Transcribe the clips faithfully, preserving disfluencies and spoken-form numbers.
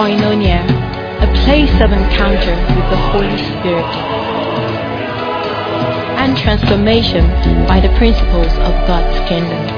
Koinonia, a place of encounter with the Holy Spirit and transformation by the principles of God's kingdom.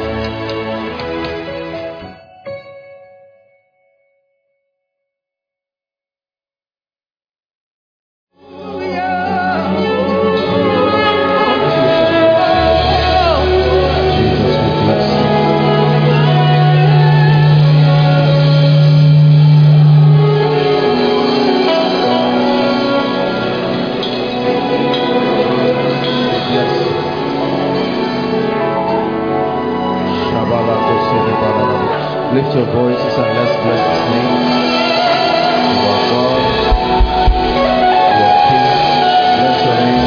Lift your voices and let's bless His name. You are God, you are King. Bless your name.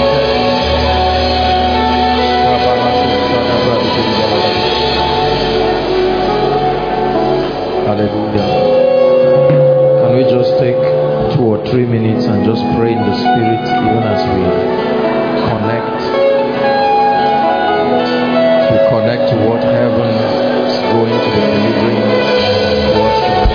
Hallelujah. Can we just take two or three minutes and just pray in the Spirit, even as we connect? We connect to what heaven is going to be delivering to us tonight.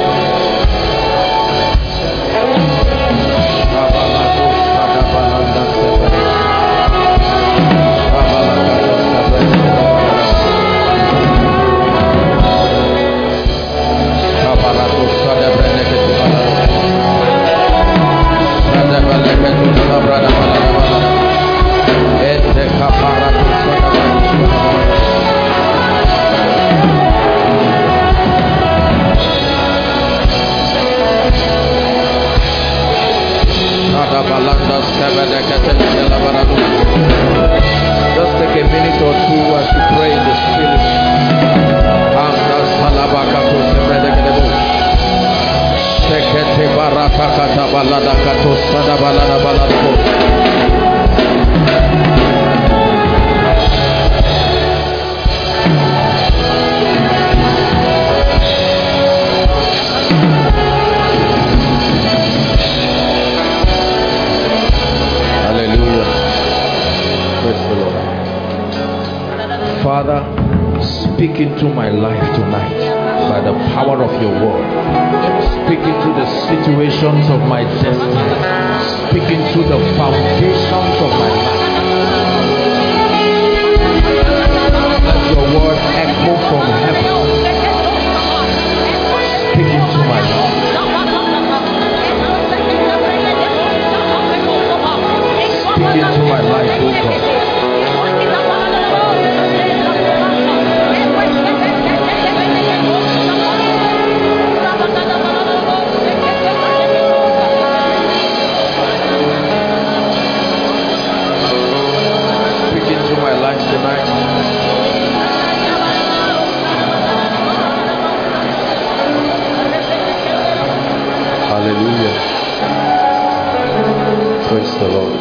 Just take a minute or two as you pray in the Spirit. Father, speak into my life tonight by the power of your word. Speak into the situations of my destiny. Speak into the foundations of my life. Let your word echo from heaven. Speak into my life. Speak into my life, O God. Tonight. Hallelujah. Praise the Lord.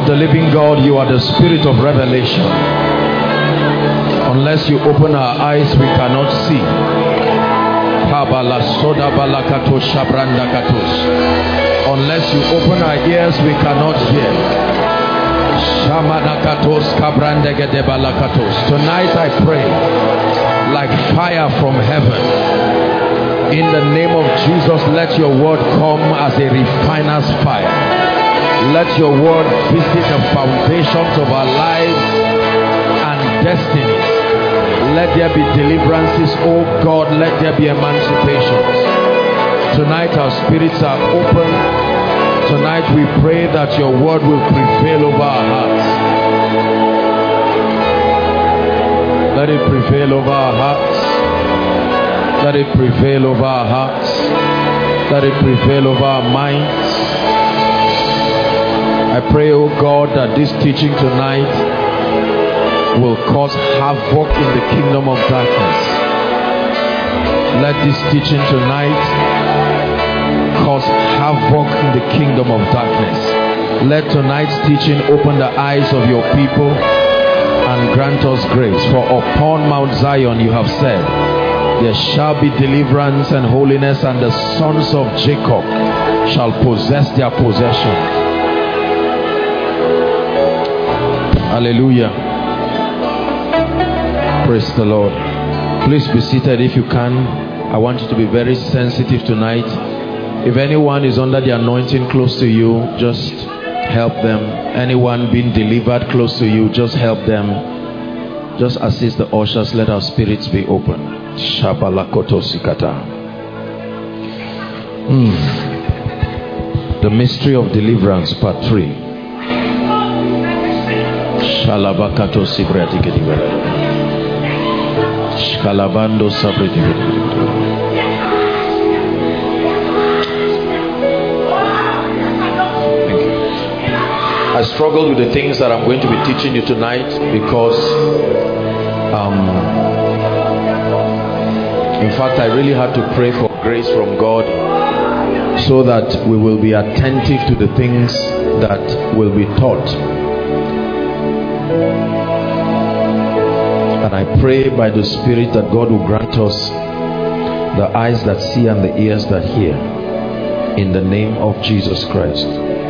of the living God, you are the spirit of revelation. Unless you open our eyes, we cannot see. Unless you open our ears, we cannot hear. Tonight I pray, like fire from heaven, in the name of Jesus, let your word come as a refiner's fire. Let your word visit the foundations of our lives and destinies. Let there be deliverances, oh God. Let there be emancipations. Tonight our spirits are open. Tonight we pray that your word will prevail over our hearts. Let it prevail over our hearts. Let it prevail over our hearts. Let it prevail over our minds. I pray, oh God, that this teaching tonight will cause havoc in the kingdom of darkness. Let this teaching tonight cause havoc in the kingdom of darkness. Let tonight's teaching open the eyes of your people and grant us grace. For upon Mount Zion you have said, there shall be deliverance and holiness, and the sons of Jacob shall possess their possession. Hallelujah. Praise the Lord. Please be seated if you can. I want you to be very sensitive tonight. If anyone is under the anointing close to you, just help them. Anyone being delivered close to you, just help them. Just assist the ushers. Let our spirits be open. Mm. The mystery of deliverance, part three. I struggled with the things that I'm going to be teaching you tonight because um, in fact I really had to pray for grace from God so that we will be attentive to the things that will be taught. And I pray by the Spirit that God will grant us the eyes that see and the ears that hear, in the name of Jesus Christ.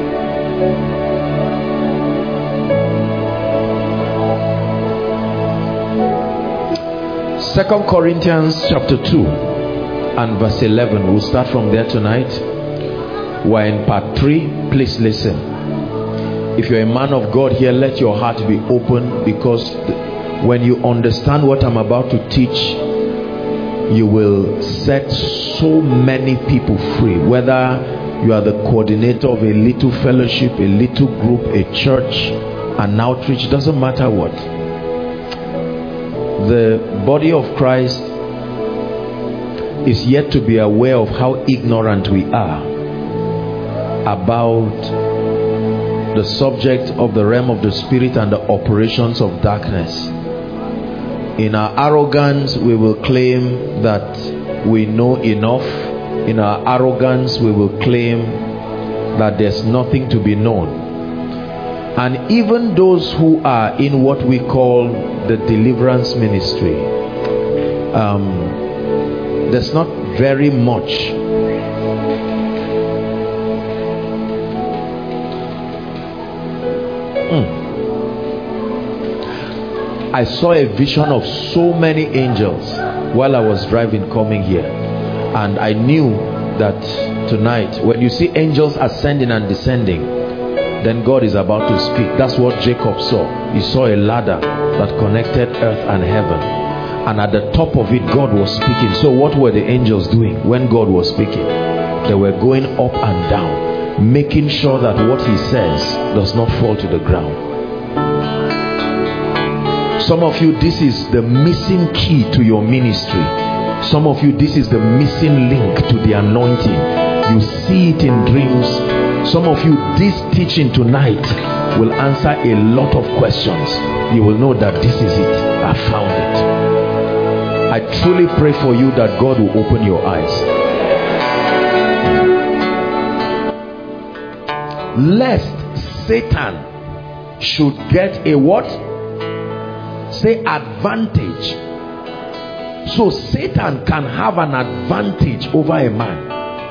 Second Corinthians chapter two and verse eleven. We'll start from there tonight. We're in part three. Please listen. If you're a man of God here, let your heart be open, because when you understand what I'm about to teach, you will set so many people free. Whether you are the coordinator of a little fellowship, a little group, a church, an outreach, doesn't matter what. The body of Christ is yet to be aware of how ignorant we are about the subject of the realm of the spirit and the operations of darkness. In our arrogance, we will claim that we know enough. In our arrogance, we will claim that there's nothing to be known. And even those who are in what we call the deliverance ministry, um, there's not very much mm. I saw a vision of so many angels while I was driving coming here, and I knew that tonight, when you see angels ascending and descending, then God is about to speak. That's what Jacob saw. He saw a ladder that connected earth and heaven, and at the top of it God was speaking. So what were the angels doing when God was speaking? They were going up and down, making sure that what he says does not fall to the ground. Some of you, this is the missing key to your ministry. Some of you, this is the missing link to the anointing. You see it in dreams. Some of you, this teaching tonight will answer a lot of questions. You will know that this is it. I found it. I truly pray for you that God will open your eyes. Lest Satan should get a what? Say advantage. So Satan can have an advantage over a man.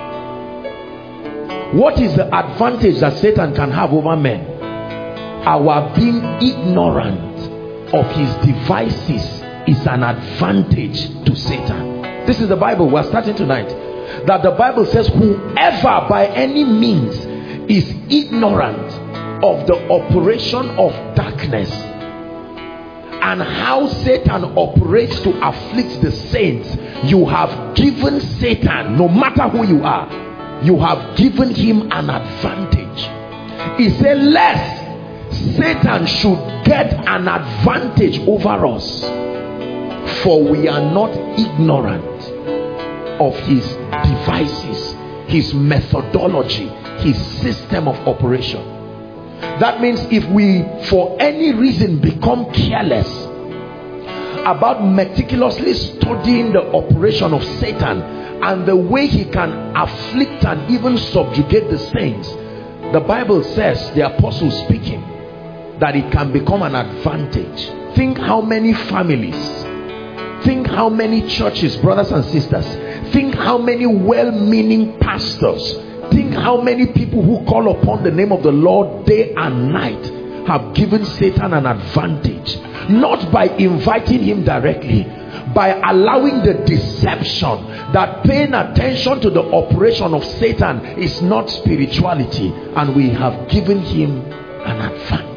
What is the advantage that Satan can have over men? Our being ignorant of his devices is an advantage to Satan. This is the Bible. We're starting tonight. That the Bible says whoever by any means is ignorant of the operation of darkness and how Satan operates to afflict the saints, you have given Satan, no matter who you are, you have given him an advantage. He said, lest Satan should get an advantage over us, for we are not ignorant of his devices, his methodology, his system of operation. That means if we for any reason become careless about meticulously studying the operation of Satan and the way he can afflict and even subjugate the saints, the Bible says, the apostle speaking, that it can become an advantage. Think how many families, think how many churches, brothers and sisters, think how many well-meaning pastors, think how many people who call upon the name of the Lord day and night have given Satan an advantage, not by inviting him directly, by allowing the deception that paying attention to the operation of Satan is not spirituality, and we have given him an advantage.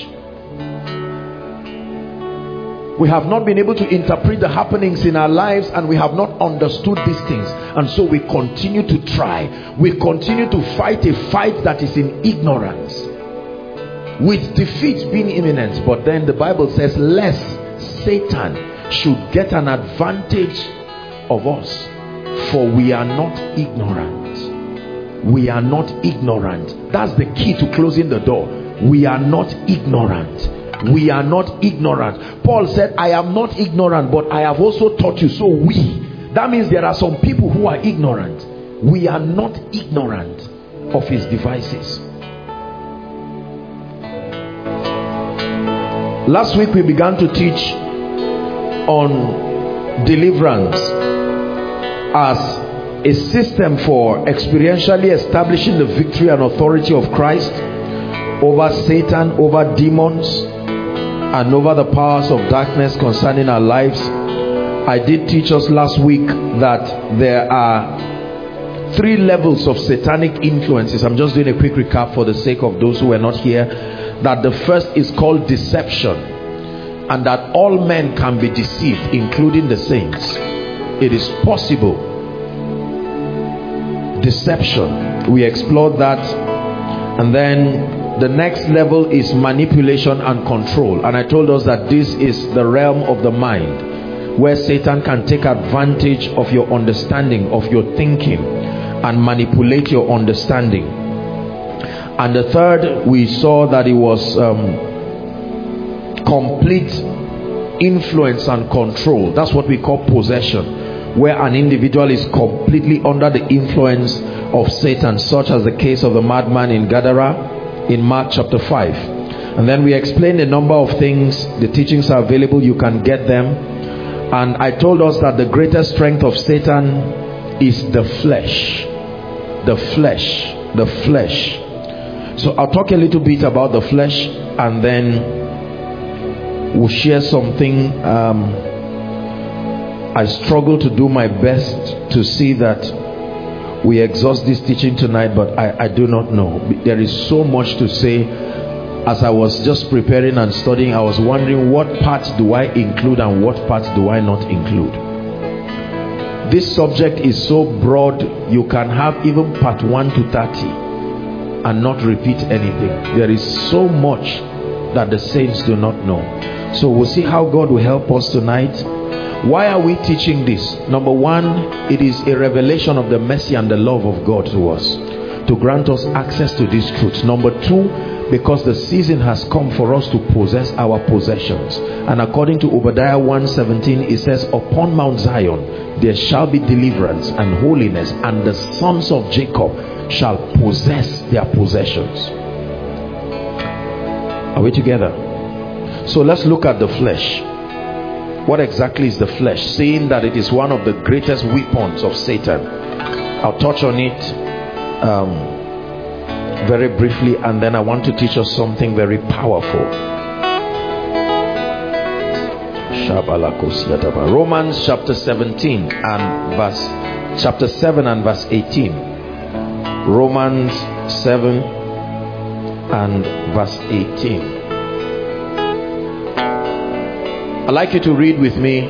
We have not been able to interpret the happenings in our lives, and we have not understood these things, and so we continue to try. We continue to fight a fight that is in ignorance, with defeat being imminent. But then the Bible says, lest Satan should get an advantage of us, for we are not ignorant. We are not ignorant. That's the key to closing the door. We are not ignorant. We are not ignorant. Paul said, I am not ignorant, but I have also taught you. So we, that means there are some people who are ignorant. We are not ignorant of his devices. Last week we began to teach on deliverance as a system for experientially establishing the victory and authority of Christ over Satan, over demons, and over the powers of darkness concerning our lives. I did teach us last week that there are three levels of satanic influences. I'm just doing a quick recap for the sake of those who were not here. That the first is called deception, and that all men can be deceived, including the saints. It is possible. Deception, we explored that. And then the next level is manipulation and control, and I told us that this is the realm of the mind, where Satan can take advantage of your understanding, of your thinking, and manipulate your understanding. And the third, we saw that it was um, complete influence and control. That's what we call possession, where an individual is completely under the influence of Satan, such as the case of the madman in Gadara in Mark chapter five. And then we explained a number of things. The teachings are available, you can get them. And I told us that the greatest strength of Satan is the flesh. The flesh. The flesh. So I'll talk a little bit about the flesh, and then we'll share something. um, I struggle to do my best to see that we exhaust this teaching tonight, but I, I do not know. There is so much to say. As I was just preparing and studying, I was wondering, what parts do I include and what parts do I not include? This subject is so broad, you can have even part one to thirty and not repeat anything. There is so much that the saints do not know. So we'll see how God will help us tonight. Why are we teaching this? Number one, it is a revelation of the mercy and the love of God to us, to grant us access to these truths. Number two, because the season has come for us to possess our possessions. And according to Obadiah one seventeen, it says, upon Mount Zion there shall be deliverance and holiness, and the sons of Jacob shall possess their possessions. Are we together? So let's look at the flesh. What exactly is the flesh? Saying that it is one of the greatest weapons of Satan. I'll touch on it um, very briefly, and then I want to teach us something very powerful. Romans chapter seventeen and verse chapter seven and verse eighteen. Romans seven and verse eighteen. I'd like you to read with me.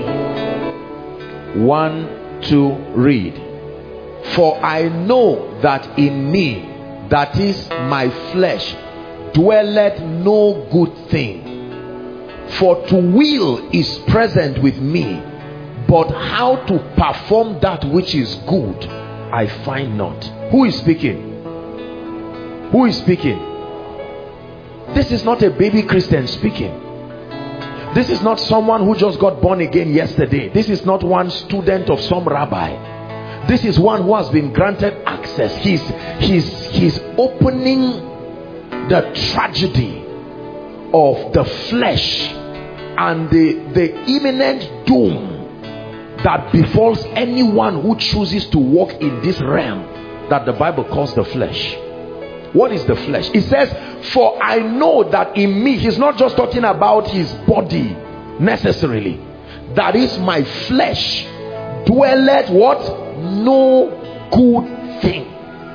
One, two, read. For I know that in me, that is my flesh, dwelleth no good thing. For to will is present with me, but how to perform that which is good I find not. Who is speaking? Who is speaking? This is not a baby Christian speaking. This is not someone who just got born again yesterday. This is not one student of some rabbi. This is one who has been granted access. He's, he's, he's opening the tragedy of the flesh and the, the imminent doom that befalls anyone who chooses to walk in this realm that the Bible calls the flesh. What is the flesh? It says, for I know that in me, he's not just talking about his body necessarily. That is my flesh dwelleth what? No good thing.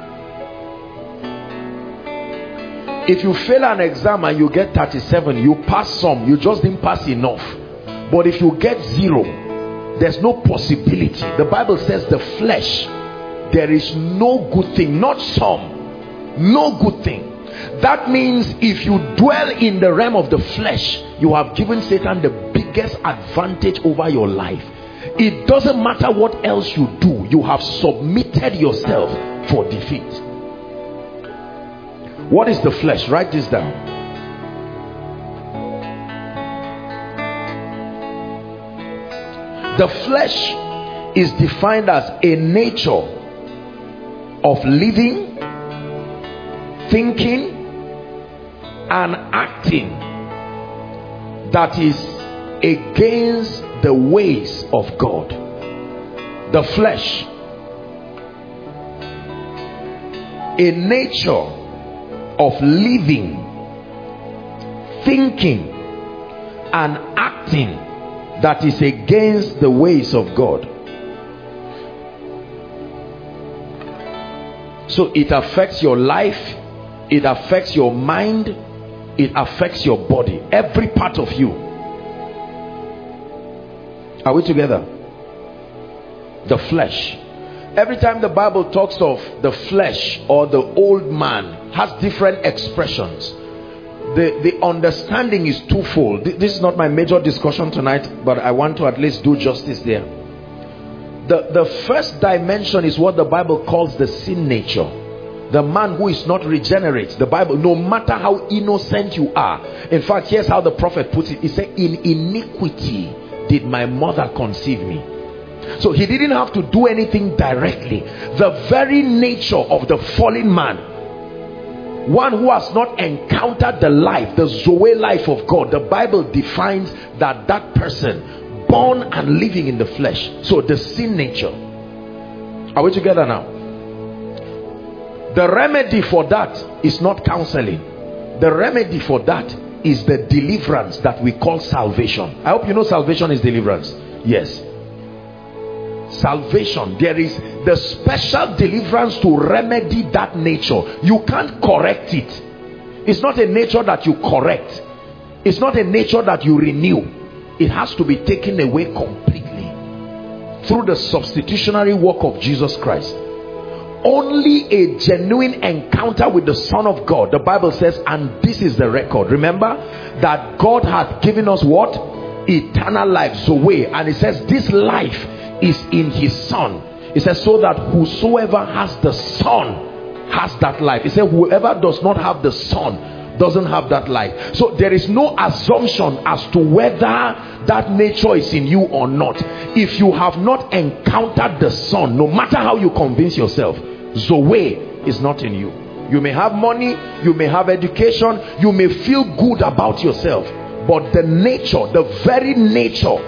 If you fail an exam and you get thirty-seven, you pass some, you just didn't pass enough. But if you get zero, there's no possibility. The Bible says the flesh, there is no good thing, not some, no good thing. That means if you dwell in the realm of the flesh, you have given Satan the biggest advantage over your life. It doesn't matter what else you do, you have submitted yourself for defeat. What is the flesh? Write this down. The flesh is defined as a nature of living, thinking, and acting that is against the ways of God. The flesh, a nature of living, thinking, and acting that is against the ways of God. So it affects your life, it affects your mind, it affects your body, every part of you. Are we together? The flesh. Every time the Bible talks of the flesh or the old man, has different expressions. The, the understanding is twofold. This is not my major discussion tonight, but I want to at least do justice there. The, the first dimension is what the Bible calls the sin nature. The man who is not regenerate. The Bible, no matter how innocent you are. In fact, here's how the prophet puts it. He said, in iniquity did my mother conceive me. So he didn't have to do anything directly. The very nature of the fallen man, one who has not encountered the life, the Zoe life of God, the Bible defines that that person born and living in the flesh. So the sin nature. Are we together now? The remedy for that is not counseling. The remedy for that is the deliverance that we call salvation. I hope you know salvation is deliverance. Yes. Salvation, there is the special deliverance to remedy that nature. You can't correct it. It's not a nature that you correct. It's not a nature that you renew. It has to be taken away completely through the substitutionary work of Jesus Christ. Only a genuine encounter with the Son of God, the Bible says, and this is the record. Remember that God hath given us what? Eternal life, Zoe. And it says this life is in his Son. It says so that whosoever has the Son has that life. It says whoever does not have the Son doesn't have that life. So there is no assumption as to whether that nature is in you or not. If you have not encountered the Son, no matter how you convince yourself, Zoe is not in you. You may have money, you may have education, you may feel good about yourself, but the nature, the very nature,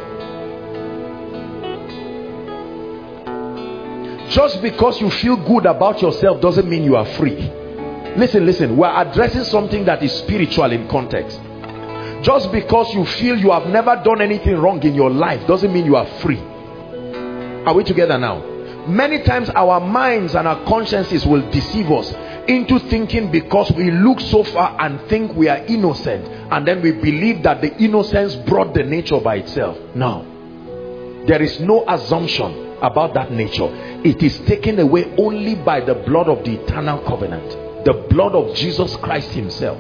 just because you feel good about yourself doesn't mean you are free. Listen, listen, we're addressing something that is spiritual in context. Just because you feel you have never done anything wrong in your life doesn't mean you are free. Are we together now? Many times our minds and our consciences will deceive us into thinking because we look so far and think we are innocent, and then we believe that the innocence brought the nature by itself. No. There is no assumption about that nature. It is taken away only by the blood of the eternal covenant, the blood of Jesus Christ himself.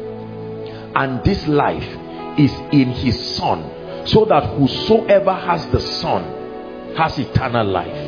And this life is in his Son, so that whosoever has the Son has eternal life.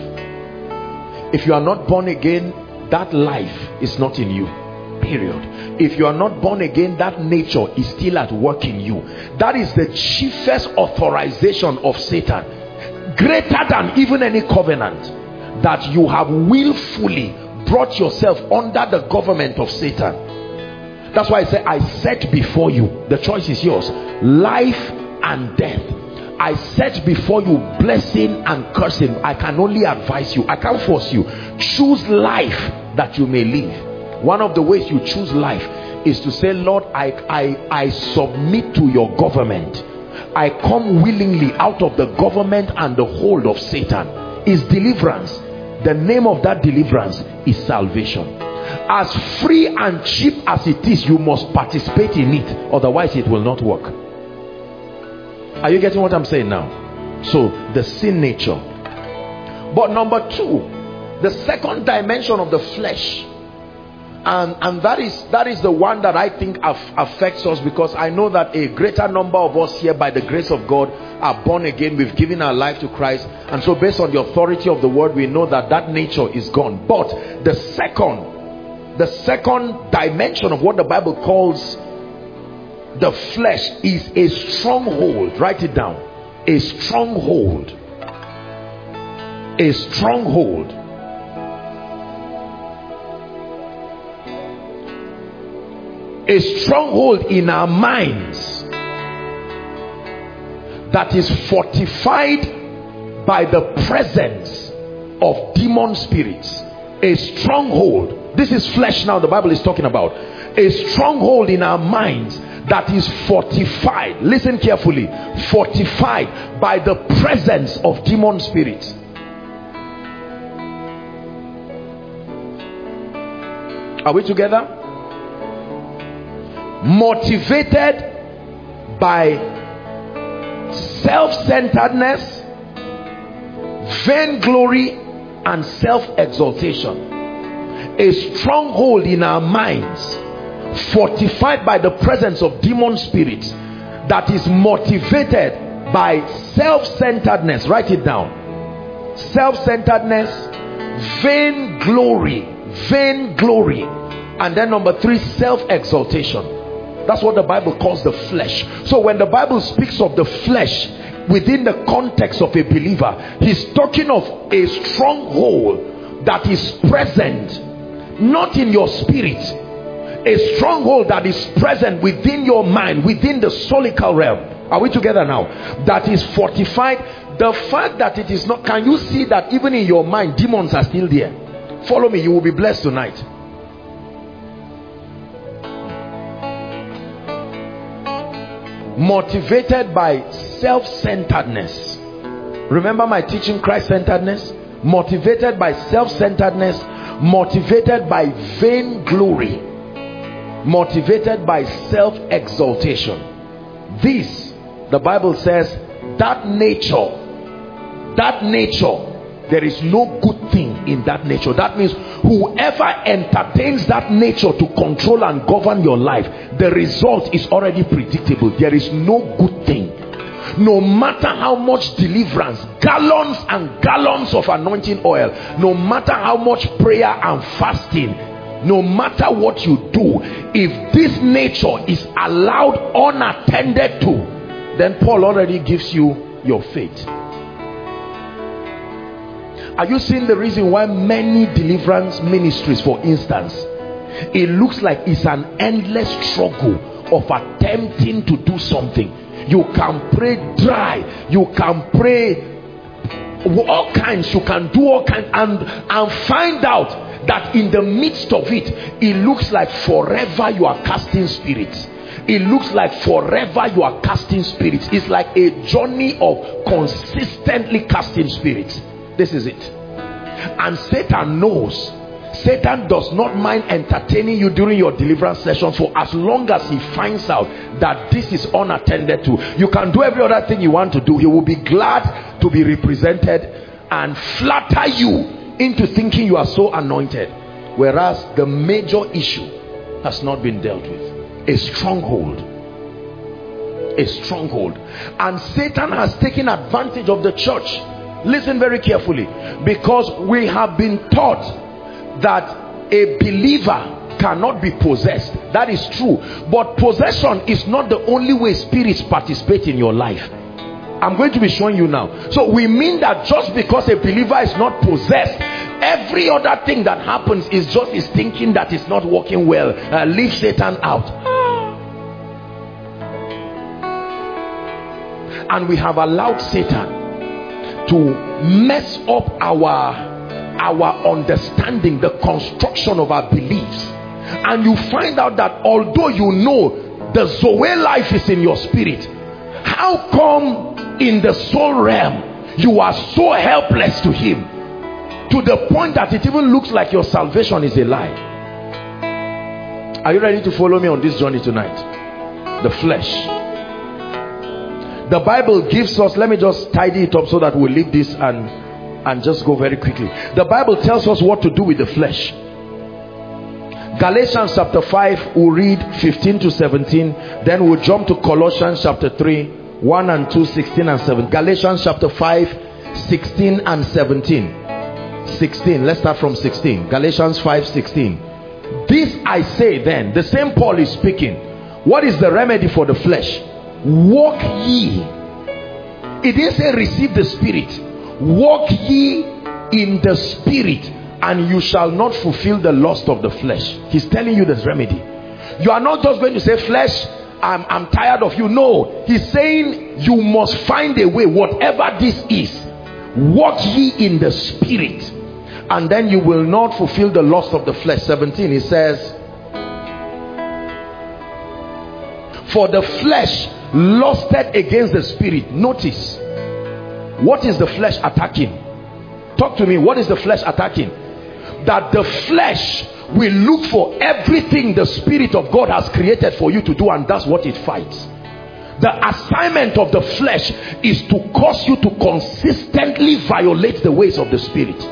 If you are not born again, that life is not in you, period. If you are not born again, that nature is still at work in you. That is the chiefest authorization of Satan, greater than even any covenant, that you have willfully brought yourself under the government of Satan. That's why I say, I set before you, the choice is yours, life and death. I set before you blessing and cursing. I can only advise you, I can't force you. Choose life that you may live. One of the ways you choose life is to say, Lord, I, I, I submit to your government. I come willingly out of the government and the hold of Satan. Is deliverance. The name of that deliverance is salvation. As free and cheap as it is, you must participate in it, otherwise it will not work. Are you getting what I'm saying now? So the sin nature. But number two, the second dimension of the flesh, and and that is that is the one that I think af affects us, because I know that a greater number of us here, by the grace of God, are born again. We've given our life to Christ, and so based on the authority of the word, we know that that nature is gone. But the second the second dimension of what the Bible calls the flesh is a stronghold. Write it down. A stronghold. A stronghold. A stronghold in our minds that is fortified by the presence of demon spirits. A stronghold. This is flesh now the Bible is talking about. A stronghold in our minds that is fortified, listen carefully, fortified by the presence of demon spirits. Are we together? Motivated by self-centeredness, vainglory, and self-exaltation. A stronghold in our minds, fortified by the presence of demon spirits, that is motivated by self-centeredness. Write it down. Self-centeredness, vainglory, vainglory, and then number three, self-exaltation. That's what the Bible calls the flesh. So when the Bible speaks of the flesh within the context of a believer, he's talking of a stronghold that is present, not in your spirit, a stronghold that is present within your mind, within the solical realm. Are we together now? That is fortified. The fact that it is not, can you see that even in your mind demons are still there? Follow me, you will be blessed tonight. Motivated by self-centeredness. Remember my teaching, Christ-centeredness? Motivated by self-centeredness, motivated by vainglory, motivated by self-exaltation. This, the Bible says, that nature, that nature, there is no good thing in that nature. That means whoever entertains that nature to control and govern your life, the result is already predictable. There is no good thing. No matter how much deliverance, gallons and gallons of anointing oil, no matter how much prayer and fasting, no matter what you do, if this nature is allowed unattended to, then Paul already gives you your fate. Are you seeing the reason why many deliverance ministries, for instance, It looks like it's an endless struggle of attempting to do something. You can pray dry, you can pray all kinds, you can do all kinds, and, and find out that in the midst of it, it looks like forever you are casting spirits. It looks like forever you are casting spirits. It's like a journey of consistently casting spirits. This is it. And Satan knows. Satan does not mind entertaining you during your deliverance session for as long as he finds out that this is unattended to. You can do every other thing you want to do. He will be glad to be represented and flatter you into thinking you are so anointed, whereas the major issue has not been dealt with. A stronghold. A stronghold. And Satan has taken advantage of the church. Listen very carefully, because we have been taught that a believer cannot be possessed. That is true, but possession is not the only way spirits participate in your life. I'm going to be showing you now. So we mean that just because a believer is not possessed, every other thing that happens is just his thinking that is not working well. Uh, leave Satan out. And we have allowed Satan to mess up our our understanding, the construction of our beliefs. And you find out that although you know the Zoe life is in your spirit, how come in the soul realm you are so helpless to him, to the point that it even looks like your salvation is a lie? Are you ready to follow me on this journey tonight? The flesh. The Bible gives us, let me just tidy it up so that we'll leave this and and just go very quickly. The Bible tells us what to do with the flesh. Galatians chapter five, we'll read fifteen to seventeen. Then we'll jump to Colossians chapter three, one and two, sixteen and seventeen. Galatians chapter five, sixteen and seventeen. sixteen, let's start from sixteen. Galatians five, sixteen. This I say then, the same Paul is speaking. What is the remedy for the flesh? Walk ye. It didn't say receive the Spirit. Walk ye in the Spirit, and you shall not fulfill the lust of the flesh. He's telling you this remedy. You are not just going to say, flesh, I'm, I'm tired of you. No, he's saying you must find a way, whatever this is. Walk ye in the Spirit, and then you will not fulfill the lust of the flesh. seventeen, he says, for the flesh lusted against the Spirit. Notice, what is the flesh attacking? Talk to me. What is the flesh attacking? That the flesh will look for everything the Spirit of God has created for you to do, and that's what it fights. The assignment of the flesh is to cause you to consistently violate the ways of the Spirit.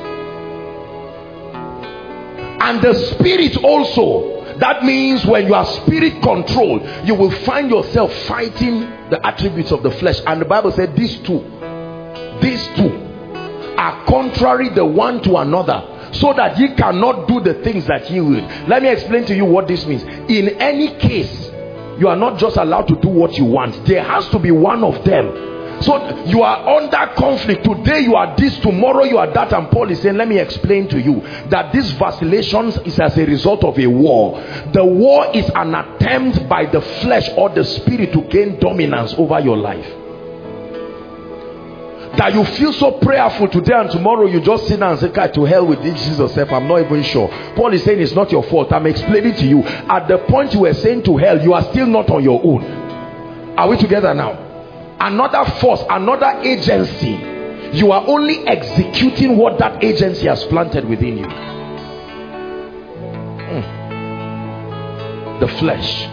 And the Spirit also, that means when you are spirit controlled, you will find yourself fighting the attributes of the flesh. And the Bible said these two These two are contrary the one to another, so that ye cannot do the things that ye will. Let me explain to you what this means. In any case, you are not just allowed to do what you want. There has to be one of them. So you are under conflict. Today you are this, tomorrow you are that. And Paul is saying, let me explain to you that this vacillations is as a result of a war. The war is an attempt by the flesh or the spirit to gain dominance over your life. That you feel so prayerful today, and tomorrow you just sit down and say, God, to hell with this Jesus self, I'm not even sure. Paul is saying it's not your fault. I'm explaining to you. At the point you were saying to hell, you are still not on your own. Are we together now? Another force, another agency. You are only executing what that agency has planted within you. Mm. The flesh.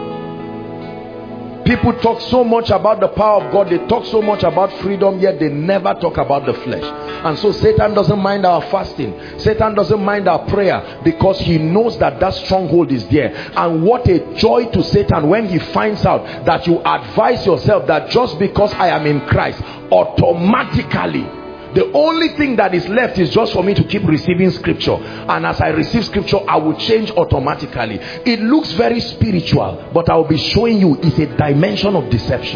People talk so much about the power of God. They talk so much about freedom, yet they never talk about the flesh. And so Satan doesn't mind our fasting. Satan doesn't mind our prayer, because he knows that that stronghold is there. And what a joy to Satan when he finds out that you advise yourself that just because I am in Christ, automatically the only thing that is left is just for me to keep receiving scripture, and as I receive scripture I will change automatically. It looks very spiritual, but I will be showing you it's a dimension of deception,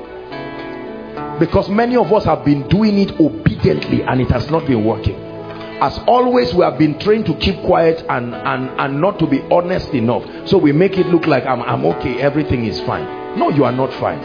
because many of us have been doing it obediently and it has not been working. As always, we have been trained to keep quiet and, and, and not to be honest enough. So we make it look like I'm, I'm okay, everything is fine. No, you are not fine.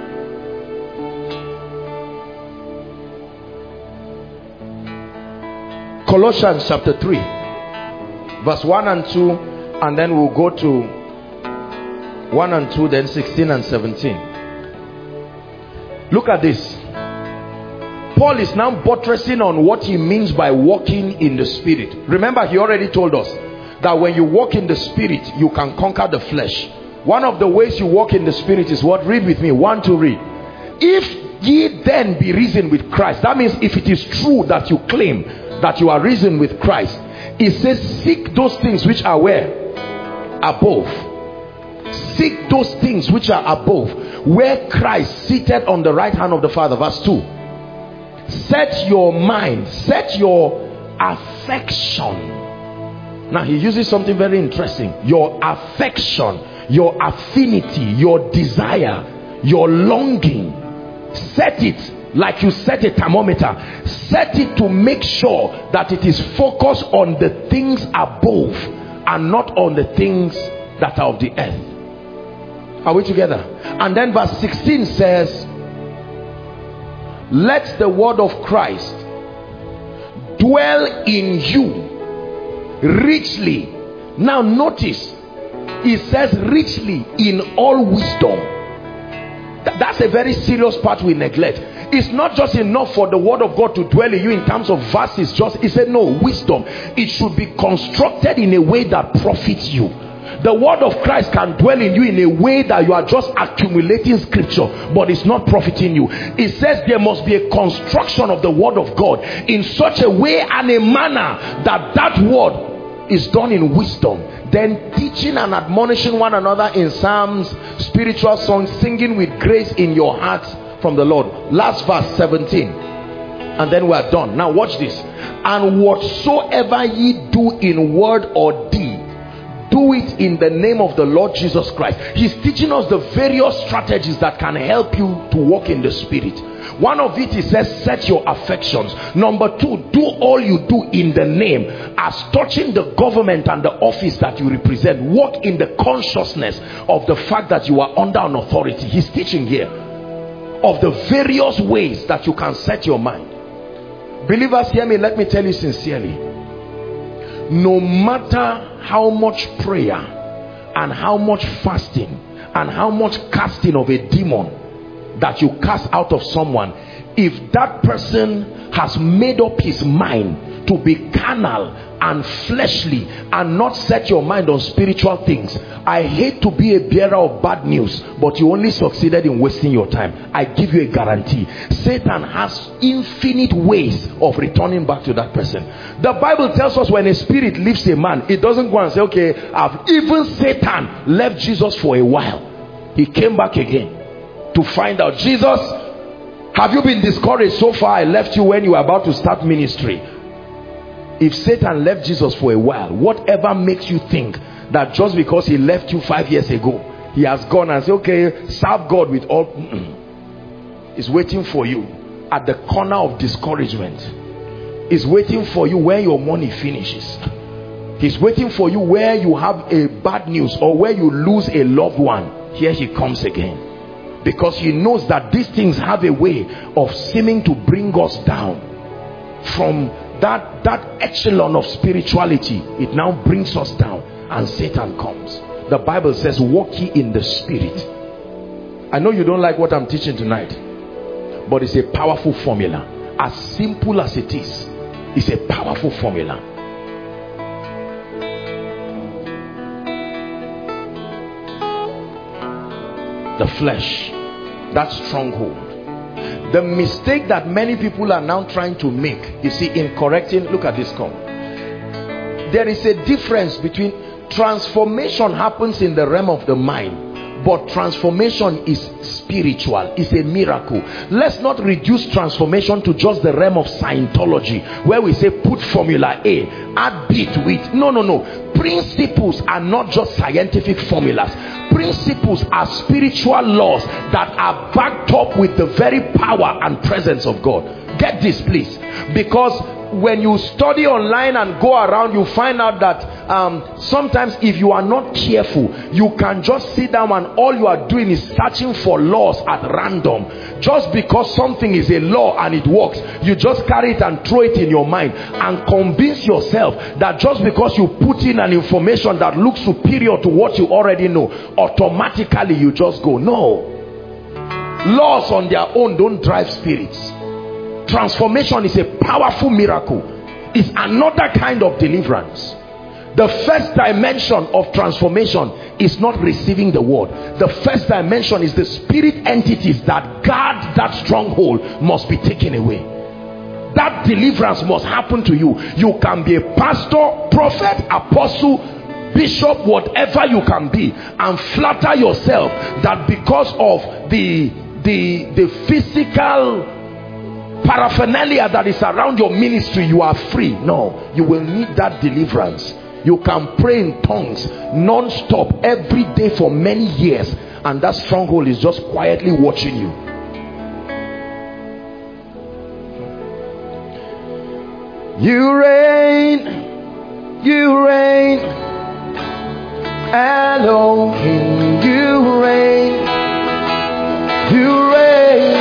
Colossians chapter three, verse one and two, and then we'll go to one and two, then sixteen and seventeen. Look at this. Paul is now buttressing on what he means by walking in the spirit. Remember, he already told us that when you walk in the spirit, you can conquer the flesh. One of the ways you walk in the spirit is what? Read with me. One to read. If ye then be risen with Christ. That means if it is true that you claim that you are risen with Christ, it says seek those things which are where? Above. Seek those things which are above, where Christ seated on the right hand of the Father. Verse two. Set your mind, set your affection. Now he uses something very interesting. Your affection, your affinity, your desire, your longing. Set it like you set a thermometer. Set it to make sure that it is focused on the things above and not on the things that are of the earth. Are we together? And then verse sixteen says, let the word of Christ dwell in you richly. Now notice, it says richly in all wisdom. Th that's a very serious part we neglect. It's not just enough for the word of God to dwell in you in terms of verses. Just, he said no, wisdom. It should be constructed in a way that profits you. The word of Christ can dwell in you in a way that you are just accumulating scripture, but it's not profiting you. It says there must be a construction of the word of God in such a way and a manner that that word is done in wisdom. Then teaching and admonishing one another in psalms, spiritual songs, singing with grace in your hearts from the Lord. Last verse seventeen, and then we are done. Now watch this. And whatsoever ye do in word or deed, do it in the name of the Lord Jesus Christ. He's teaching us the various strategies that can help you to walk in the spirit. One of it, he says, set your affections. Number two, do all you do in the name. As touching the government and the office that you represent, walk in the consciousness of the fact that you are under an authority. He's teaching here of the various ways that you can set your mind. Believers, hear me, let me tell you sincerely. No matter how much prayer and how much fasting and how much casting of a demon that you cast out of someone, if that person has made up his mind to be carnal and fleshly and not set your mind on spiritual things, I hate to be a bearer of bad news, but you only succeeded in wasting your time. I give you a guarantee. Satan has infinite ways of returning back to that person. The Bible tells us when a spirit leaves a man, it doesn't go and say, okay, I've, even Satan left Jesus for a while. He came back again to find out, Jesus, have you been discouraged so far? I left you when you were about to start ministry. If Satan left Jesus for a while, whatever makes you think that just because he left you five years ago, he has gone and said, okay, serve God with all, is waiting for you at the corner of discouragement. Is waiting for you where your money finishes. He's waiting for you where you have a bad news or where you lose a loved one. Here he comes again. Because he knows that these things have a way of seeming to bring us down from that that echelon of spirituality. It now brings us down and Satan comes. The Bible says, walk ye in the spirit. I know you don't like what I'm teaching tonight, but it's a powerful formula. As simple as it is, it's a powerful formula. The flesh, that stronghold. The mistake that many people are now trying to make, you see, in correcting, look at this, come. There is a difference between transformation happens in the realm of the mind, but transformation is spiritual. It's a miracle. Let's not reduce transformation to just the realm of Scientology, where we say put formula A, add B to it. No, no, no. Principles are not just scientific formulas. Principles are spiritual laws that are backed up with the very power and presence of God. Get this, please. Because when you study online and go around, you find out that um, sometimes if you are not careful, you can just sit down and all you are doing is searching for laws at random. Just because something is a law and it works, you just carry it and throw it in your mind and convince yourself that just because you put in an information that looks superior to what you already know, automatically you just go. No. Laws on their own don't drive spirits. Transformation is a powerful miracle. It's another kind of deliverance. The first dimension of transformation is not receiving the word. The first dimension is the spirit entities that guard that stronghold must be taken away. That deliverance must happen to you. You can be a pastor, prophet, apostle, bishop, whatever you can be, and flatter yourself that because of the the the physical paraphernalia that is around your ministry, you are free. No, you will need that deliverance. You can pray in tongues non-stop every day for many years, and that stronghold is just quietly watching you. You reign, you reign, Elohim, you reign, you reign.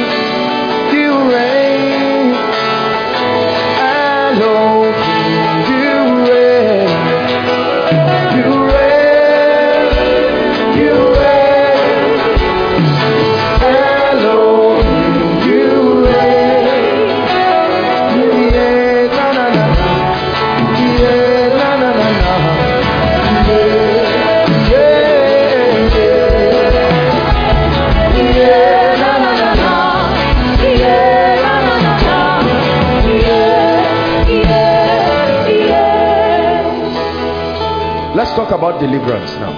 Let's talk about deliverance now.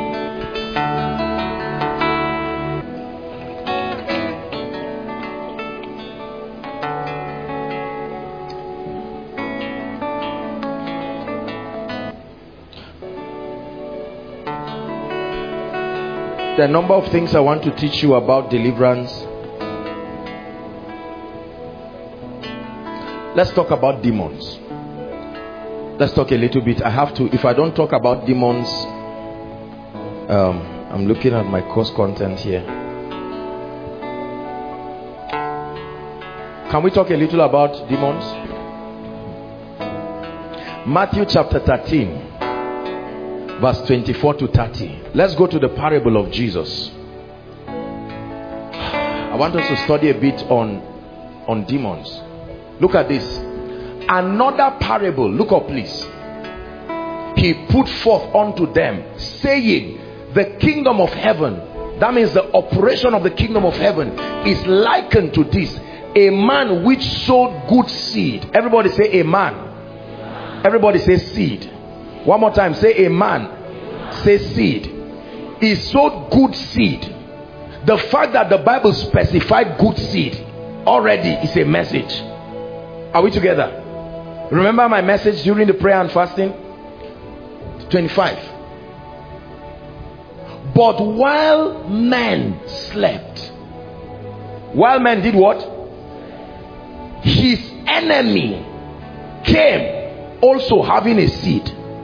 There are a number of things I want to teach you about deliverance. Let's talk about demons. Let's talk a little bit. I have to, if I don't talk about demons, um, I'm looking at my course content here. Can we talk a little about demons? Matthew chapter thirteen, verse twenty-four to thirty. Let's go to the parable of Jesus. I want us to study a bit on, on demons. Look at this. Another parable, look up please. He put forth unto them, saying, the kingdom of heaven, that means the operation of the kingdom of heaven, is likened to this: a man which sowed good seed. Everybody say a man. Everybody say seed. One more time, say a man. Say seed. He sowed good seed. The fact that the Bible specified good seed already is a message. Are we together? Remember my message during the prayer and fasting? twenty-five. But while men slept, while men did what? His enemy came also having a seed.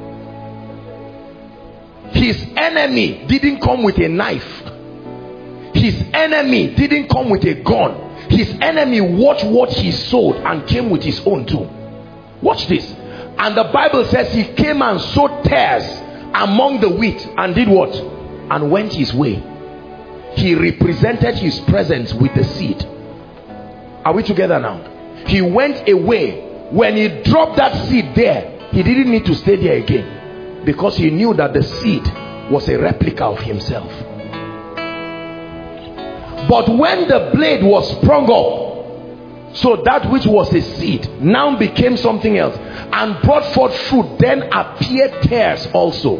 His enemy didn't come with a knife. His enemy didn't come with a gun. His enemy watched what he sowed and came with his own too. Watch this. And the Bible says he came and sowed tares among the wheat and did what? And went his way. He represented his presence with the seed. Are we together now? He went away. When he dropped that seed there, he didn't need to stay there again, because he knew that the seed was a replica of himself. But when the blade was sprung up, so that which was a seed now became something else and brought forth fruit, then appeared tares also.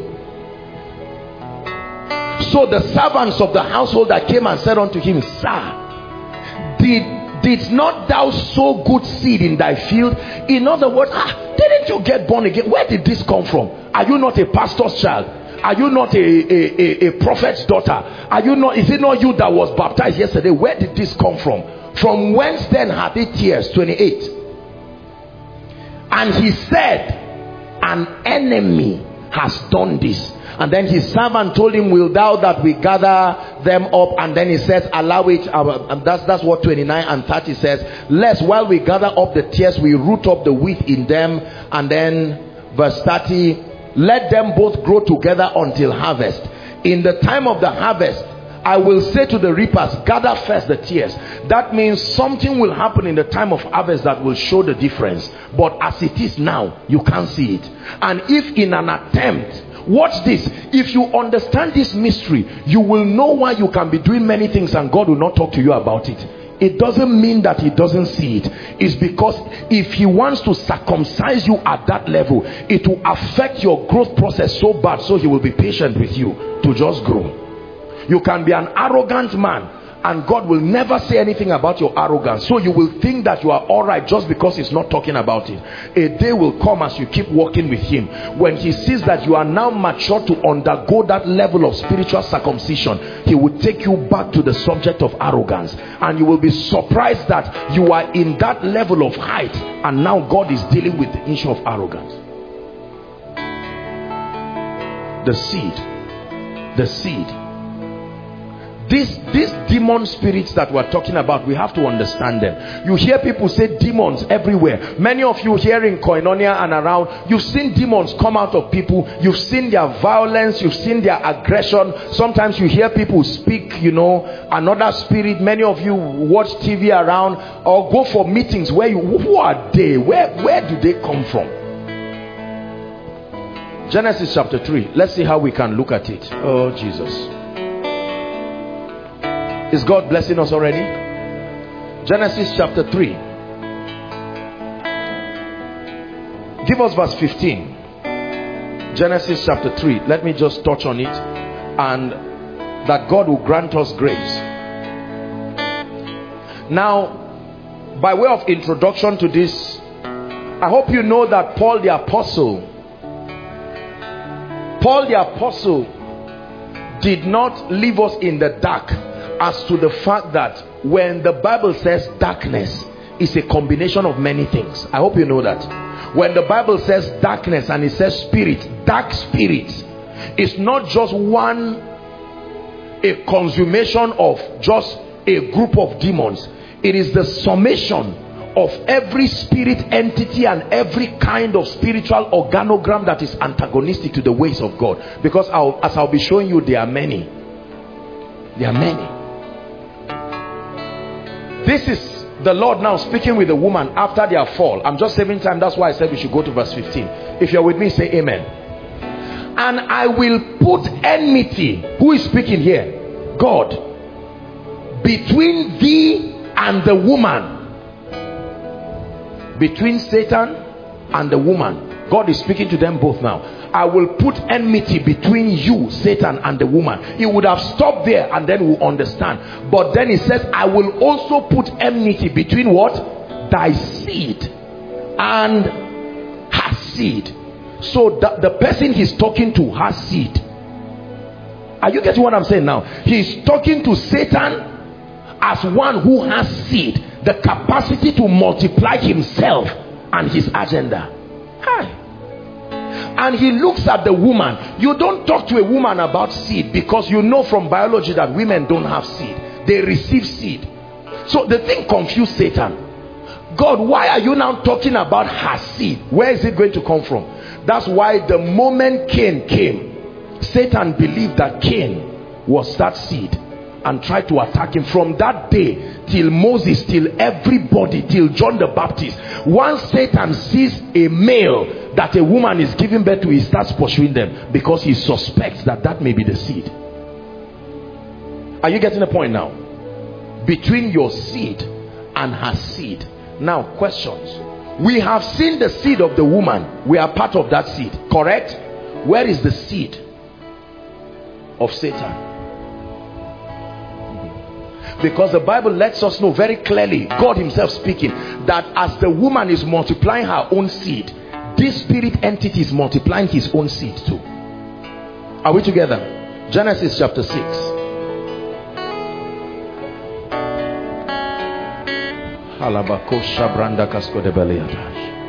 So the servants of the household that came and said unto him, Sir, did, did not thou sow good seed in thy field? In other words, ah, didn't you get born again? Where did this come from? Are you not a pastor's child? Are you not a, a, a, a prophet's daughter? Are you not, is it not you that was baptized yesterday? Where did this come from? From whence then hath it tears? twenty-eight. And he said, an enemy has done this. And then his servant told him, will thou that we gather them up? And then he says, allow it. And that's, that's what twenty-nine and thirty says. Lest while we gather up the tares, we root up the wheat in them. And then verse thirty, let them both grow together until harvest. In the time of the harvest, I will say to the reapers, gather first the tares. That means something will happen in the time of harvest that will show the difference. But as it is now, you can't see it. And if in an attempt, watch this, if you understand this mystery, you will know why you can be doing many things and God will not talk to you about it. It doesn't mean that he doesn't see it. It's because if he wants to circumcise you at that level, it will affect your growth process so bad, so he will be patient with you to just grow. You can be an arrogant man and God will never say anything about your arrogance. So you will think that you are all right just because he's not talking about it. A day will come as you keep walking with him, when he sees that you are now mature to undergo that level of spiritual circumcision, he will take you back to the subject of arrogance. And you will be surprised that you are in that level of height and now God is dealing with the issue of arrogance. The seed. The seed. These, these demon spirits that we're talking about, we have to understand them. You hear people say demons everywhere. Many of you here in Koinonia and around, you've seen demons come out of people. You've seen their violence. You've seen their aggression. Sometimes you hear people speak, you know, another spirit. Many of you watch T V around or go for meetings where you, who are they? Where, where do they come from? Genesis chapter three. Let's see how we can look at it. Oh, Jesus. Is God blessing us already? Genesis chapter three. Give us verse fifteen. Genesis chapter three. Let me just touch on it. And that God will grant us grace. Now, by way of introduction to this, I hope you know that Paul the Apostle, Paul the Apostle did not leave us in the dark as to the fact that when the Bible says darkness, it's a combination of many things. I hope you know that. When the Bible says darkness and it says spirit, dark spirits, it's not just one, a consummation of just a group of demons. It is the summation of every spirit entity and every kind of spiritual organogram that is antagonistic to the ways of God. Because I'll, as I'll be showing you, there are many. There are many. This is the Lord now speaking with the woman after their fall. I'm just saving time. That's why I said we should go to verse fifteen. If you're with me, say amen. And I will put enmity. Who is speaking here? God. Between thee and the woman. Between Satan and the woman. God is speaking to them both now. I will put enmity between you, Satan, and the woman. He would have stopped there and then we'll understand. But then he says, I will also put enmity between what? Thy seed and her seed. So the, the person he's talking to has seed. Are you getting what I'm saying now? He's talking to Satan as one who has seed. The capacity to multiply himself and his agenda. Hi. And he looks at the woman. You don't talk to a woman about seed because you know from biology that women don't have seed. They receive seed. So the thing confused Satan. God, why are you now talking about her seed? Where is it going to come from? That's why the moment Cain came, Satan believed that Cain was that seed and tried to attack him. From that day till Moses, till everybody, till John the Baptist, once Satan sees a male that a woman is giving birth to, he starts pursuing them because he suspects that that may be the seed. Are you getting the point now? Between your seed and her seed. Now, questions. We have seen the seed of the woman. We are part of that seed, correct? Where is the seed of Satan? Because the Bible lets us know very clearly, God himself speaking, that as the woman is multiplying her own seed, this spirit entity is multiplying his own seed too. Are we together? Genesis chapter six.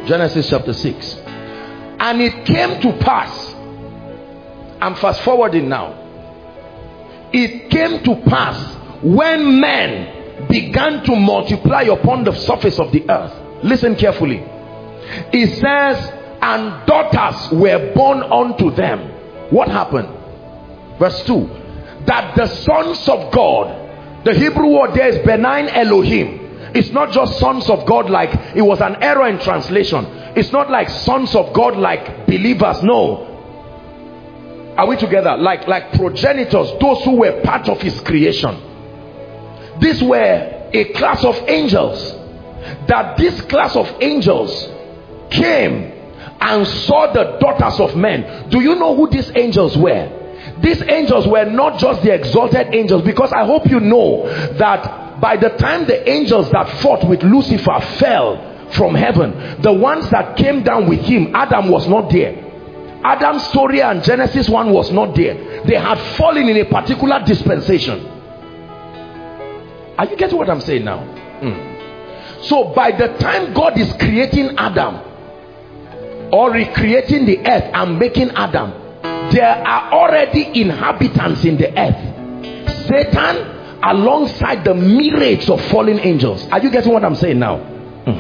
Genesis chapter six. And it came to pass, I'm fast forwarding now. It came to pass when men began to multiply upon the surface of the earth. Listen carefully. It says, and daughters were born unto them. What happened? Verse two. That the sons of God, the Hebrew word there is benign Elohim. It's not just sons of God like, it was an error in translation. It's not like sons of God like believers. No. Are we together? Like, like progenitors, those who were part of his creation. These were a class of angels. That this class of angels came and saw the daughters of men. Do you know who these angels were? These angels were not just the exalted angels, because I hope you know that by the time the angels that fought with Lucifer fell from heaven, the ones that came down with him, Adam was not there. Adam's story and Genesis one was not there. They had fallen in a particular dispensation. Are you getting what I'm saying now? Mm. So by the time God is creating Adam, or recreating the earth and making Adam, there are already inhabitants in the earth. Satan alongside the myriads of fallen angels. Are you getting what I'm saying now? Mm.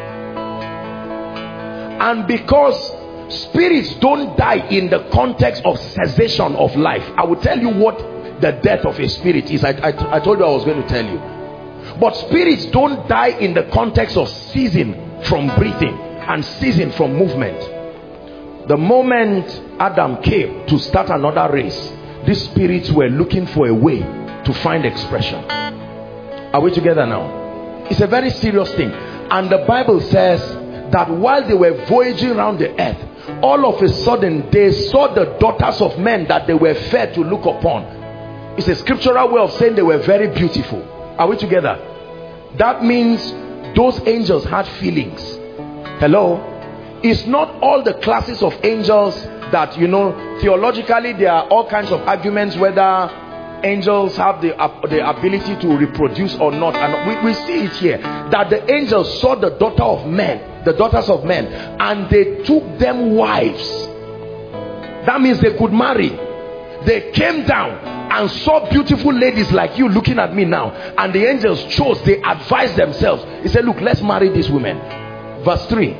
And because spirits don't die in the context of cessation of life. I will tell you what the death of a spirit is. I, I, I told you I was going to tell you. But spirits don't die in the context of ceasing from breathing and ceasing from movement. The moment Adam came to start another race, these spirits were looking for a way to find expression. Are we together now? It's a very serious thing. And the Bible says that while they were voyaging around the earth, all of a sudden they saw the daughters of men that they were fair to look upon. It's a scriptural way of saying they were very beautiful. Are we together? That means those angels had feelings. Hello? It's not all the classes of angels that, you know, theologically there are all kinds of arguments whether angels have the, uh, the ability to reproduce or not. And we, we see it here that the angels saw the daughter of men, the daughters of men, and they took them wives. That means they could marry. They came down and saw beautiful ladies like you looking at me now, and the angels chose, they advised themselves. He said, look, let's marry these women. Verse three.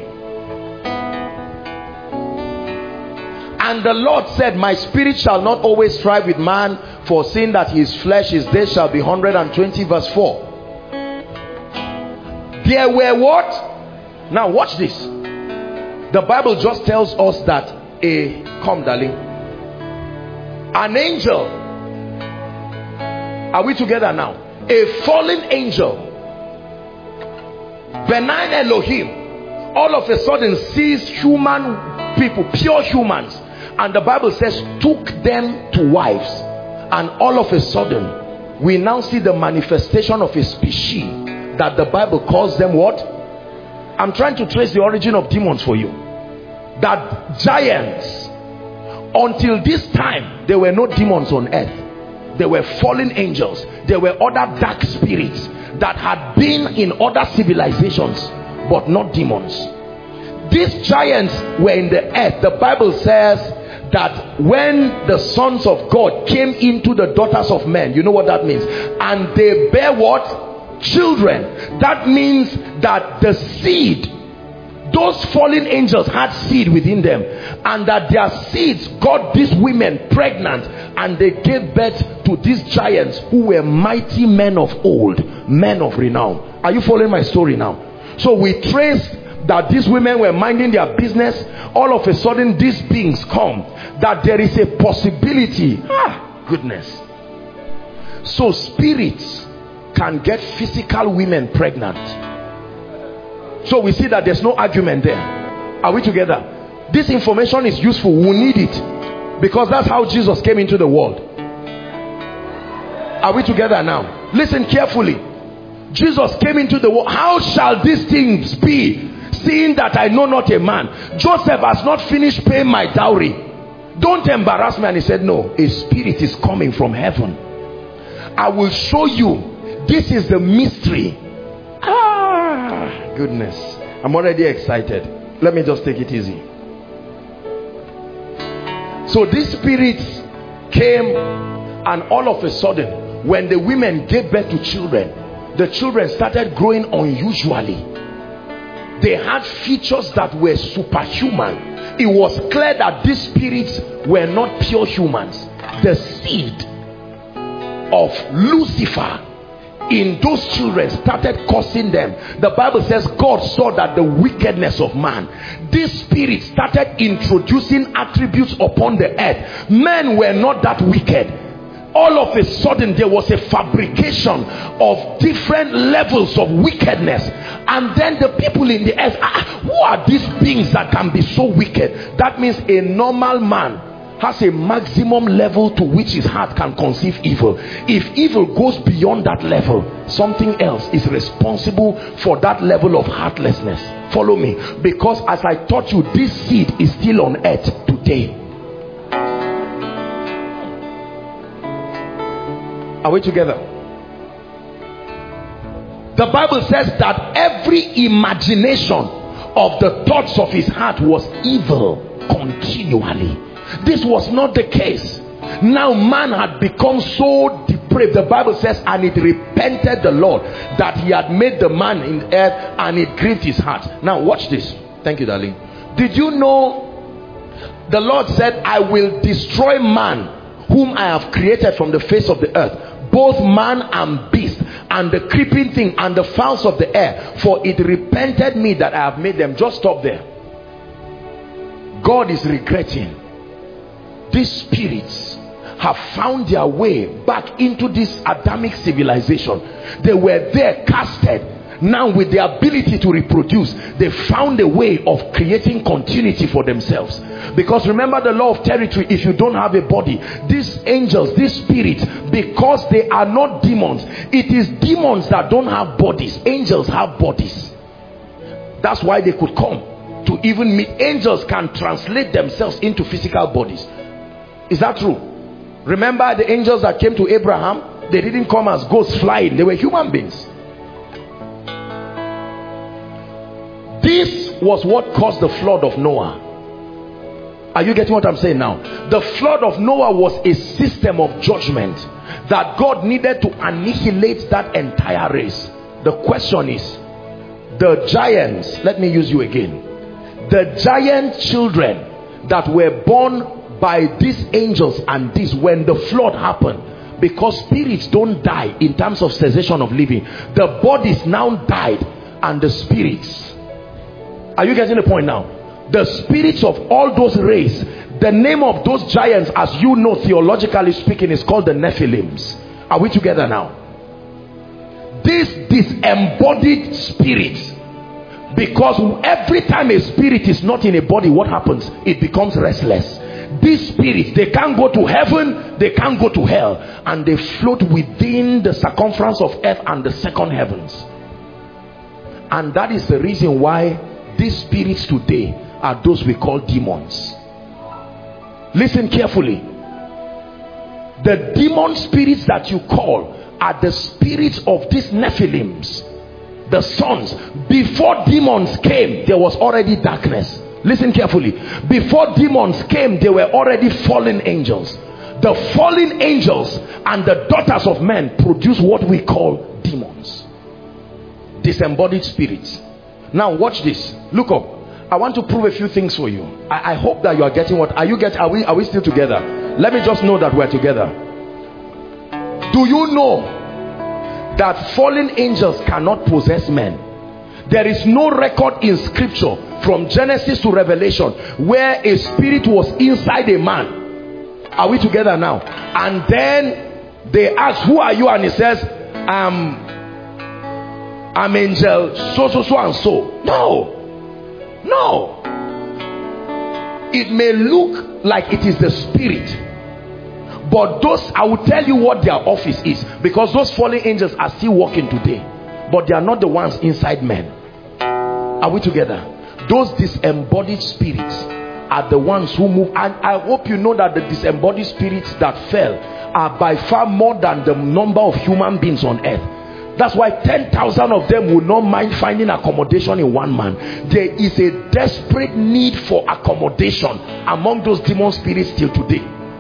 And the Lord said, my spirit shall not always strive with man, for seeing that his flesh is dead shall be one hundred twenty. Verse four. There were what? Now watch this. The Bible just tells us that a, come darling, an angel, are we together now? A fallen angel, benign Elohim, all of a sudden sees human people, pure humans, and the Bible says took them to wives. And all of a sudden we now see the manifestation of a species that the Bible calls them what? I'm trying to trace the origin of demons for you. That giants, until this time there were no demons on earth. There were fallen angels. There were other dark spirits that had been in other civilizations, but not demons. These giants were in the earth. The Bible says that when the sons of God came into the daughters of men, you know what that means? And they bear what? Children. That means that the seed, those fallen angels had seed within them, and that their seeds got these women pregnant, and they gave birth to these giants who were mighty men of old, men of renown. Are you following my story now? So we trace that these women were minding their business. All of a sudden these beings come, that there is a possibility. Ah, goodness. So spirits can get physical women pregnant. So we see that there's no argument there. Are we together? This information is useful. We need it, because that's how Jesus came into the world. Are we together now? Listen carefully. Jesus came into the world. How shall these things be, seeing that I know not a man? Joseph has not finished paying my dowry. Don't embarrass me. And he said, no, a spirit is coming from heaven. I will show you. This is the mystery. Ah, goodness. I'm already excited. Let me just take it easy. So these spirits came, and all of a sudden, when the women gave birth to children, the children started growing unusually. They had features that were superhuman. It was clear that these spirits were not pure humans. The seed of Lucifer in those children started causing them. The Bible says God saw that the wickedness of man. This spirit started introducing attributes upon the earth. Men were not that wicked. All of a sudden there was a fabrication of different levels of wickedness, and then the people in the earth, ah, who are these beings that can be so wicked? That means a normal man has a maximum level to which his heart can conceive evil. If evil goes beyond that level, something else is responsible for that level of heartlessness. Follow me, because as I taught you, this seed is still on earth today. Are we together? The Bible says that every imagination of the thoughts of his heart was evil continually. This was not the case. Now man had become so depraved. The Bible says, and it repented the Lord that he had made the man in earth, and it grieved his heart. Now watch this. Thank you, darling. Did you know the Lord said, I will destroy man whom I have created from the face of the earth, both man and beast, and the creeping thing, and the fowls of the air, for it repented me that I have made them. Just stop there. God is regretting. These spirits have found their way back into this Adamic civilization. They were there casted. Now with the ability to reproduce, they found a way of creating continuity for themselves. Because remember the law of territory, if you don't have a body, these angels, these spirits, because they are not demons, it is demons that don't have bodies. Angels have bodies. That's why they could come to even meet. Angels can translate themselves into physical bodies. Is that true? Remember the angels that came to Abraham? They didn't come as ghosts flying. They were human beings. This was what caused the flood of Noah. Are you getting what I'm saying now? The flood of Noah was a system of judgment that God needed to annihilate that entire race. The question is, the giants, let me use you again, the giant children that were born by these angels and this, when the flood happened, because spirits don't die in terms of cessation of living, the bodies now died, and the spirits, are you getting the point now? The spirits of all those race, the name of those giants, as you know, theologically speaking, is called the Nephilims. Are we together now? This disembodied spirits, because every time a spirit is not in a body, what happens? It becomes restless. These spirits, they can't go to heaven, they can't go to hell, and they float within the circumference of earth and the second heavens. And that is the reason why these spirits today are those we call demons. Listen carefully. The demon spirits that you call are the spirits of these Nephilims, the sons. Before demons came, there was already darkness. Listen carefully. Before demons came, they were already fallen angels. The fallen angels and the daughters of men produce what we call demons, disembodied spirits. Now watch this. Look up. I want to prove a few things for you. I, I hope that you are getting what. Are you getting? Are we? Are we still together? Let me just know that we're together. Do you know that fallen angels cannot possess men? There is no record in scripture from Genesis to Revelation where a spirit was inside a man. Are we together now? And then they ask, who are you? And he says, um, I'm angel so so so and so. No, no. It may look like it is the spirit, but those, I will tell you what their office is, because those fallen angels are still working today, but they are not the ones inside men. Are we together? Those disembodied spirits are the ones who move. And I hope you know that the disembodied spirits that fell are by far more than the number of human beings on earth. That's why ten thousand of them will not mind finding accommodation in one man. There is a desperate need for accommodation among those demon spirits till today.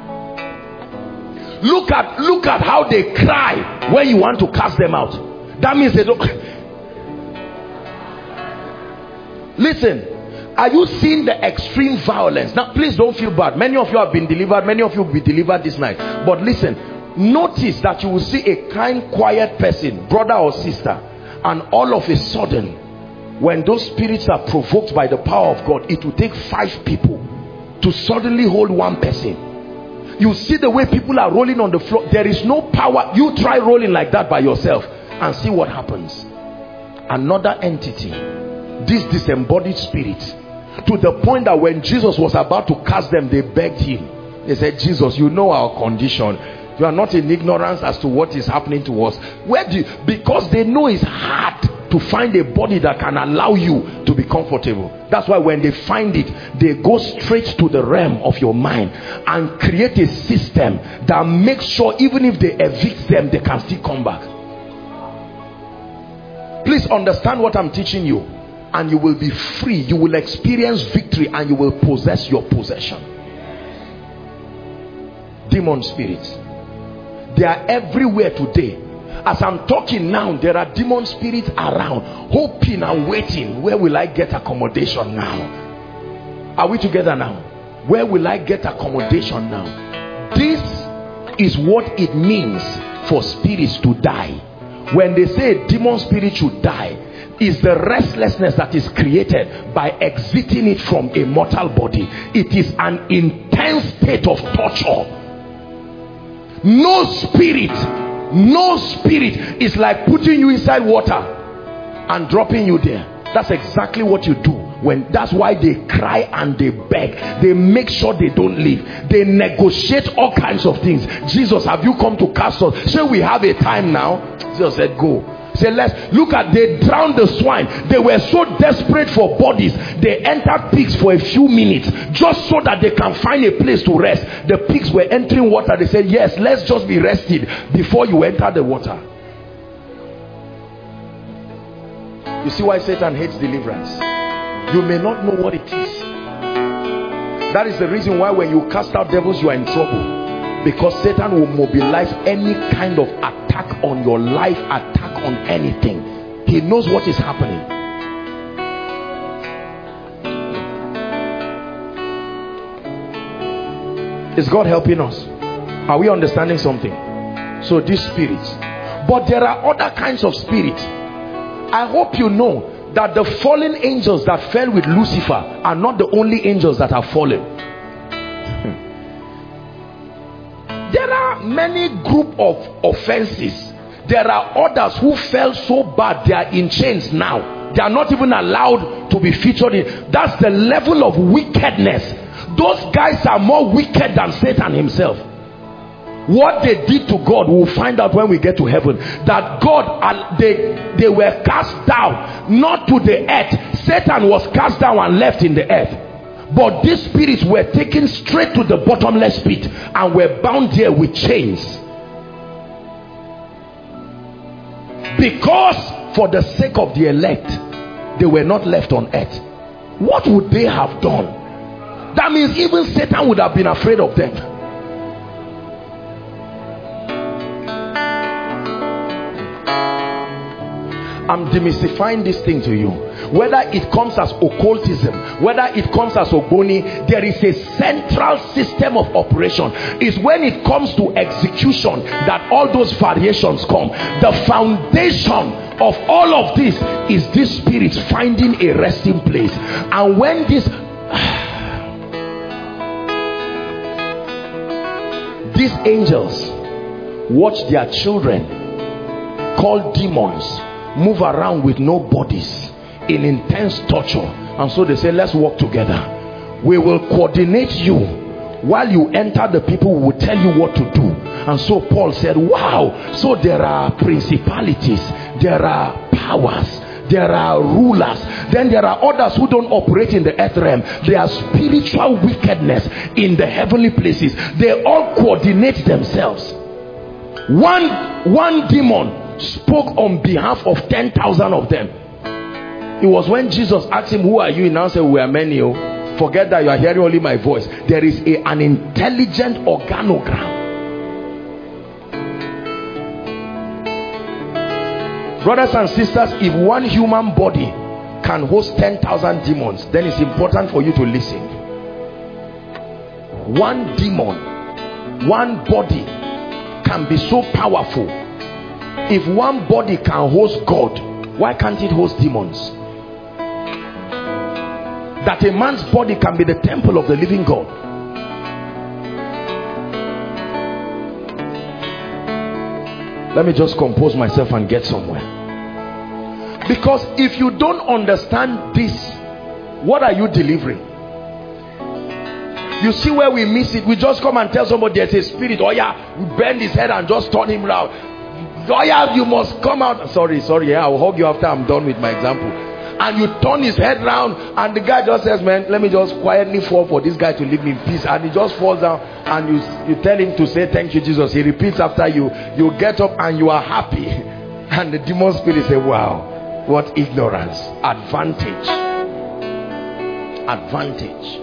Look at, look at how they cry when you want to cast them out. That means they don't. Listen, are you seeing the extreme violence? Now please don't feel bad. Many of you have been delivered. Many of you will be delivered this night. But listen, notice that you will see a kind, quiet person, brother or sister, and all of a sudden, when those spirits are provoked by the power of God, it will take five people to suddenly hold one person. You see the way people are rolling on the floor. There is no power. You try rolling like that by yourself and see what happens. Another entity, this disembodied spirit, to the point that when Jesus was about to cast them, they begged him. They said, Jesus, you know our condition. You are not in ignorance as to what is happening to us. Where do you, because they know it's hard to find a body that can allow you to be comfortable. That's why when they find it, they go straight to the realm of your mind and create a system that makes sure even if they evict them, they can still come back. Please understand what I'm teaching you, and you will be free. You will experience victory and you will possess your possession. Demon spirits, they are everywhere today. As I'm talking now, there are demon spirits around, hoping and waiting. Where will I get accommodation now? Are we together now? Where will I get accommodation now? This is what it means for spirits to die. When they say a demon spirit should die, is the restlessness that is created by exiting it from a mortal body. It is an intense state of torture. No spirit, no spirit is like putting you inside water and dropping you there. That's exactly what you do. When that's why they cry and they beg. They make sure they don't leave. They negotiate all kinds of things. Jesus, have you come to cast us? Shall we have a time now? Jesus said, go. Say, let's look at, they drowned the swine. They were so desperate for bodies, they entered pigs for a few minutes just so that they can find a place to rest. The pigs were entering water. They said, yes, let's just be rested before you enter the water. You see why Satan hates deliverance? You may not know what it is. That is the reason why when you cast out devils, you are in trouble. Because Satan will mobilize any kind of attack on your life, attack on anything. He knows what is happening. Is God helping us? Are we understanding something? So these spirits. But there are other kinds of spirits. I hope you know that the fallen angels that fell with Lucifer are not the only angels that have fallen. There are many group of offenses. There are others who fell so bad they are in chains now. They are not even allowed to be featured in. That's the level of wickedness. Those guys are more wicked than Satan himself. What they did to God, we'll find out when we get to heaven. That God, they, they were cast down, not to the earth. Satan was cast down and left in the earth. But these spirits were taken straight to the bottomless pit and were bound there with chains. Because for the sake of the elect, they were not left on earth. What would they have done? That means even Satan would have been afraid of them. I'm demystifying this thing to you. Whether it comes as occultism, whether it comes as Ogoni, there is a central system of operation. It's when it comes to execution that all those variations come. The foundation of all of this is this spirit finding a resting place. And when this these angels watch their children called demons move around with no bodies in intense torture, and so they say, let's work together. We will coordinate you. While you enter, the people will tell you what to do. And so Paul said, wow, so there are principalities, there are powers, there are rulers, then there are others who don't operate in the earth realm. There are spiritual wickedness in the heavenly places. They all coordinate themselves. One, one demon spoke on behalf of ten thousand of them. It was when Jesus asked him, who are you? He now said, we are many. Oh. Forget that you are hearing only my voice. There is a, an intelligent organogram. Brothers and sisters, if one human body can host ten thousand demons, then it's important for you to listen. One demon, one body can be so powerful. If one body can host God, why can't it host demons? That a man's body can be the temple of the living God. Let me just compose myself and get somewhere. Because if you don't understand this, what are you delivering? You see where we miss it. We just come and tell somebody there's a spirit. Oh yeah, we bend his head and just turn him round. Oh yeah, you must come out. Sorry, sorry, yeah, I'll hug you after I'm done with my example. And you turn his head round and the guy just says, man, let me just quietly fall for this guy to leave me in peace. And he just falls down and you, you tell him to say thank you Jesus. He repeats after you. You get up and you are happy. And the demon spirit say, wow, what ignorance. Advantage. Advantage.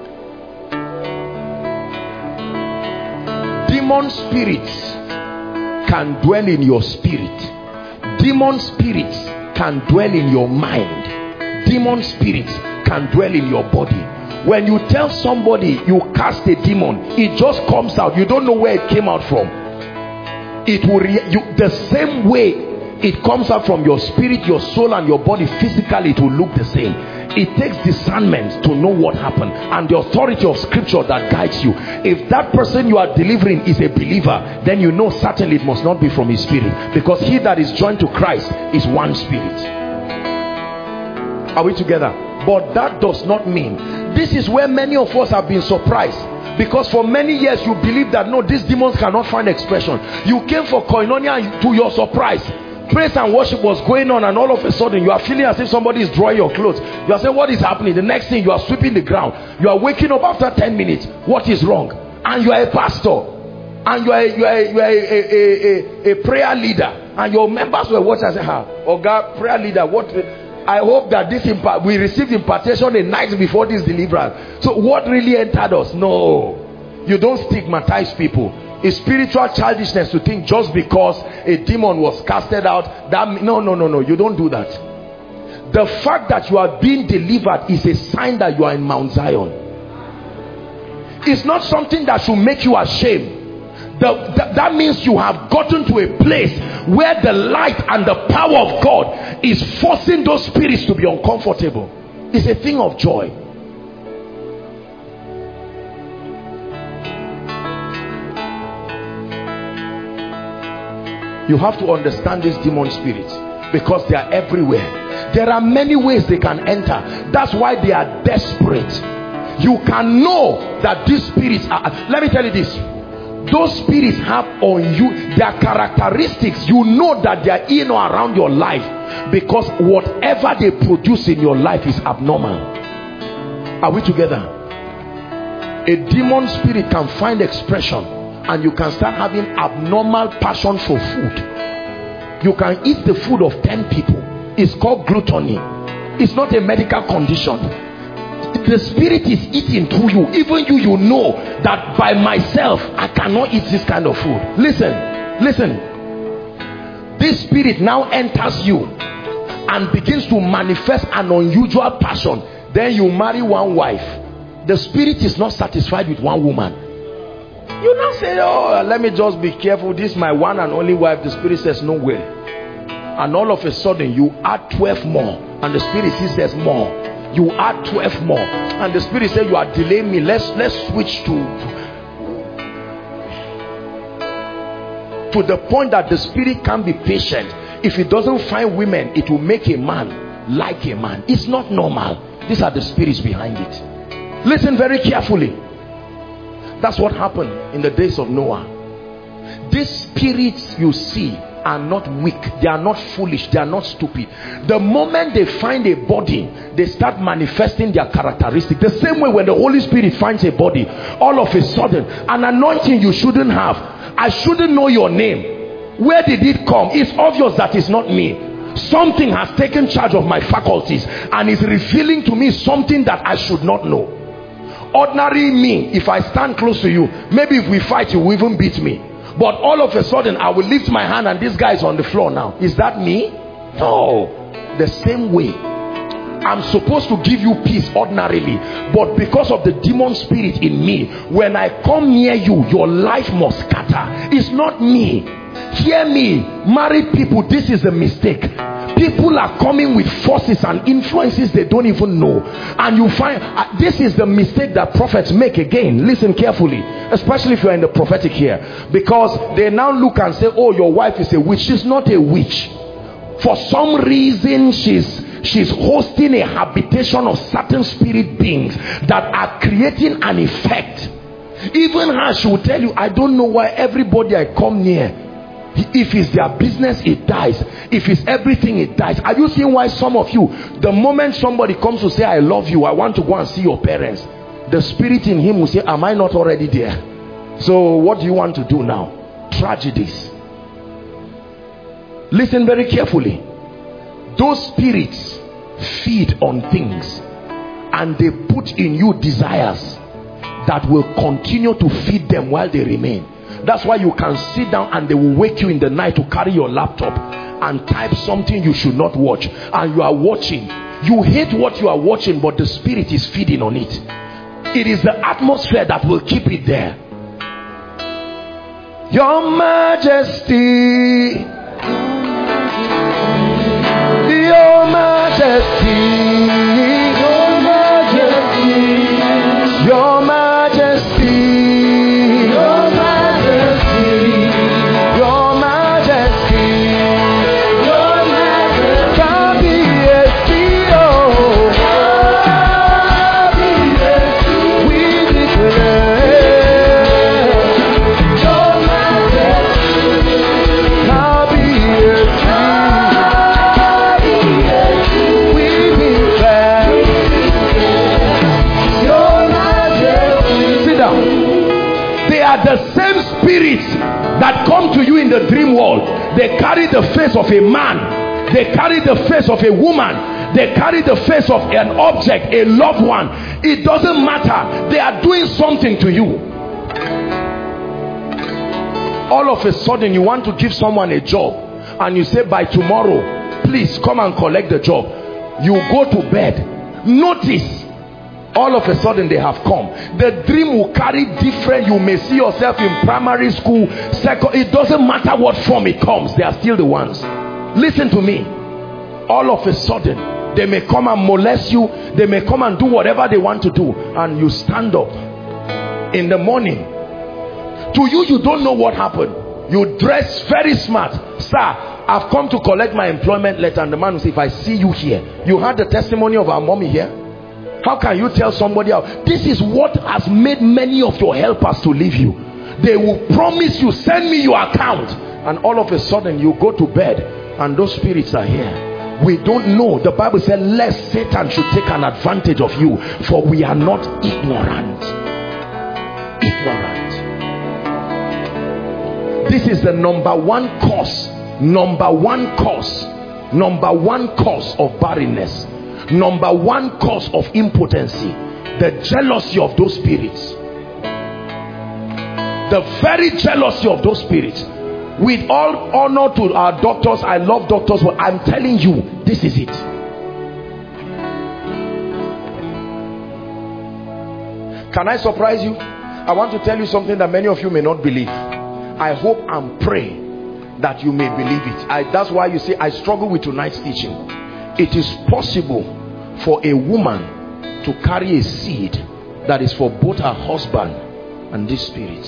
Demon spirits can dwell in your spirit. Demon spirits can dwell in your mind. Demon spirits can dwell in your body. When you tell somebody you cast a demon, it just comes out. You don't know where it came out from. It will re you, the same way it comes out from your spirit, your soul and your body physically, it will look the same. It takes discernment to know what happened and the authority of scripture that guides you. If that person you are delivering is a believer, then you know certainly it must not be from his spirit, because he that is joined to Christ is one spirit. Are we together? But that does not mean, this is where many of us have been surprised, because for many years you believe that no, these demons cannot find expression. You came for koinonia and to your surprise, praise and worship was going on, and all of a sudden you are feeling as if somebody is drawing your clothes. You are saying, what is happening? The next thing, you are sweeping the ground. You are waking up after ten minutes. What is wrong? And you are a pastor, and you are a, you are a, you are a, a, a, a prayer leader, and your members were watching and say, ah, oh God, prayer leader, what? I hope that this impart we received impartation a night before this deliverance. So what really entered us? No, you don't stigmatize people. It's spiritual childishness to think just because a demon was casted out, that no no no no you don't do that. The fact that you are being delivered is a sign that you are in Mount Zion. It's not something that should make you ashamed. The, the, that means you have gotten to a place where the light and the power of God is forcing those spirits to be uncomfortable. It's a thing of joy. You have to understand these demon spirits, because they are everywhere. There are many ways they can enter. That's why they are desperate. You can know that these spirits are, let me tell you this, those spirits have on you their characteristics. You know that they are in or around your life, because whatever they produce in your life is abnormal. Are we together? A demon spirit can find expression, and you can start having abnormal passion for food. You can eat the food of ten people. It's called gluttony. It's not a medical condition. The spirit is eating through you. Even you, you know that by myself I cannot eat this kind of food. Listen, listen. This spirit now enters you and begins to manifest an unusual passion. Then you marry one wife. The spirit is not satisfied with one woman. You now say, oh, let me just be careful. This is my one and only wife. The spirit says, no way. And all of a sudden, you add twelve more. And the spirit says, more. You add twelve more. And the spirit says, you are delaying me. Let's, let's switch to... To the point that the spirit can't be patient. If it doesn't find women, it will make a man like a man. It's not normal. These are the spirits behind it. Listen very carefully. That's what happened in the days of Noah. These spirits you see are not weak. They are not foolish. They are not stupid. The moment they find a body, they start manifesting their characteristics. The same way when the Holy Spirit finds a body, all of a sudden, an anointing you shouldn't have. I shouldn't know your name. Where did it come? It's obvious that it's not me. Something has taken charge of my faculties and is revealing to me something that I should not know. Ordinary me, if I stand close to you, maybe if we fight, you will even beat me. But all of a sudden, I will lift my hand and this guy is on the floor now. Is that me? No. The same way, I'm supposed to give you peace ordinarily, but because of the demon spirit in me, when I come near you, your life must scatter. It's not me. Hear me, married people, this is a mistake. People are coming with forces and influences they don't even know, and you find uh, this is the mistake that prophets make again. Listen carefully, especially if you're in the prophetic here, because they now look and say, oh, your wife is a witch. She's not a witch. For some reason, she's she's hosting a habitation of certain spirit beings that are creating an effect. Even her, she will tell you, I don't know why everybody I come near, if it's their business, it dies. If it's everything, it dies. Are you seeing why some of you, the moment somebody comes to say, I love you, I want to go and see your parents, the spirit in him will say, am I not already there? So what do you want to do now? Tragedies. Listen very carefully. Those spirits feed on things, and they put in you desires that will continue to feed them while they remain. That's why you can sit down and they will wake you in the night to carry your laptop and type something you should not watch, and you are watching. You hate what you are watching, but the spirit is feeding on it. It is the atmosphere that will keep it there. Your Majesty, Your Majesty, Your Majesty, Your Majesty. The same spirits that come to you in the dream world, they carry the face of a man, they carry the face of a woman, they carry the face of an object, a loved one. It doesn't matter. They are doing something to you. All of a sudden you want to give someone a job and you say, by tomorrow please come and collect the job. You go to bed. Notice, all of a sudden they have come. The dream will carry different. You may see yourself in primary school, second, it doesn't matter what form it comes, they are still the ones. Listen to me. All of a sudden they may come and molest you, they may come and do whatever they want to do, and you stand up in the morning. To you, you don't know what happened. You dress very smart. Sir, I've come to collect my employment letter. And the man will say, if I see you here, you had the testimony of our mommy here. How can you tell somebody else? This is what has made many of your helpers to leave you. They will promise you, send me your account, and all of a sudden you go to bed and those spirits are here. We don't know. The Bible said, lest Satan should take an advantage of you, for we are not ignorant. Ignorant. This is the number one cause, number one cause, number one cause of barrenness. Number one cause of impotency, the jealousy of those spirits. The very jealousy of those spirits. With all honor to our doctors, I love doctors, but I'm telling you, this is it. Can I surprise you? I want to tell you something that many of you may not believe. I hope and pray that you may believe it. I, that's why you see I struggle with tonight's teaching. It is possible for a woman to carry a seed that is for both her husband and these spirits.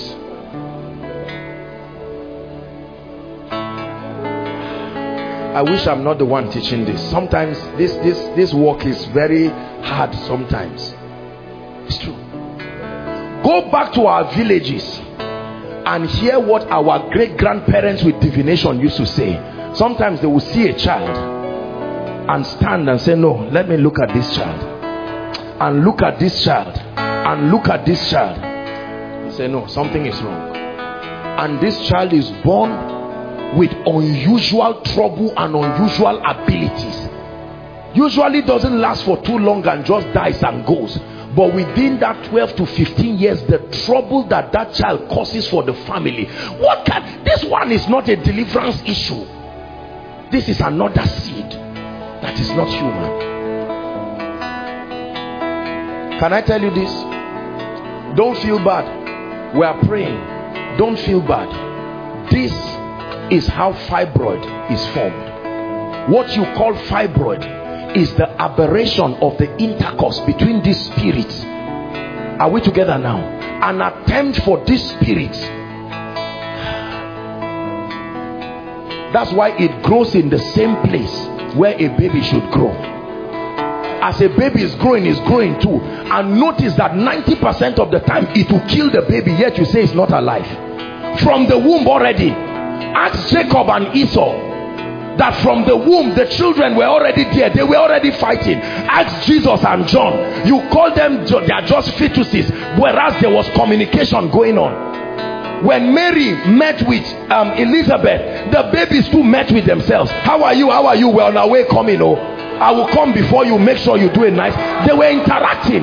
I wish I'm not the one teaching this. Sometimes this this this work is very hard sometimes. It's true. Go back to our villages and hear what our great-grandparents with divination used to say. Sometimes they will see a child and stand and say, no, let me look at this child, and look at this child, and look at this child, and say, no, something is wrong. And this child is born with unusual trouble and unusual abilities. Usually doesn't last for too long and just dies and goes. But within that twelve to fifteen years, the trouble that that child causes for the family. What can, this one is not a deliverance issue. This is another seed that is not human. Can I tell you this? Don't feel bad. We are praying. Don't feel bad. This is how fibroid is formed. What you call fibroid is the aberration of the intercourse between these spirits. Are we together now? An attempt for these spirits. That's why it grows in the same place where a baby should grow. As a baby is growing, is growing too. And notice that ninety percent of the time it will kill the baby, yet you say it's not alive. From the womb already. Ask Jacob and Esau that from the womb the children were already there. They were already fighting. Ask Jesus and John. You call them, they are just fetuses, whereas there was communication going on. When Mary met with um, Elizabeth, the babies too met with themselves. How are you? How are you? We're on our way coming. Oh, I will come before you. Make sure you do it nice. They were interacting.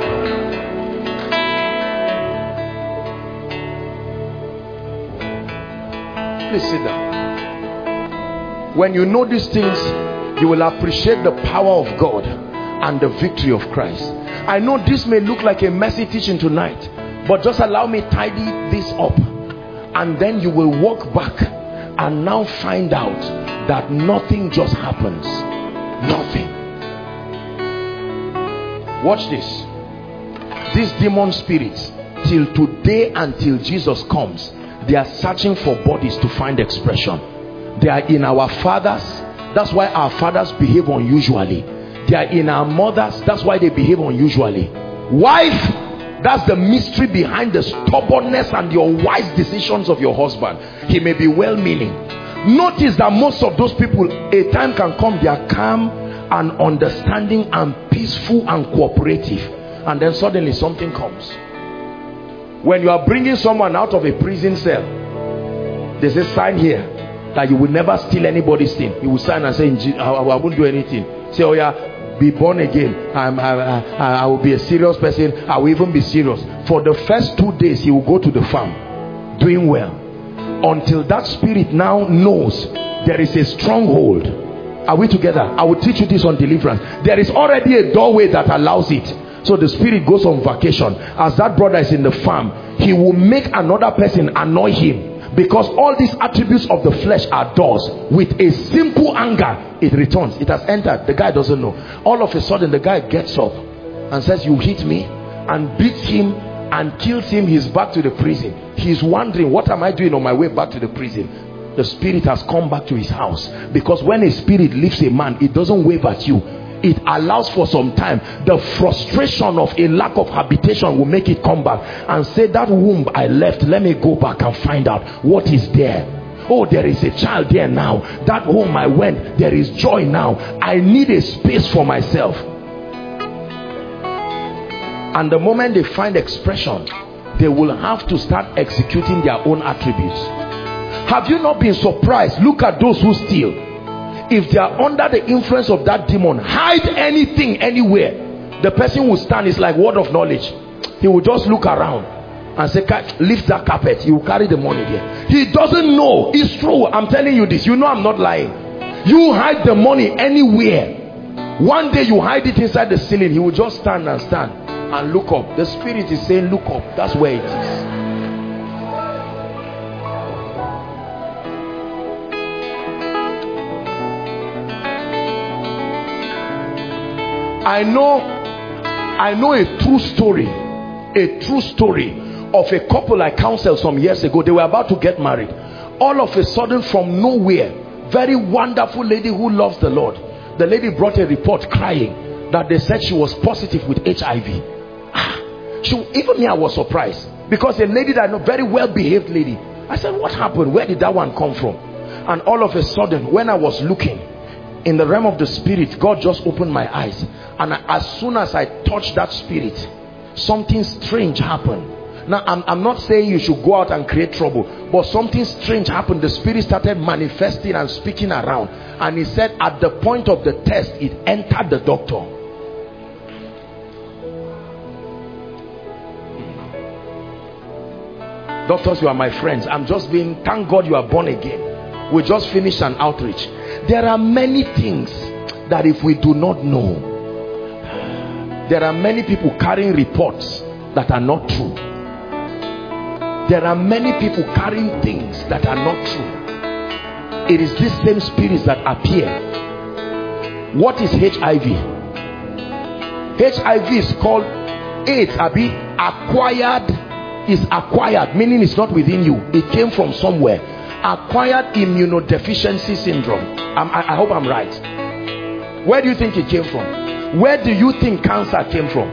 Please sit down. When you know these things, you will appreciate the power of God and the victory of Christ. I know this may look like a messy teaching tonight, but just allow me tidy this up, and then you will walk back and now find out that nothing just happens. Nothing. Watch this. These demon spirits, till today, until Jesus comes, they are searching for bodies to find expression. They are in our fathers. That's why our fathers behave unusually. They are in our mothers. That's why they behave unusually. Wife, that's the mystery behind the stubbornness and the unwise decisions of your husband. He may be well-meaning. Notice that most of those people, a time can come, they are calm and understanding and peaceful and cooperative. And then suddenly something comes. When you are bringing someone out of a prison cell, they say, sign here that you will never steal anybody's thing. You will sign and say, I, I won't do anything. Say, oh yeah, be born again. I'm, I, I, I will be a serious person. I will even be serious. For the first two days, he will go to the farm, doing well. Until that spirit now knows there is a stronghold. Are we together? I will teach you this on deliverance. There is already a doorway that allows it. So the spirit goes on vacation. As that brother is in the farm, he will make another person annoy him. Because all these attributes of the flesh are doors. With a simple anger, it returns. It has entered. The guy doesn't know. All of a sudden, the guy gets up and says, you hit me, and beats him and kills him. He's back to the prison. He's wondering, what am I doing on my way back to the prison? The spirit has come back to his house. Because when a spirit leaves a man, it doesn't wave at you. It allows for some time. The frustration of a lack of habitation will make it come back and say, that womb I left, let me go back and find out what is there. Oh, there is a child there now. That home I went, there is joy now. I need a space for myself. And the moment they find expression, they will have to start executing their own attributes. Have you not been surprised? Look at those who steal. If they are under the influence of that demon, hide anything anywhere, the person will stand. It's like word of knowledge. He will just look around and say, lift that carpet. He will carry the money there. He doesn't know. It's true. I'm telling you this. You know I'm not lying. You hide the money anywhere. One day you hide it inside the ceiling. He will just stand and stand and look up. The spirit is saying, look up. That's where it is. I know, I know a true story, a true story of a couple I counseled some years ago. They were about to get married. All of a sudden, from nowhere, very wonderful lady who loves the Lord. The lady brought a report crying that they said she was positive with H I V. She, even me, I was surprised, because a lady that I know, very well behaved lady. I said, what happened? Where did that one come from? And all of a sudden, when I was looking in the realm of the spirit, God just opened my eyes, and as soon as I touched that spirit, something strange happened. Now, I'm, I'm not saying you should go out and create trouble, but something strange happened. The spirit started manifesting and speaking around. And he said at the point of the test, it entered the doctor. Doctors, you are my friends. I'm just being, thank God you are born again. We just finished an outreach. There are many things that if we do not know, there are many people carrying reports that are not true. There are many people carrying things that are not true. It is these same spirits that appear. What is H I V? H I V is called AIDS, Abi. Acquired is acquired, meaning it's not within you. It came from somewhere. Acquired immunodeficiency syndrome. Um, I, I hope I'm right. Where do you think it came from? Where do you think cancer came from?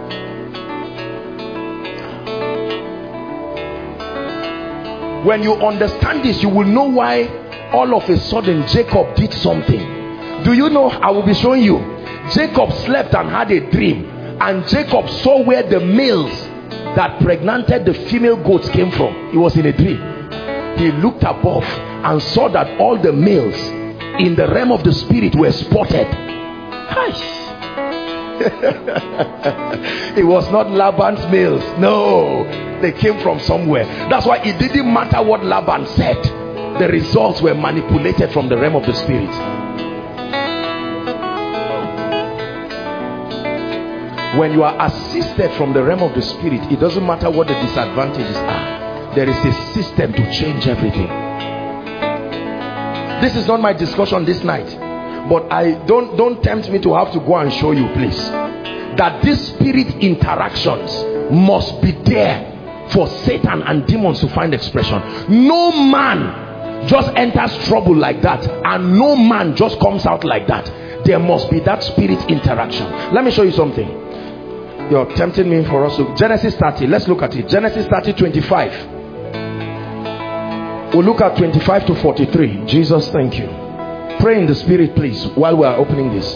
When you understand this, you will know why all of a sudden Jacob did something. Do you know? I will be showing you. Jacob slept and had a dream, and Jacob saw where the males that pregnanted the female goats came from. It was in a dream. He looked above and saw that all the males in the realm of the spirit were spotted. It was not Laban's males. No, they came from somewhere. That's why it didn't matter what Laban said. The results were manipulated from the realm of the spirit. When you are assisted from the realm of the spirit, it doesn't matter what the disadvantages are. There is a system to change everything. This is not my discussion this night, but I don't don't tempt me to have to go and show you, please, that these spirit interactions must be there for Satan and demons to find expression. No man just enters trouble like that, and no man just comes out like that. There must be that spirit interaction. Let me show you something. You're tempting me for us to Genesis thirty. Let's look at it. Genesis thirty, twenty-five. We'll look at twenty-five to forty-three. Jesus, thank you. Pray in the spirit, please, while we are opening this.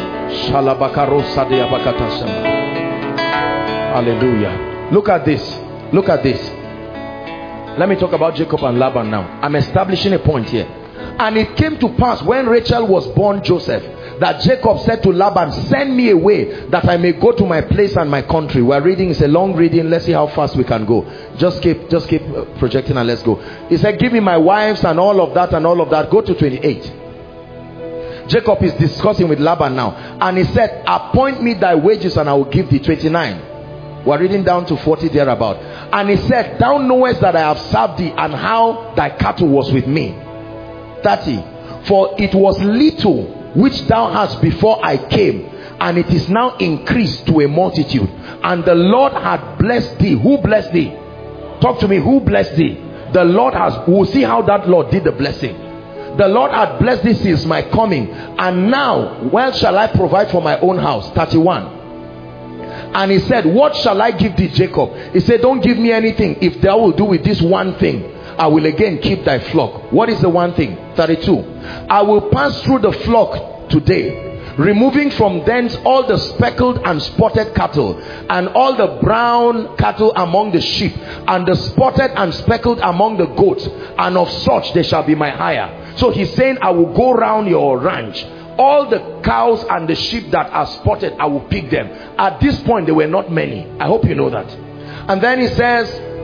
Hallelujah. Look at this. Look at this. Let me talk about Jacob and Laban now. I'm establishing a point here. And it came to pass when Rachel was born Joseph, that Jacob said to Laban, send me away that I may go to my place and my country. We're reading, it's a long reading. Let's see how fast we can go. Just keep just keep projecting and let's go. He said, give me my wives and all of that and all of that. Go to twenty-eight. Jacob is discussing with Laban now, and he said, appoint me thy wages and I will give thee. Twenty-nine. We're reading down to forty thereabout. And he said, thou knowest that I have served thee, and how thy cattle was with me. thirty. For it was little which thou hast before I came, and it is now increased to a multitude. And the Lord had blessed thee. Who blessed thee? Talk to me. Who blessed thee? The Lord has. We'll see how that Lord did the blessing. The Lord had blessed thee since my coming, and now well shall I provide for my own house. thirty-one. And he said, what shall I give thee, Jacob? He said, don't give me anything. If thou will do with this one thing, I will again keep thy flock. What is the one thing? thirty-two. I will pass through the flock today, removing from thence all the speckled and spotted cattle, and all the brown cattle among the sheep, and the spotted and speckled among the goats, and of such they shall be my hire. So he's saying, I will go round your ranch. All the cows and the sheep that are spotted, I will pick them. At this point, there were not many. I hope you know that. And then he says,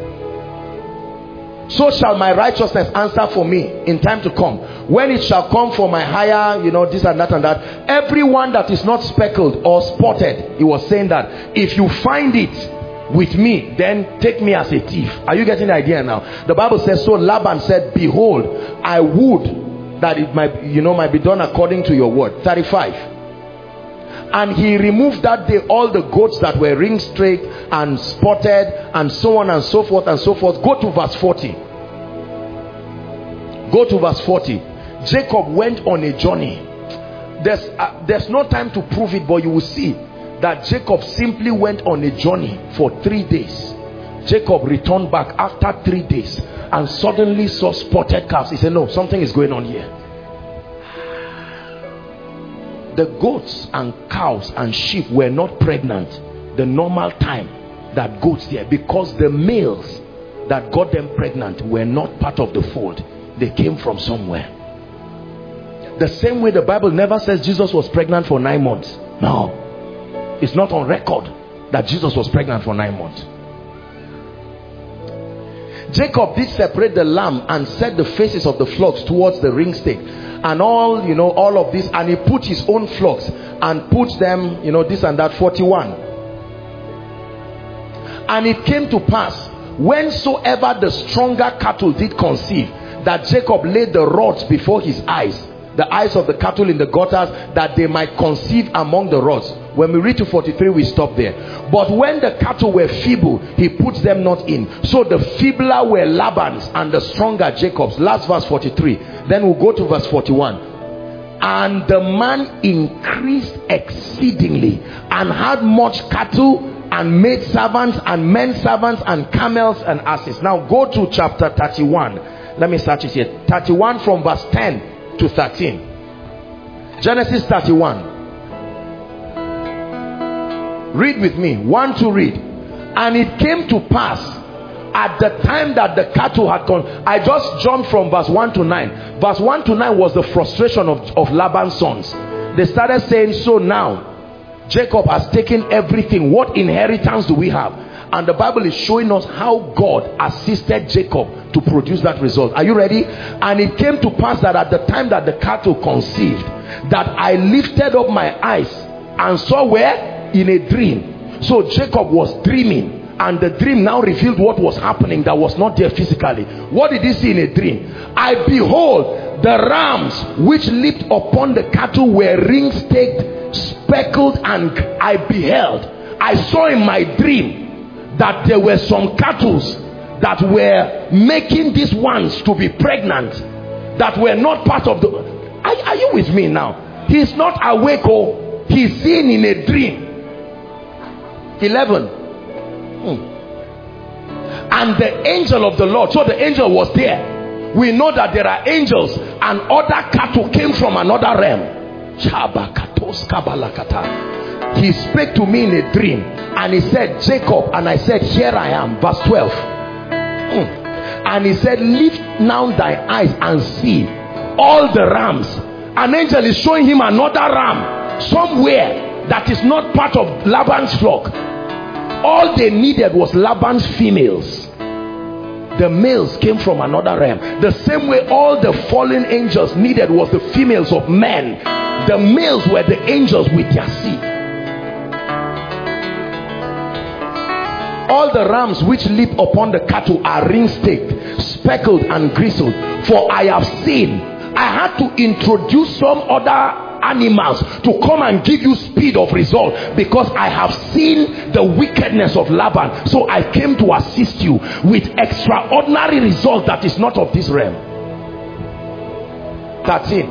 so shall my righteousness answer for me in time to come, when it shall come for my hire, you know, this and that and that. Everyone that is not speckled or spotted, he was saying that if you find it with me, then take me as a thief. Are you getting the idea now? The Bible says, so Laban said, behold, I would that it might, you know, might be done according to your word. thirty-five. And he removed that day all the goats that were ring straight and spotted, and so on and so forth and so forth. Go to verse forty. Go to verse forty. Jacob went on a journey. There's uh, there's no time to prove it, but you will see that Jacob simply went on a journey for three days. Jacob returned back after three days and suddenly saw spotted calves. He said, no, something is going on here. The goats and cows and sheep were not pregnant the normal time that goats there, because the males that got them pregnant were not part of the fold. They came from somewhere. The same way the Bible never says Jesus was pregnant for nine months. No, it's not on record that Jesus was pregnant for nine months. Jacob did separate the lamb and set the faces of the flocks towards the ring stake and all, you know, all of this, and he put his own flocks and put them, you know, this and that, forty-one. And it came to pass, whensoever the stronger cattle did conceive, that Jacob laid the rods before his eyes, the eyes of the cattle in the gutters, that they might conceive among the rods. When we read to forty-three, we stop there. But when the cattle were feeble, he puts them not in. So the feebler were Laban's and the stronger Jacob's. Last verse, forty-three. Then we'll go to verse forty-one. And the man increased exceedingly and had much cattle and maid servants and men servants and camels and asses. Now go to chapter thirty-one. Let me start it here. thirty-one from verse ten to thirteen. Genesis thirty-one. Read with me. One to read. And it came to pass at the time that the cattle had gone. I just jumped from verse one to nine. Verse one to nine was the frustration of, of Laban's sons. They started saying, so now Jacob has taken everything. What inheritance do we have? And the Bible is showing us how God assisted Jacob to produce that result. Are you ready? And it came to pass that at the time that the cattle conceived, that I lifted up my eyes and saw where? In a dream. So Jacob was dreaming, and the dream now revealed what was happening that was not there physically. What did he see in a dream? I behold, the rams which leaped upon the cattle were ring-staked, speckled, and I beheld. I saw in my dream that there were some cattle that were making these ones to be pregnant, that were not part of the... Are, are you with me now? He's not awake, oh, he's seen in a dream. eleven. Hmm. And the angel of the Lord, so the angel was there. We know that there are angels, and other cattle came from another realm. He spake to me in a dream, and he said, Jacob, and I said, here I am. Verse twelve. Hmm. And he said, lift now thy eyes and see all the rams. An angel is showing him another ram somewhere that is not part of Laban's flock. All they needed was Laban's females. The males came from another realm. The same way all the fallen angels needed was the females of men. The males were the angels with their seed. All the rams which leap upon the cattle are ring-staked, speckled and gristled. For I have seen, I had to introduce some other animals to come and give you speed of result, because I have seen the wickedness of Laban. So I came to assist you with extraordinary result that is not of this realm. thirteen.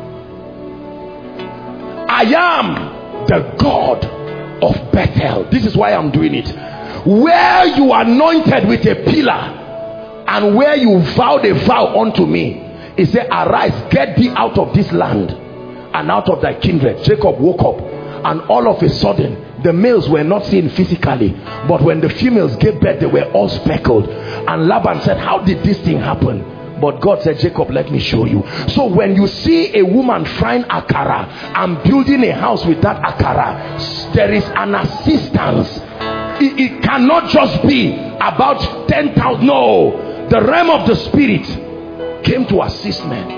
I am the God of Bethel. This is why I'm doing it. Where you anointed with a pillar, and where you vowed a vow unto me, he said, arise, get thee out of this land and out of thy kindred. Jacob woke up, and all of a sudden the males were not seen physically, but when the females gave birth, they were all speckled. And Laban said, how did this thing happen? But God said, Jacob, let me show you. So when you see a woman frying akara and building a house with that akara, there is an assistance. It, it cannot just be about ten thousand. No, the realm of the spirit came to assist men.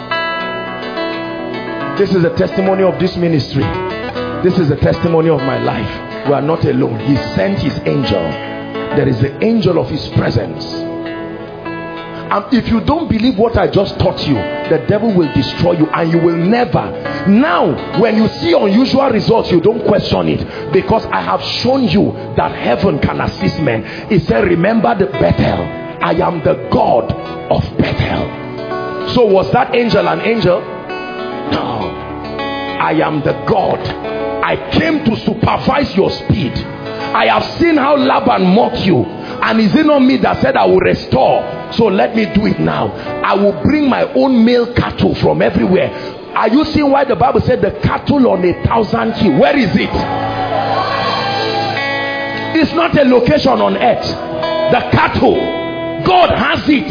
This is a testimony of this ministry. This is a testimony of my life. We are not alone. He sent his angel. There is the angel of his presence. And if you don't believe what I just taught you, the devil will destroy you, and you will never. Now, when you see unusual results, you don't question it, because I have shown you that heaven can assist men. He said, remember the Bethel. I am the God of Bethel. So was that angel an angel? No. I am the God. I came to supervise your speed. I have seen how Laban mocked you, and is it not me that said I will restore? So let me do it now. I will bring my own male cattle from everywhere. Are you seeing why the Bible said the cattle on a thousand hill? Where is it? It's not a location on earth. The cattle, God has it.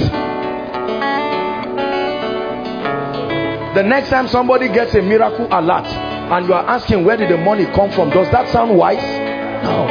The next time somebody gets a miracle alert and you are asking where did the money come from, does that sound wise? No.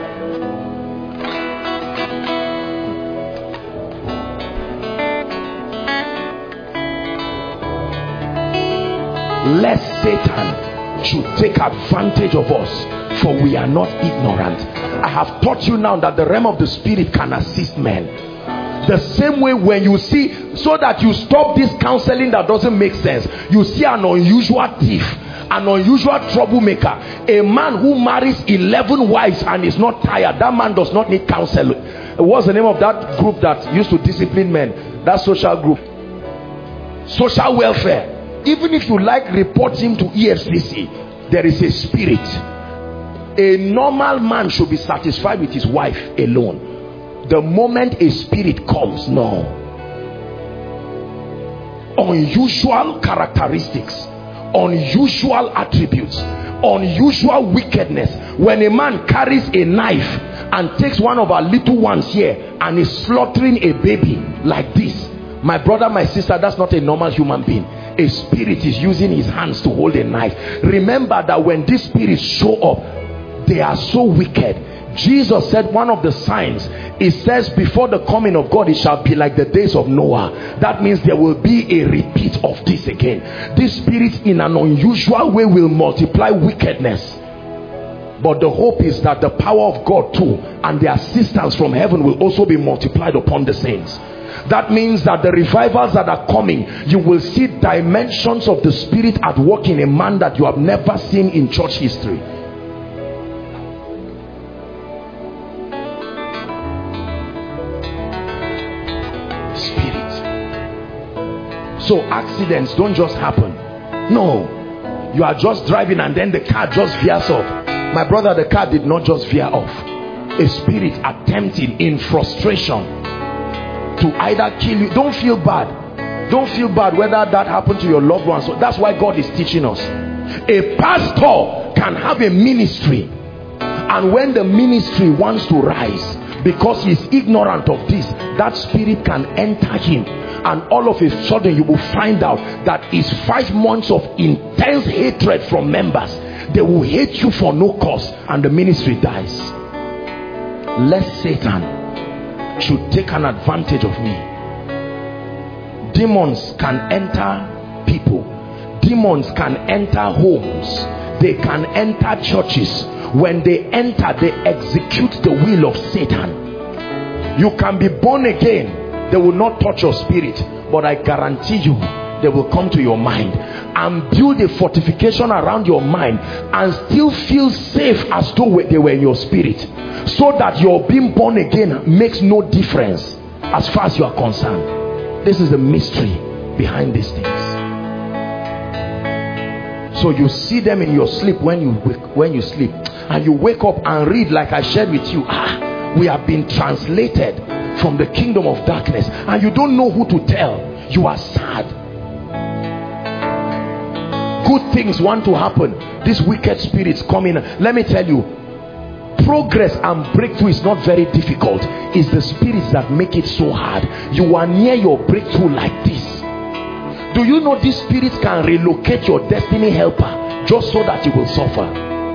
Lest Satan should take advantage of us, for we are not ignorant. I have taught you now that the realm of the spirit can assist men. The same way when you see, so that you stop this counseling that doesn't make sense, you see an unusual thief, an unusual troublemaker, a man who marries eleven wives and is not tired, that man does not need counseling. What's the name of that group that used to discipline men? That social group, social welfare. Even if you like, report him to E F C C. There is a spirit. A normal man should be satisfied with his wife alone. The moment a spirit comes, no. Unusual characteristics, unusual attributes, unusual wickedness. When a man carries a knife and takes one of our little ones here and is slaughtering a baby like this, my brother, my sister, that's not a normal human being. A spirit is using his hands to hold a knife. Remember that when these spirits show up, they are so wicked. Jesus said one of the signs, it says before the coming of God it shall be like the days of Noah. That means there will be a repeat of this again. These spirits in an unusual way will multiply wickedness. But the hope is that the power of God too and the assistance from heaven will also be multiplied upon the saints. That means that the revivals that are coming, you will see dimensions of the spirit at work in a man that you have never seen in church history. Spirit. So accidents don't just happen. No. You are just driving and then the car just veers off. My brother, the car did not just veer off. A spirit attempting in frustration to either kill you. Don't feel bad. Don't feel bad whether that happened to your loved ones. So that's why God is teaching us. A pastor can have a ministry, and when the ministry wants to rise, because he's ignorant of this, that spirit can enter him, and all of a sudden you will find out that it's five months of intense hatred from members. They will hate you for no cause, and the ministry dies. Lest Satan should take an advantage of me. Demons can enter people. Demons can enter homes. They can enter churches. When they enter, they execute the will of Satan. You can be born again, they will not touch your spirit, but I guarantee you they will come to your mind and build a fortification around your mind and still feel safe as though they were in your spirit, so that your being born again makes no difference as far as you are concerned. This is the mystery behind these things. So you see them in your sleep when you wake, when you sleep, and you wake up and read, like I shared with you, ah, we have been translated from the kingdom of darkness, and you don't know who to tell. You are sad. Good things want to happen. These wicked spirits come in. Let me tell you, progress and breakthrough is not very difficult. It's the spirits that make it so hard. You are near your breakthrough like this. Do you know these spirits can relocate your destiny helper just so that you will suffer?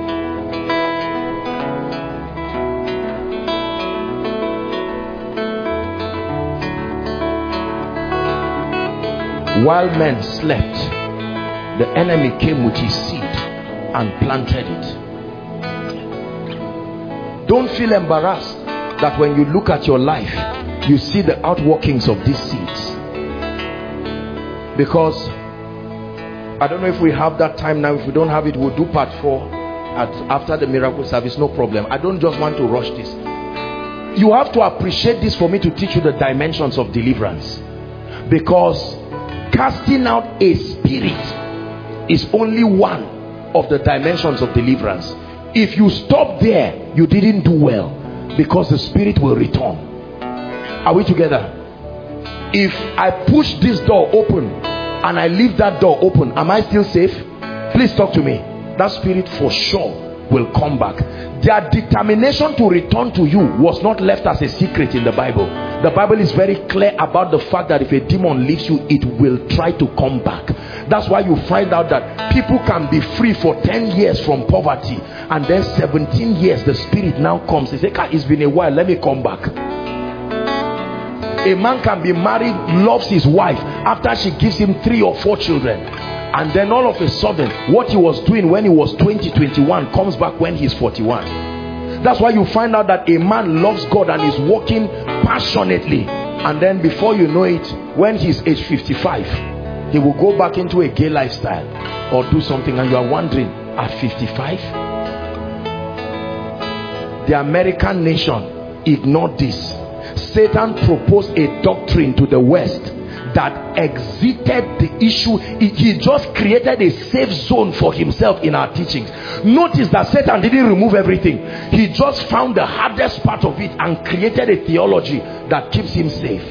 While men slept, the enemy came with his seed and planted it. Don't feel embarrassed that when you look at your life, you see the outworkings of these seeds. Because I don't know if we have that time now. If we don't have it, we'll do part four at, after the miracle service. No problem. I don't just want to rush this. You have to appreciate this for me to teach you the dimensions of deliverance. Because casting out a spirit is only one of the dimensions of deliverance. If you stop there, you didn't do well, because the spirit will return. Are we together? If I push this door open and I leave that door open, am I still safe? Please talk to me. That spirit for sure will come back. Their determination to return to you was not left as a secret in the Bible. The Bible is very clear about the fact that if a demon leaves you, it will try to come back. That's why you find out that people can be free for ten years from poverty, and then seventeen years the spirit now comes. They say, it's been a while, let me come back. A man can be married, loves his wife, after she gives him three or four children, and then all of a sudden what he was doing when he was twenty, twenty-one comes back when he's forty-one. That's why you find out that a man loves God and is walking passionately, and then before you know it, when he's age fifty-five, he will go back into a gay lifestyle or do something, and you are wondering, at fifty-five? The American nation ignored this. Satan proposed a doctrine to the West that exited the issue. He just created a safe zone for himself in our teachings. Notice that Satan didn't remove everything. He just found the hardest part of it and created a theology that keeps him safe.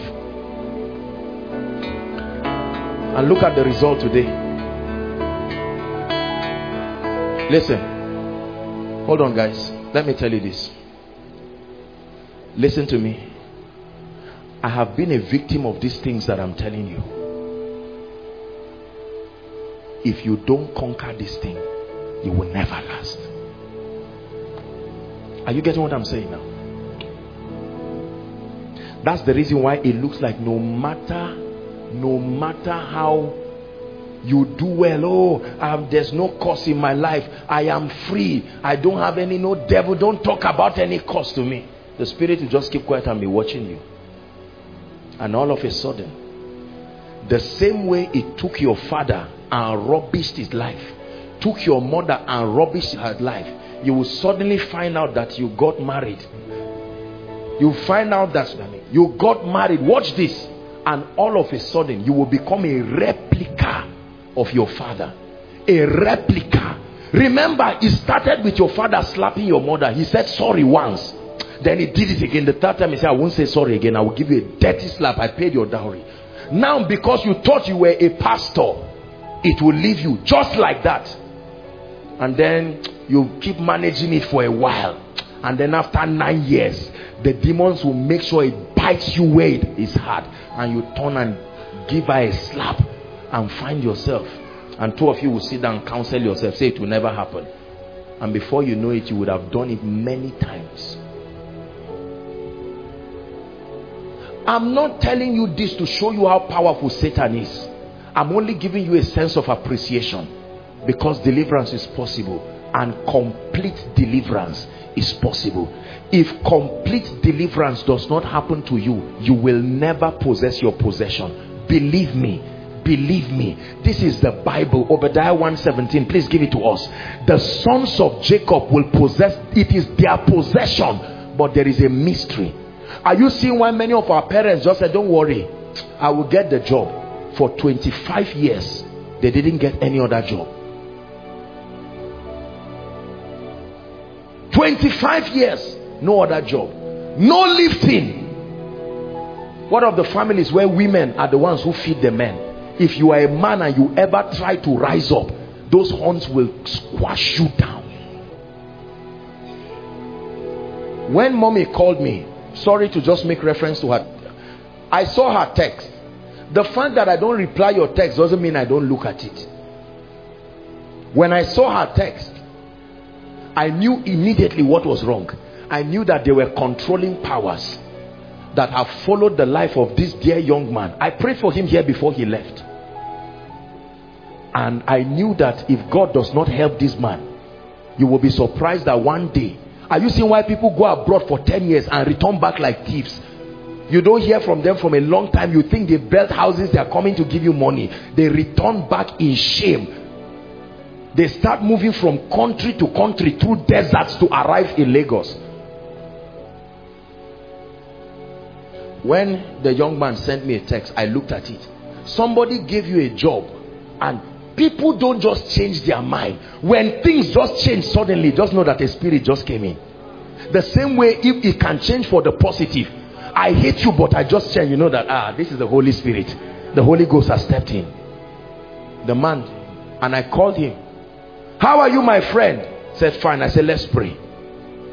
And look at the result today. Listen. Hold on, guys. Let me tell you this. Listen to me. I have been a victim of these things that I'm telling you. If you don't conquer this thing, you will never last. Are you getting what I'm saying now? That's the reason why it looks like no matter no matter how you do well, oh, um, there's no curse in my life, I am free, I don't have any, no devil, don't talk about any curse to me. The spirit will just keep quiet and be watching you. And all of a sudden, the same way it took your father and rubbished his life, took your mother and rubbished her life, you will suddenly find out that you got married. You find out that you got married. Watch this. And all of a sudden, you will become a replica of your father. A replica. Remember, it started with your father slapping your mother. He said sorry once. Then he did it again. The third time he said, I won't say sorry again. I will give you a dirty slap. I paid your dowry. Now, because you thought you were a pastor, it will leave you just like that. And then you keep managing it for a while. And then after nine years, the demons will make sure it bites you where it is hard. And you turn and give her a slap and find yourself. And two of you will sit down and counsel yourself. Say it will never happen. And before you know it, you would have done it many times. I'm not telling you this to show you how powerful Satan is. I'm only giving you a sense of appreciation, because deliverance is possible, and complete deliverance is possible. If complete deliverance does not happen to you, you will never possess your possession. Believe me, believe me. This is the Bible. Obadiah one seventeen. Please give it to us. The sons of Jacob will possess. It is their possession, but there is a mystery. Are you seeing why many of our parents just said, don't worry, I will get the job? For twenty-five years, they didn't get any other job. twenty-five years, no other job. No lifting. What of the families where women are the ones who feed the men? If you are a man and you ever try to rise up, those horns will squash you down. When mommy called me, sorry to just make reference to her, I saw her text. The fact that I don't reply your text doesn't mean I don't look at it. When I saw her text, I knew immediately what was wrong. I knew that there were controlling powers that have followed the life of this dear young man. I prayed for him here before he left. And I knew that if God does not help this man, you will be surprised that one day. Are you seeing why people go abroad for ten years and return back like thieves? You don't hear from them from a long time. You think they built houses, they are coming to give you money. They return back in shame. They start moving from country to country through deserts to arrive in Lagos. When the young man sent me a text, I looked at it. Somebody gave you a job, and people don't just change their mind. When things just change suddenly, just know that a spirit just came in. The same way, if it can change for the positive. I hate you, but I just change. You know that, ah, this is the Holy Spirit. The Holy Ghost has stepped in. The man, and I called him. How are you, my friend? Said, fine. I said, let's pray.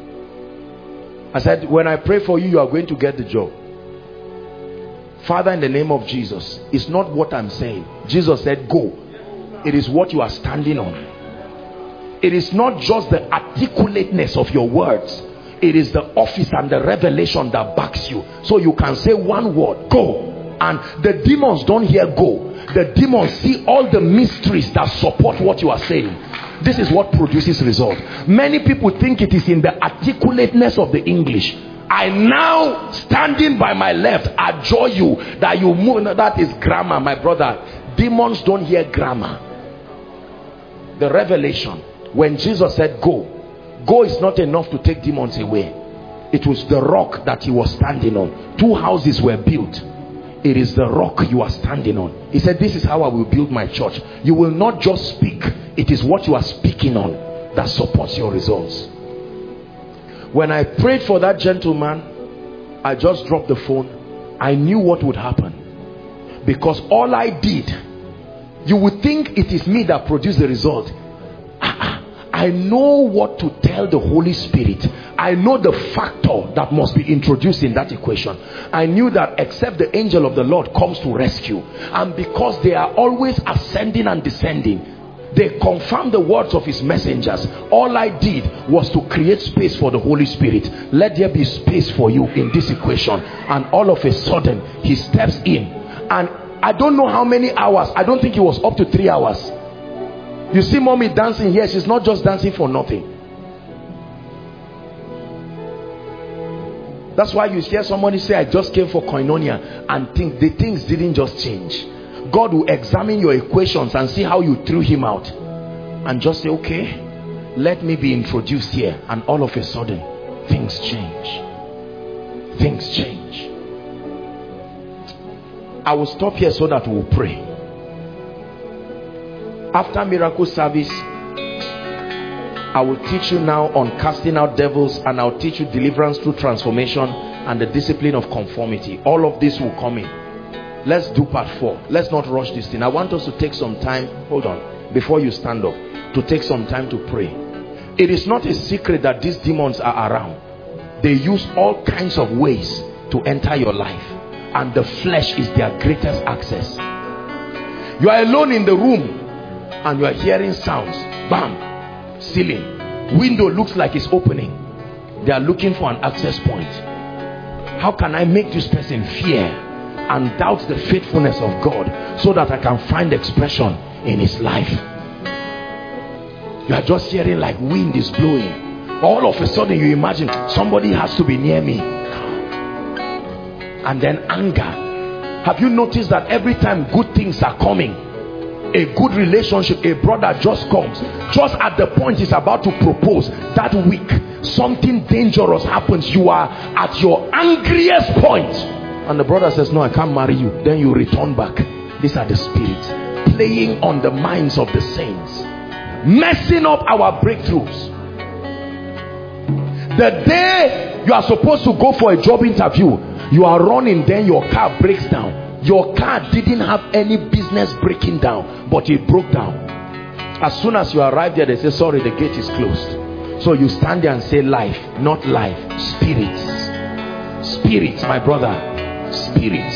I said, when I pray for you, you are going to get the job. Father, in the name of Jesus, it's not what I'm saying. Jesus said, go. It is what you are standing on. It is not just the articulateness of your words. It is the office and the revelation that backs you. So you can say one word, go. And the demons don't hear go. The demons see all the mysteries that support what you are saying. This is what produces result. Many people think it is in the articulateness of the English. I now, standing by my left, adjure you that you move. No, that is grammar, my brother. Demons don't hear grammar. The revelation. When Jesus said go, go is not enough to take demons away. It was the rock that he was standing on. Two houses were built. It is the rock you are standing on. He said, this is how I will build my church. You will not just speak. It is what you are speaking on that supports your results. When I prayed for that gentleman, I just dropped the phone. I knew what would happen. Because all I did, you would think it is me that produced the result. I know what to tell the Holy Spirit. I know the factor that must be introduced in that equation. I knew that except the angel of the Lord comes to rescue, and because they are always ascending and descending, they confirm the words of his messengers. All I did was to create space for the Holy Spirit. Let there be space for you in this equation. And all of a sudden he steps in, and I don't know how many hours. I don't think it was up to three hours. You see mommy dancing here. She's not just dancing for nothing. That's why you hear somebody say, I just came for koinonia, and think the things didn't just change. God will examine your equations and see how you threw him out, and just say, okay, let me be introduced here. And all of a sudden things change. Things change. I will stop here so that we'll pray. After miracle service, I will teach you now on casting out devils, and I'll teach you deliverance through transformation and the discipline of conformity. All of this will come in. Let's do part four. Let's not rush this thing. I want us to take some time, hold on, before you stand up, to take some time to pray. It is not a secret that these demons are around. They use all kinds of ways to enter your life, and the flesh is their greatest access. You are alone in the room and you are hearing sounds. Bam, ceiling, window looks like it's opening. They are looking for an access point. How can I make this person fear and doubt the faithfulness of God, so that I can find expression in his life? You are just hearing like wind is blowing. All of a sudden you imagine somebody has to be near me. And then anger. Have you noticed that every time good things are coming, a good relationship, a brother just comes, just at the point he's about to propose, that week something dangerous happens. You are at your angriest point, and the brother says, no, I can't marry you. Then you return back. These are the spirits playing on the minds of the saints, messing up our breakthroughs. The day you are supposed to go for a job interview, you are running, then your car breaks down. Your car didn't have any business breaking down, but it broke down. As soon as you arrive there, they say, sorry, the gate is closed. So you stand there and say, life, not life, spirits. Spirits, my brother, spirits.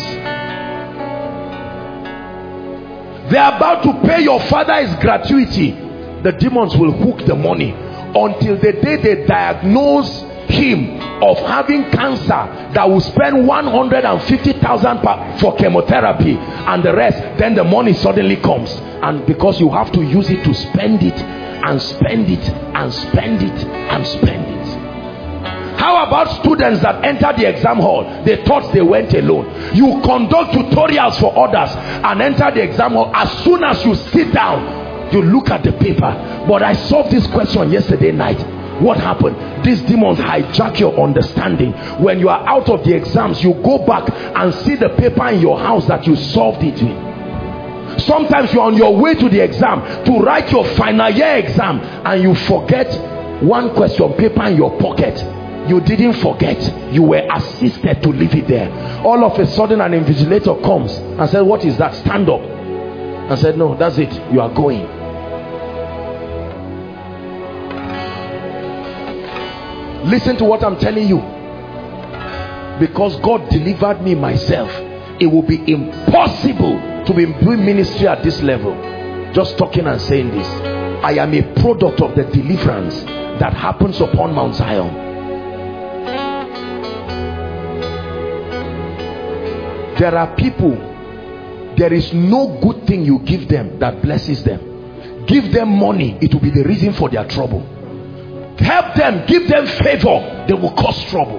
They are about to pay your father his gratuity. The demons will hook the money until the day they diagnose him of having cancer that will spend one hundred fifty thousand for chemotherapy and the rest. Then the money suddenly comes, and because you have to use it to spend it and spend it and spend it and spend it. How about students that enter the exam hall? They thought they went alone. You conduct tutorials for others and enter the exam hall. As soon as you sit down, you look at the paper. But I solved this question yesterday night. What happened? These demons hijack your understanding. When you are out of the exams, you go back and see the paper in your house that you solved it with. Sometimes you're on your way to the exam to write your final year exam, and you forget one question paper in your pocket. You didn't forget. You were assisted to leave it there. All of a sudden an invigilator comes and said, what is that? Stand up. I said, no, that's it. You are going. Listen to what I'm telling you. because God delivered me myself, it will be impossible to be doing ministry at this level. Just talking and saying this, I am a product of the deliverance that happens upon Mount Zion. There are people, there is no good thing you give them that blesses them. Give them money, it will be the reason for their trouble. Help them, give them favor, they will cause trouble.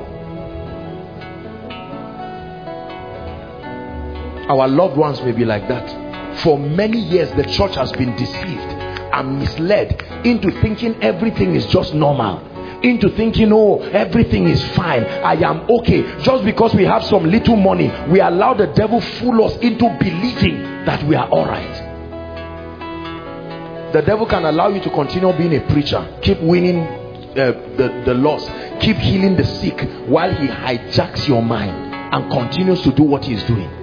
Our loved ones may be like that. For many years the church has been deceived and misled into thinking everything is just normal, into thinking, oh, everything is fine, I am okay. Just because we have some little money, we allow the devil fool us into believing that we are all right. The devil can allow you to continue being a preacher, keep winning uh, the, the lost, keep healing the sick, while he hijacks your mind and continues to do what he is doing.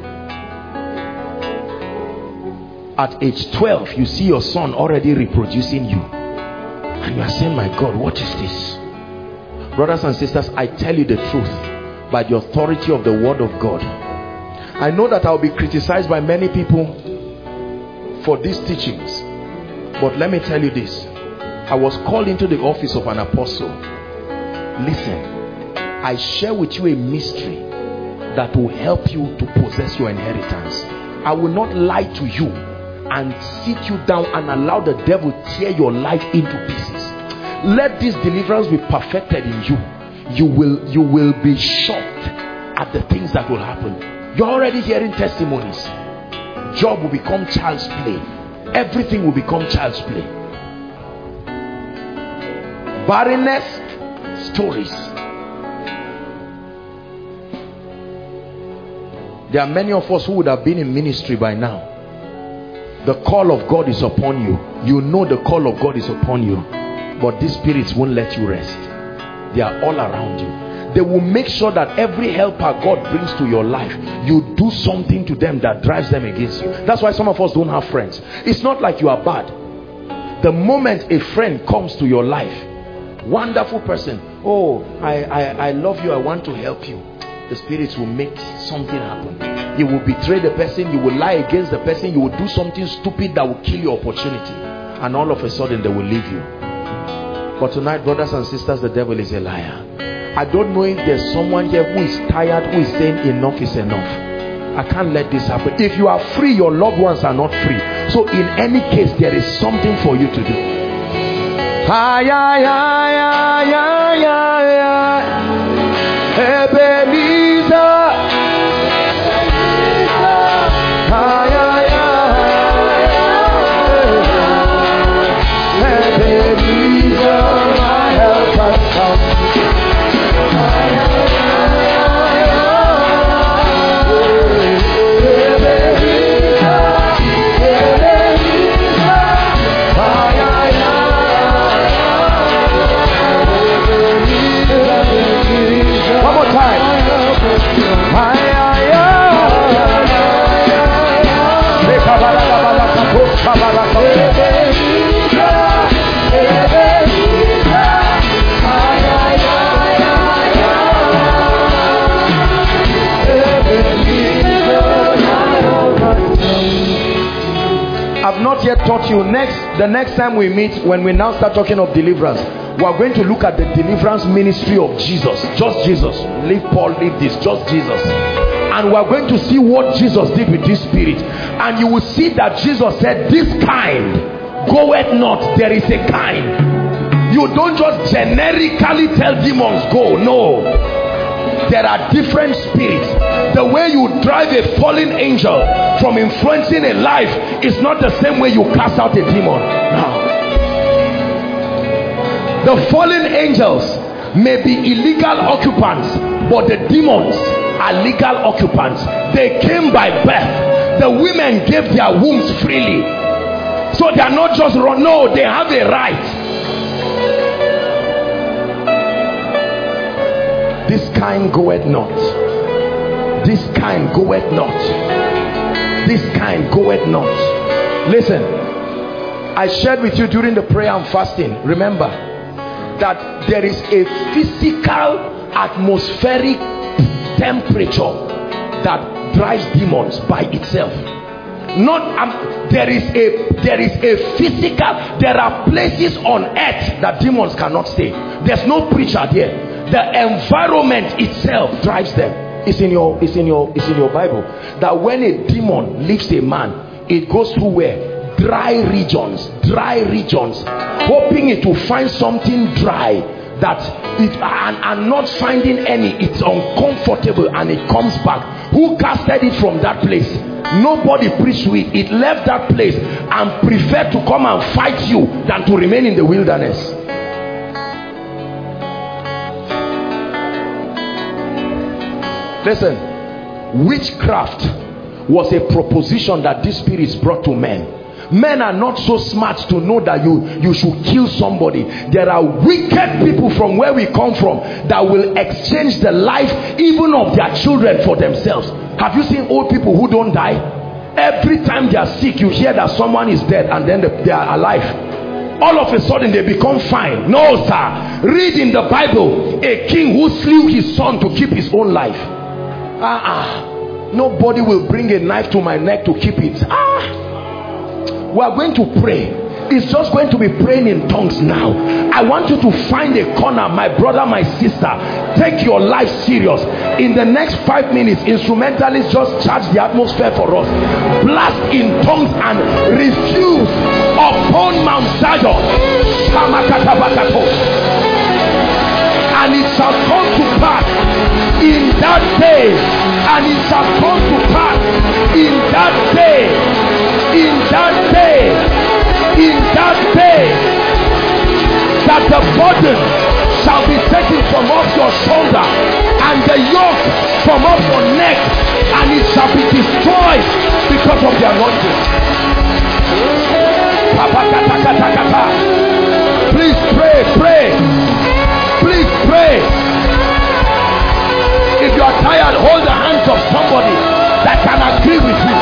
At age twelve, you see your son already reproducing you, and you are saying, my God, what is this? Brothers and sisters, I tell you the truth by the authority of the word of God. I know that I will be criticized by many people for these teachings, but let me tell you this. I was called into the office of an apostle. Listen, I share with you a mystery that will help you to possess your inheritance. I will not lie to you and sit you down and allow the devil tear your life into pieces. Let this deliverance be perfected in you. You will, you will be shocked at the things that will happen. You're already hearing testimonies. Job will become child's play. Everything will become child's play. Barrenness, stories. There are many of us who would have been in ministry by now. The call of God is upon you. You know the call of God is upon you. But these spirits won't let you rest. They are all around you. They will make sure that every helper God brings to your life, you do something to them that drives them against you. That's why some of us don't have friends. It's not like you are bad. The moment a friend comes to your life, wonderful person, oh, I, I, I love you, I want to help you, the spirits will make something happen. You will betray the person, you will lie against the person, you will do something stupid that will kill your opportunity, and all of a sudden they will leave you. But tonight, brothers and sisters, the devil is a liar. I don't know if there's someone here who is tired, who is saying enough is enough. I can't let this happen. If you are free, your loved ones are not free. So in any case, there is something for you to do. Ay, ay, ay, ay, ay, ay, ay. Ebenezer. Ay, ay, ay, Ebenezer, my help has come. One more time. I've not yet taught you. Next, the next time we meet, when we now start talking of deliverance, we are going to look at the deliverance ministry of Jesus. Just Jesus. Leave Paul, leave this. Just Jesus. And we are going to see what Jesus did with this spirit. And you will see that Jesus said, this kind goeth not. There is a kind. You don't just generically tell demons go. No. There are different spirits. The way you drive a fallen angel from influencing a life is not the same way you cast out a demon. No. The fallen angels may be illegal occupants, but the demons are legal occupants. They came by birth. The women gave their wombs freely. So they are not just run. No, they have a right. This kind goeth not. This kind goeth not. This kind goeth not. Listen, I shared with you during the prayer and fasting, remember, that there is a physical, atmospheric temperature that drives demons by itself. Not um, there is a there is a physical, there are places on earth that demons cannot stay. There's no preacher there. The environment itself drives them. It's in your it's in your it's in your Bible that when a demon leaves a man, it goes through where? Dry regions, dry regions, hoping it will find something dry that it and, and not finding any, it's uncomfortable, and it comes back. Who casted it from that place? Nobody preached to it. It left that place and preferred to come and fight you than to remain in the wilderness. Listen, witchcraft was a proposition that these spirits brought to men. Men are not so smart to know that you, you should kill somebody. There are wicked people from where we come from that will exchange the life even of their children for themselves. Have you seen old people who don't die? Every time they are sick, you hear that someone is dead and then they are alive. All of a sudden they become fine. No, sir. Read in the Bible a king who slew his son to keep his own life. Ah, uh-uh. Nobody will bring a knife to my neck to keep it. Ah. We are going to pray. It's just going to be praying in tongues now. I want you to find a corner, my brother, my sister. Take your life serious. In the next five minutes, instrumentalists just charge the atmosphere for us. Blast in tongues and refuse upon Mount Zion. And it shall come to pass in that day, and it shall come to pass in that day, in that day, in that day, that the burden shall be taken from off your shoulder and the yoke from off your neck, and it shall be destroyed because of the anointing. Please pray, pray. Please pray. If you are tired, hold the hands of somebody that can agree with you.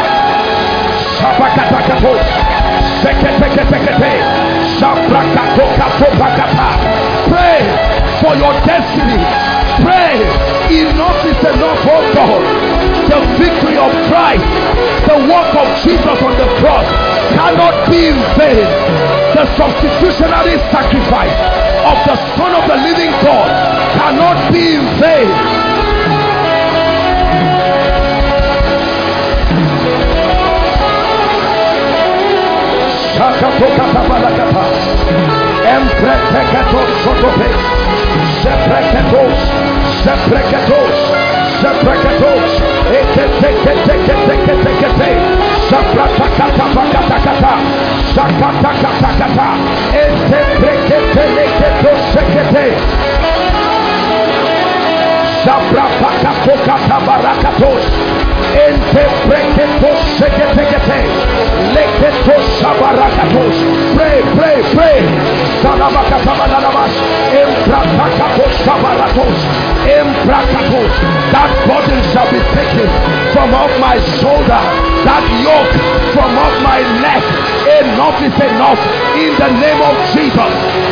Pray for your destiny. Pray. Enough is enough, oh God. The victory of Christ, the work of Jesus on the cross cannot be in vain. The substitutionary sacrifice of the Son of the living God cannot be in vain. Pray, pray, pray. That burden shall be taken from off my shoulder, that yoke from off my neck. Enough is enough in the name of Jesus.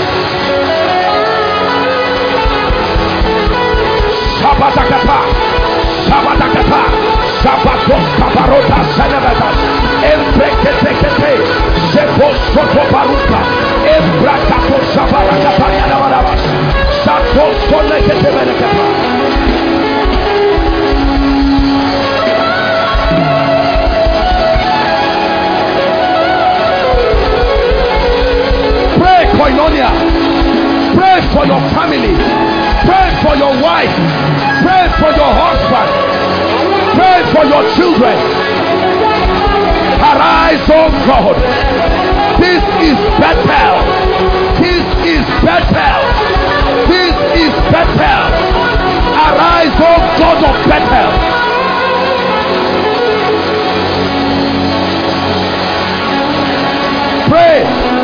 Shabatakata, Shabatakata, Shabatos Kabarota Senevatas, Embreketekete, Shepos Sotobaruka, Embrakato Shabarakata Yanavarabas, Satos Sonekete Menekata. Pray, Koinonia. Pray for your family. Pray for your wife. Pray for your husband. Pray for your children. Arise, oh God. This is Bethel. This is Bethel. This is Bethel. Arise, oh God of Bethel. Pray.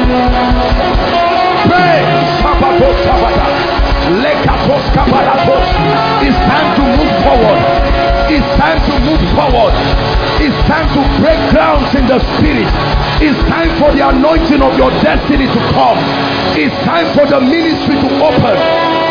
Pray. Sabato Sabata. It's time to move forward. It's time to move forward. It's time to break grounds in the spirit. It's time for the anointing of your destiny to come. It's time for the ministry to open.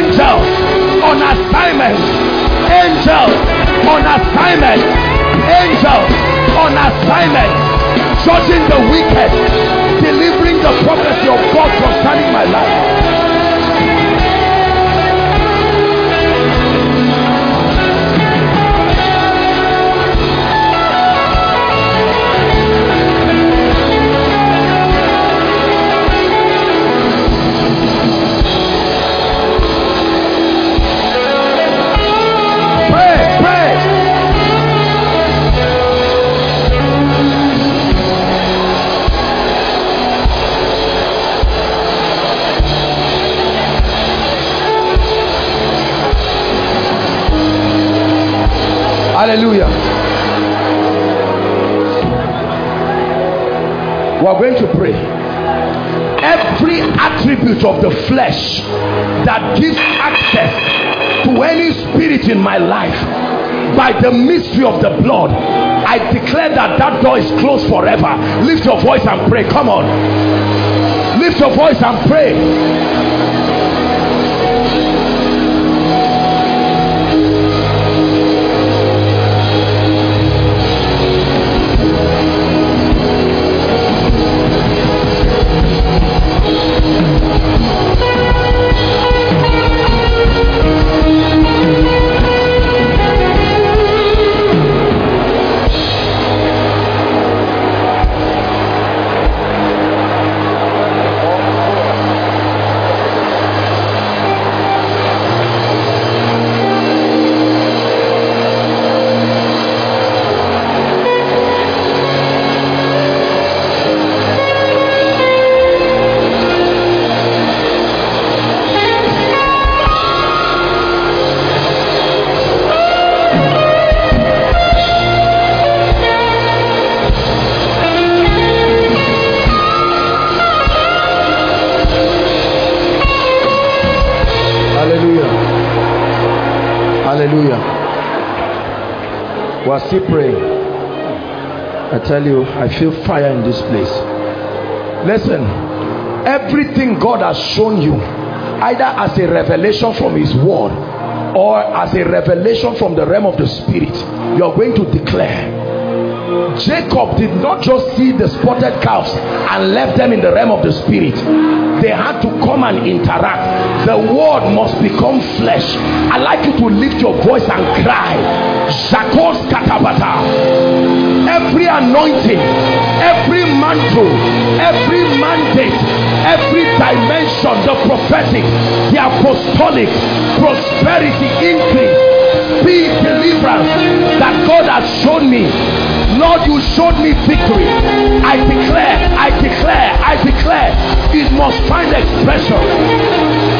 Angels on assignment. Angels on assignment. Angels on assignment. Judging the wicked. Delivering the prophecy of God concerning my life. Hallelujah. We are going to pray. Every attribute of the flesh that gives access to any spirit in my life by the mystery of the blood, I declare that that door is closed forever. Lift your voice and pray. Come on. Lift your voice and pray. We are still praying. I tell you, I feel fire in this place. Listen, everything God has shown you, either as a revelation from his word or as a revelation from the realm of the spirit, you are going to declare. Jacob did not just see the spotted calves and left them in the realm of the spirit. They had to come and interact. The word must become flesh. I'd like you to lift your voice and cry. Shakos katabata. Every anointing, every mantle, every mandate, every dimension, the prophetic, the apostolic, prosperity, increase, speed, deliverance that God has shown me. Lord, you showed me victory. I declare, I declare, I declare, it must find expression.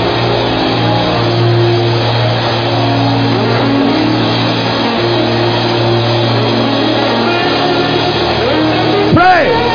Pray.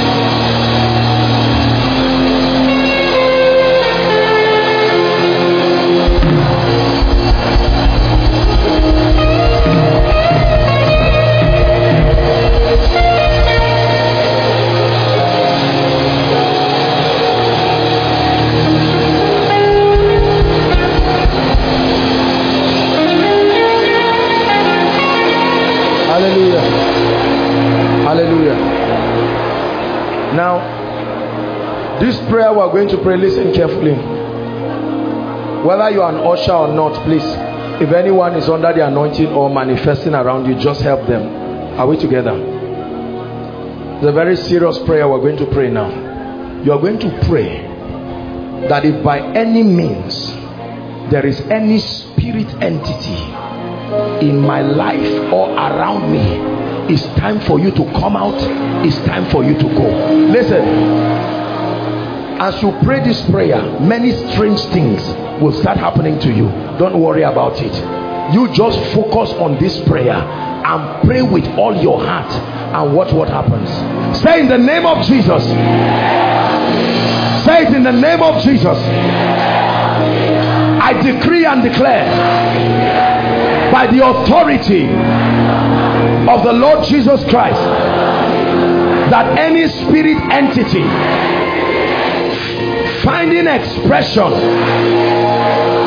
This prayer we are going to pray, listen carefully. Whether you are an usher or not, please, if anyone is under the anointing or manifesting around you, just help them. Are we together? It's a very serious prayer we're going to pray now. You are going to pray that if by any means there is any spirit entity in my life or around me, it's time for you to come out. It's time for you to go. Listen. As you pray this prayer, many strange things will start happening to you. Don't worry about it. You just focus on this prayer and pray with all your heart and watch what happens. Say in the name of Jesus. Say it in the name of Jesus. I decree and declare by the authority of the Lord Jesus Christ that any spirit entity finding expression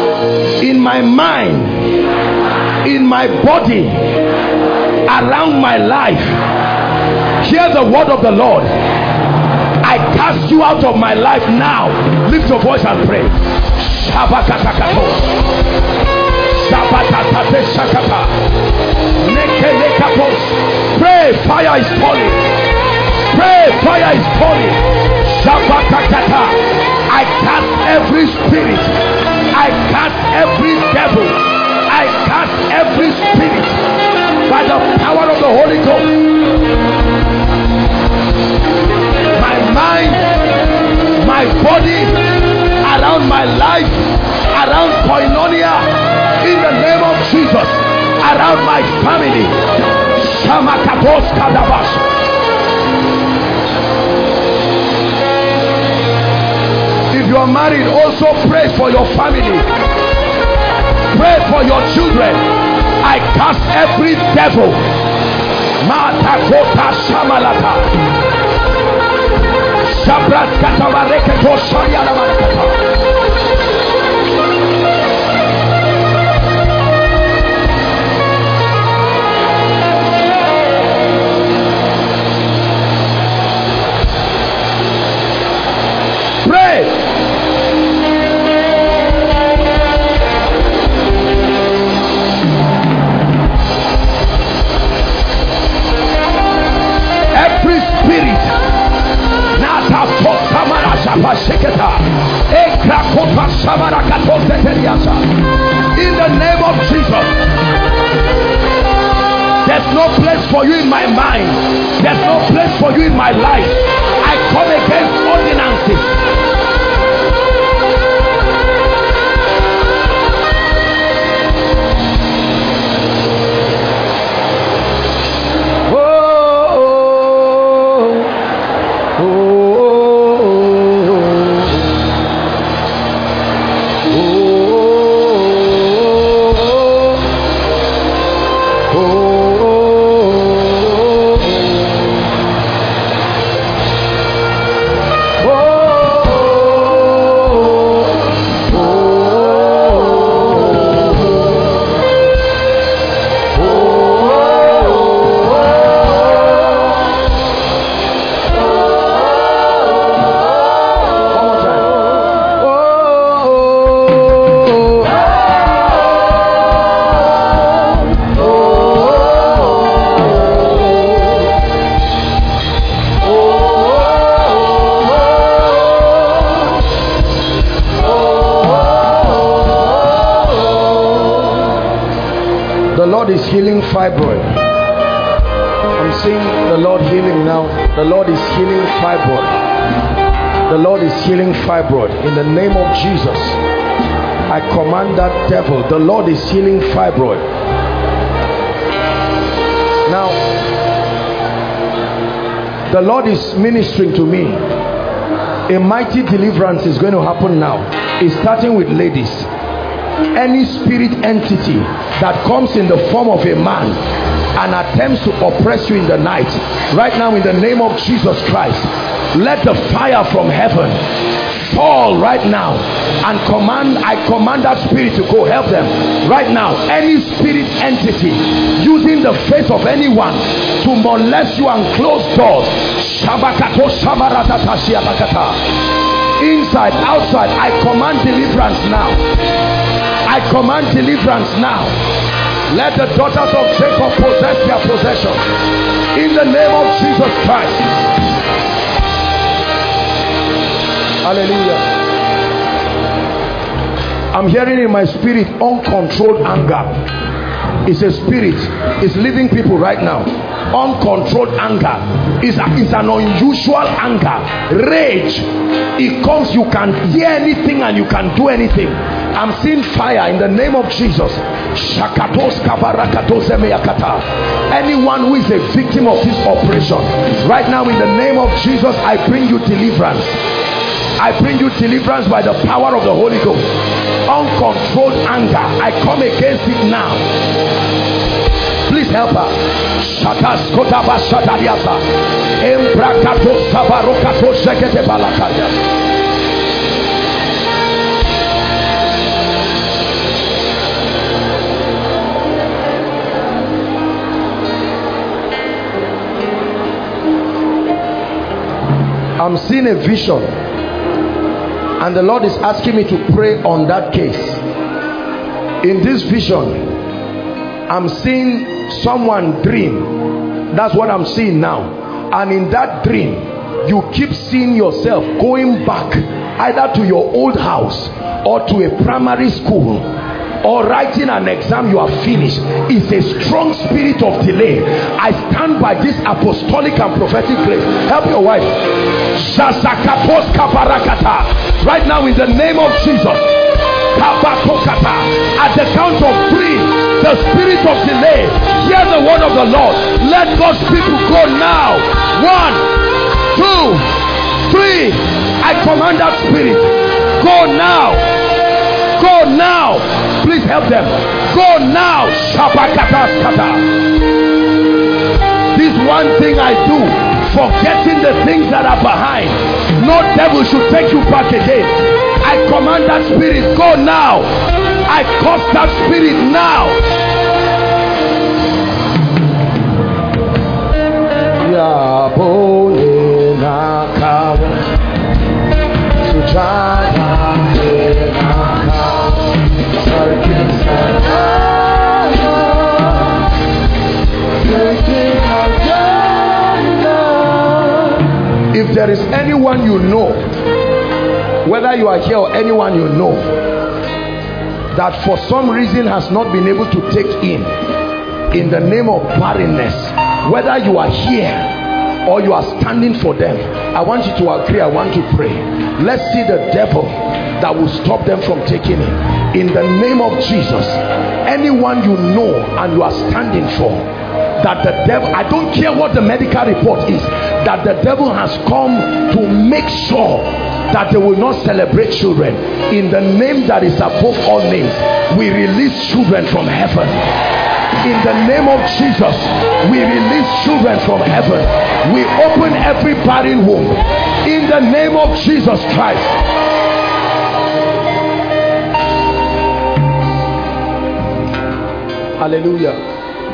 in my mind, in my body, around my life. Hear the word of the Lord. I cast you out of my life now. Lift your voice and pray. Pray, fire is falling. Pray, fire is falling. I cast every spirit. I cast every devil. I cast every spirit by the power of the Holy Ghost. My mind, my body, around my life, around koinonia, in the name of Jesus, around my family. Shamakatos Kadabash. If you are married, also pray for your family. Pray for your children. I cast every devil. Matakota Shamalata. Shabrat Katabareketo Shayalamakata. Pray. Every spirit Nata Samara Shapa Sheketa Ekrakota Samara Katose Teriasa, in the name of Jesus. There's no place for you in my mind. There's no place for you in my life. I come against ordinances. Healing fibroid. I'm seeing the Lord healing now. The Lord is healing fibroid. The Lord is healing fibroid. In the name of Jesus, I command that devil. The Lord is healing fibroid. Now, the Lord is ministering to me. A mighty deliverance is going to happen now. It's starting with ladies. Any spirit entity that comes in the form of a man and attempts to oppress you in the night, right now in the name of Jesus Christ, let the fire from heaven fall right now and command, I command that spirit to go. Help them right now. Any spirit entity using the face of anyone to molest you and close doors, inside, outside, I command deliverance now. I command deliverance now. Let the daughters of Jacob possess their possession in the name of Jesus Christ. Hallelujah. I'm hearing in my spirit uncontrolled anger. It's a spirit. It's living people right now. Uncontrolled anger is it's an unusual anger. Rage. It comes, you can hear anything and you can do anything. I'm seeing fire in the name of Jesus. Anyone who is a victim of this oppression, right now in the name of Jesus, I bring you deliverance. I bring you deliverance by the power of the Holy Ghost. Uncontrolled anger, I come against it now. Please help her. I'm seeing a vision, and the Lord is asking me to pray on that case. In this vision, I'm seeing someone dream. That's what I'm seeing now. And in that dream, you keep seeing yourself going back either to your old house or to a primary school, or writing an exam you have finished. It's a strong spirit of delay. I stand by this apostolic and prophetic grace. Help your wife. Right now, in the name of Jesus, at the count of three, the spirit of delay, hear the word of the Lord. Let God's people go now. One, two, three. I command that spirit, go now. Go now. Please help them. Go now. This one thing I do, forgetting the things that are behind. No devil should take you back again. I command that spirit, go now. I curse that spirit now. If there is anyone you know, whether you are here or anyone you know, that for some reason has not been able to take in, in the name of barrenness, whether you are here or you are standing for them, I want you to agree. I want to pray. Let's see the devil that will stop them from taking it. In the name of Jesus, anyone you know and you are standing for, that the devil, I don't care what the medical report is, that the devil has come to make sure that they will not celebrate children. In the name that is above all names, we release children from heaven. In the name of Jesus, we release children from heaven. We open every barren womb in the name of Jesus Christ. Hallelujah.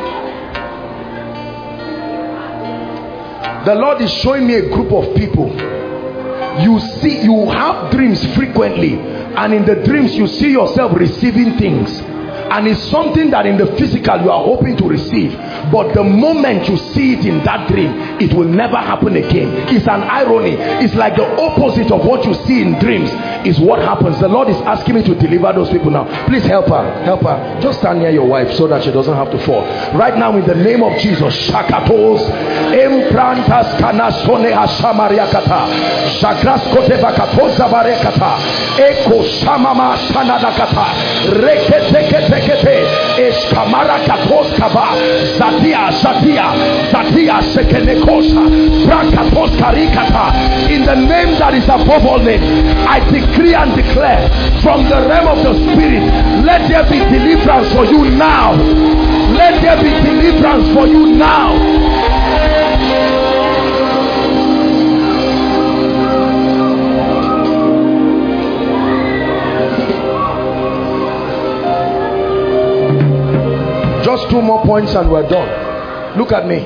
The Lord is showing me a group of people. You see, you have dreams frequently, and in the dreams you see yourself receiving things, and it's something that in the physical you are hoping to receive, but the moment you see it in that dream, it will never happen again. It's an irony. It's like the opposite of what you see in dreams is what happens. The Lord is asking me to deliver those people now. Please help her. Help her. Just stand near your wife so that she doesn't have to fall. Right now, in the name of Jesus, Shakatos, Emprantas Kanasone Hashamariakata, Shagraskote Bakatosa Barekata, Eko Shamama Sanadakata, Rekete Eskamara Katos Kaba, Zatia, Zatia, Zatia, Sekenekosha, Brakatos Karikata. In the name that is above all names, I decree and declare from the realm of the Spirit, let there be deliverance for you now. Let there be deliverance for you now. Just two more points and we're done. Look at me.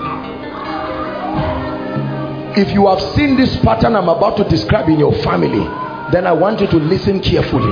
If you have seen this pattern I'm about to describe in your family, then I want you to listen carefully.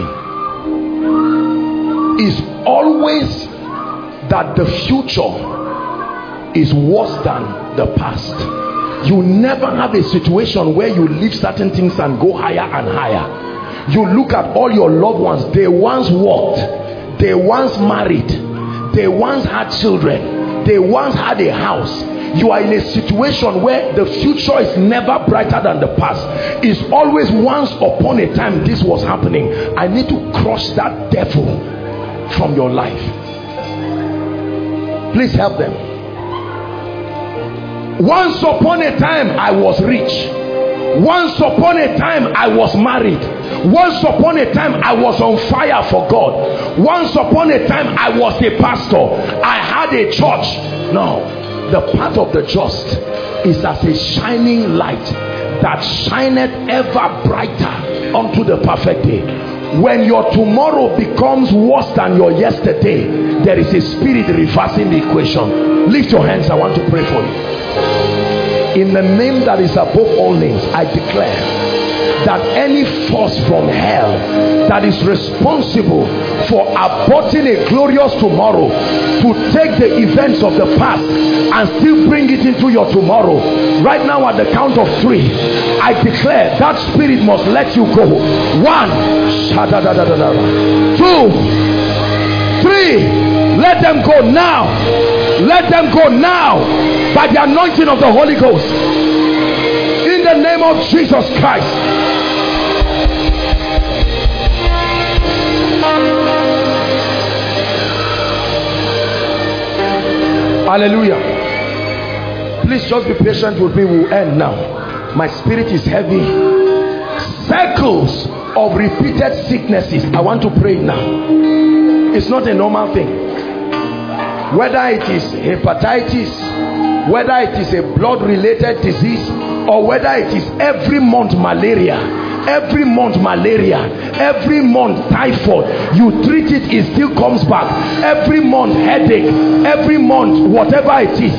It's always that the future is worse than the past. You never have a situation where you leave certain things and go higher and higher. You look at all your loved ones. They once walked, they once married, they once had children, they once had a house. You are in a situation where the future is never brighter than the past. It's always once upon a time this was happening. I need to crush that devil from your life. Please help them. Once upon a time I was rich. Once upon a time I was married. Once upon a time I was on fire for God. Once upon a time I was a pastor. I had a church. No. The path of the just is as a shining light that shineth ever brighter unto the perfect day. When your tomorrow becomes worse than your yesterday, there is a spirit reversing the equation. Lift your hands. I want to pray for you. In the name that is above all names, I declare that any force from hell that is responsible for aborting a glorious tomorrow, to take the events of the past and still bring it into your tomorrow, right now at the count of three, I declare that spirit must let you go. One, two, three. Let them go now. Let them go now by the anointing of the Holy Ghost. In the name of Jesus Christ. Hallelujah. Please just be patient with me. We'll end now. My spirit is heavy. Circles of repeated sicknesses. I want to pray now. It's not a normal thing. Whether it is hepatitis, whether it is a blood related disease, or whether it is every month malaria, every month malaria, every month typhoid, you treat it, it still comes back. Every month headache, every month whatever it is.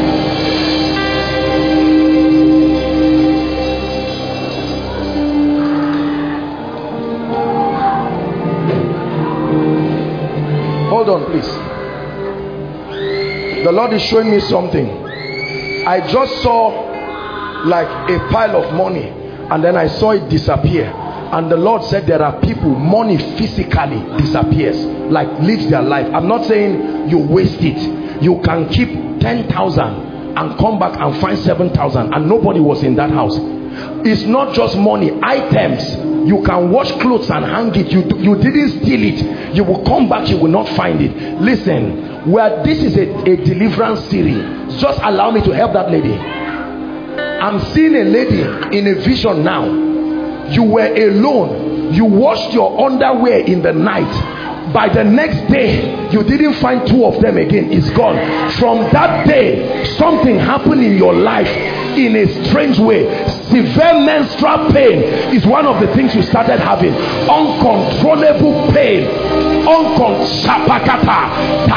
Hold on, please. The Lord is showing me something. I just saw like a pile of money, and then I saw it disappear. And the Lord said there are people, money physically disappears, like leaves their life. I'm not saying you waste it. You can keep ten thousand and come back and find seven thousand, and nobody was in that house. It's not just money, items. You can wash clothes and hang it. You, you didn't steal it. You will come back, you will not find it. Listen, where this is a, a deliverance series, just allow me to help that lady. I'm seeing a lady in a vision now. You were alone. You washed your underwear in the night. By the next day, you didn't find two of them again. It's gone. From that day, something happened in your life in a strange way. Severe menstrual pain is one of the things you started having. Uncontrollable pain. Uncontrollable.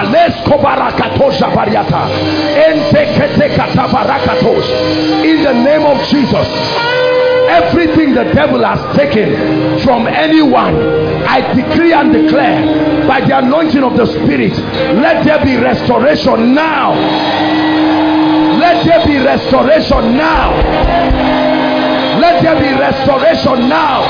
In the name of Jesus. Everything the devil has taken from anyone, I decree and declare by the anointing of the Spirit, let there be restoration now. Let there be restoration now. Let there be restoration now.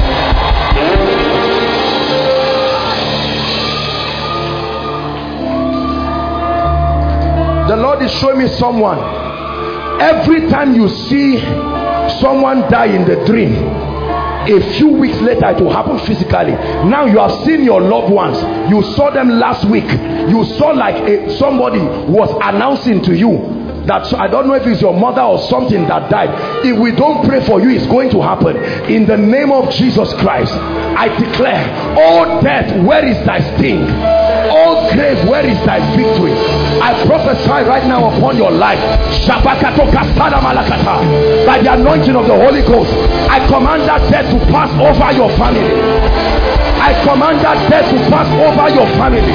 The Lord is showing me someone. Every time you see someone die in the dream, a few weeks later it will happen physically. Now you have seen your loved ones. You saw them last week. You saw like a, somebody was announcing to you that, I don't know if it's your mother or something that died. If we don't pray for you, it's going to happen. In the name of Jesus Christ, I declare, oh death, where is thy sting? Oh grave, where is thy victory? I prophesy right now upon your life, by the anointing of the Holy Ghost, I command that death to pass over your family. I command that death to pass over your family.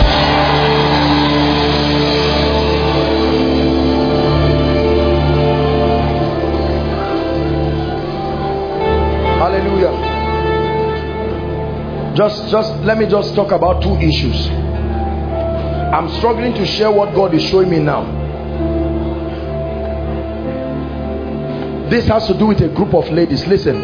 Hallelujah. Just, just let me just talk about two issues. I'm struggling to share what God is showing me now. This has to do with a group of ladies. Listen.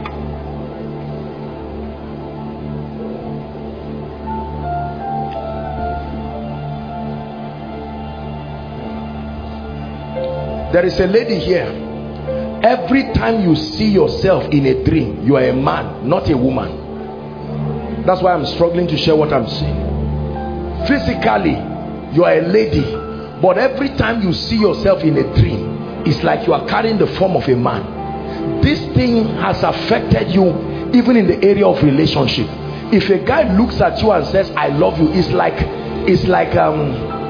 There is a lady here. Every time you see yourself in a dream, you are a man, not a woman. That's why I'm struggling to share what I'm saying. Physically, you are a lady, but every time you see yourself in a dream, it's like you are carrying the form of a man. This thing has affected you even in the area of relationship. If a guy looks at you and says, I love you, it's like, it's like, um,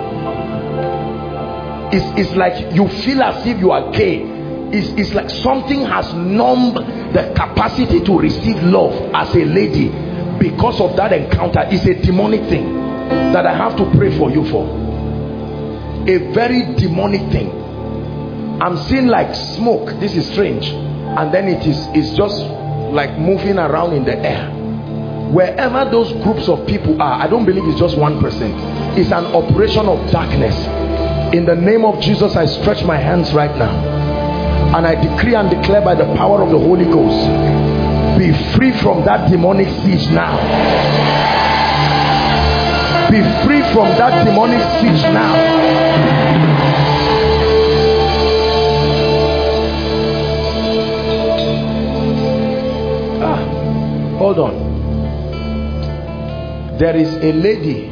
it's, it's like you feel as if you are gay. It's, it's like something has numbed the capacity to receive love as a lady because of that encounter. It's a demonic thing that I have to pray for you for. A very demonic thing. I'm seeing like smoke. This is strange. And then it is it's just like moving around in the air. Wherever those groups of people are, I don't believe it's just one person. It's an operation of darkness. In the name of Jesus, I stretch my hands right now. And I decree and declare by the power of the Holy Ghost, be free from that demonic siege now. Be free from that demonic siege now. Ah, hold on. There is a lady,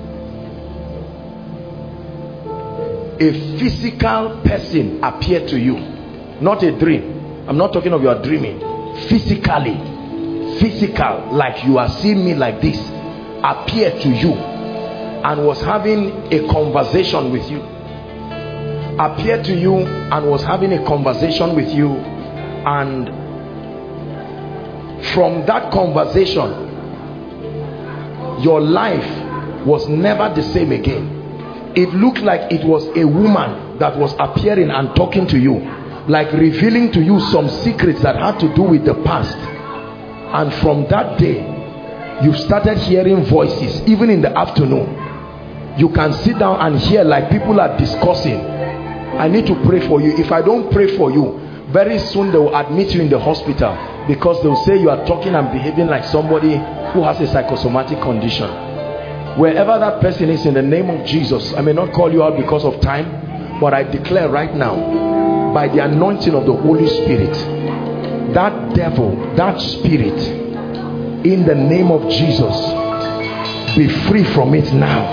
a physical person appeared to you, not a dream. I'm not talking of your dreaming. Physically, physical, like you are seeing me like this, appeared to you and was having a conversation with you. Appeared to you and was having a conversation with you, and from that conversation, your life was never the same again. It looked like it was a woman that was appearing and talking to you, like revealing to you some secrets that had to do with the past. And from that day, you've started hearing voices. Even in the afternoon, you can sit down and hear like people are discussing. I need to pray for you. If I don't pray for you, very soon they will admit you in the hospital, because they will say you are talking and behaving like somebody who has a psychosomatic condition. Wherever that person is, in the name of Jesus, I may not call you out because of time, but I declare right now, by the anointing of the Holy Spirit, that devil, that spirit, in the name of Jesus, be free from it now.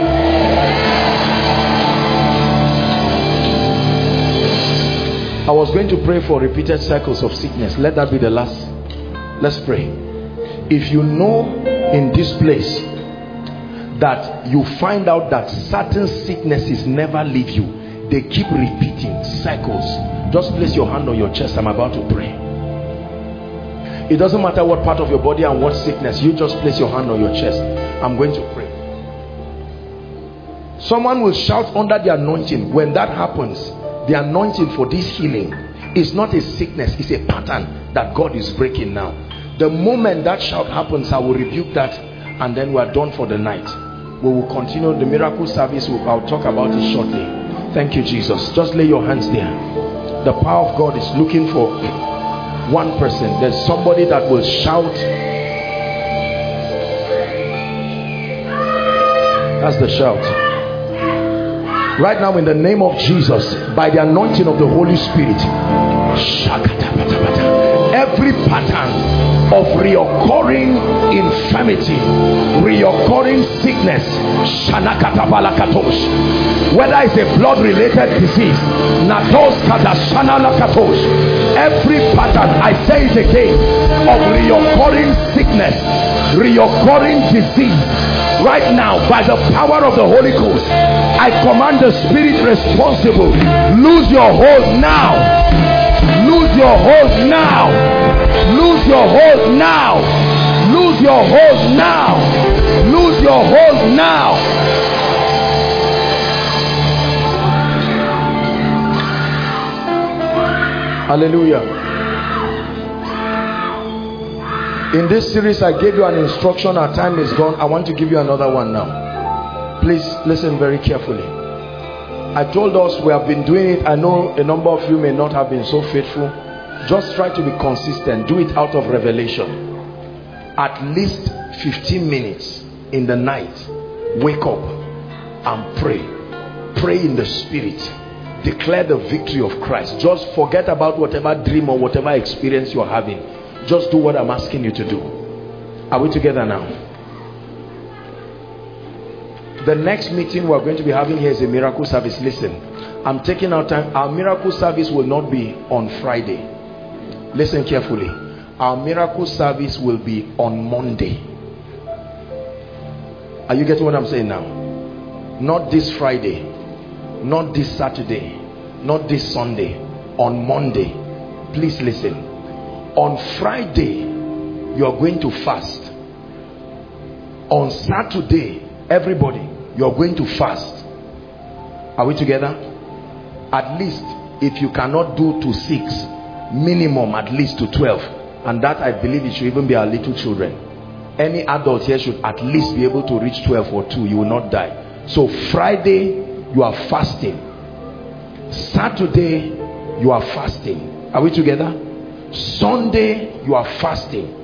I was going to pray for repeated cycles of sickness. Let that be the last. Let's pray. If you know in this place that you find out that certain sicknesses never leave you, they keep repeating cycles, just place your hand on your chest. I'm about to pray. It doesn't matter what part of your body and what sickness, you just place your hand on your chest. I'm going to pray. Someone will shout under the anointing. When that happens, the anointing for this healing is not a sickness, it's a pattern that God is breaking now. The moment that shout happens, I will rebuke that, and then we are done for the night. We will continue the miracle service. I'll talk about it shortly. Thank you, Jesus. Just lay your hands there. The power of God is looking for one person. There's somebody that will shout. That's the shout. Right now, in the name of Jesus, by the anointing of the Holy Spirit, every pattern of reoccurring infirmity, reoccurring sickness, whether it's a blood related disease, every pattern, I say it again, of reoccurring sickness, reoccurring disease, right now, by the power of the Holy Ghost, I command the spirit responsible, lose your hold now. Lose your hold now. Lose your hold now. Lose your hold now. Lose your hold now. Hallelujah. In this series, I gave you an instruction. Our time is gone. I want to give you another one now. Please listen very carefully. I told us we have been doing it. I know a number of you may not have been so faithful. Just try to be consistent. Do it out of revelation. At least fifteen minutes in the night, wake up and pray. Pray in the spirit. Declare the victory of Christ. Just forget about whatever dream or whatever experience you are having. Just do what I'm asking you to do. Are we together now? The next meeting we're going to be having here is a miracle service. Listen, I'm taking our time. Our miracle service will not be on Friday. Listen carefully. Our miracle service will be on Monday. Are you getting what I'm saying now? Not this Friday, not this Saturday, not this Sunday. On Monday. Please listen. On Friday, you are going to fast. On Saturday, everybody, you are going to fast. Are we together? At least if you cannot do to six, minimum at least to twelve. And that, I believe, it should even be our little children. Any adult here should at least be able to reach twelve or two. You will not die. So Friday, you are fasting. Saturday, you are fasting. Are we together? Sunday, you are fasting.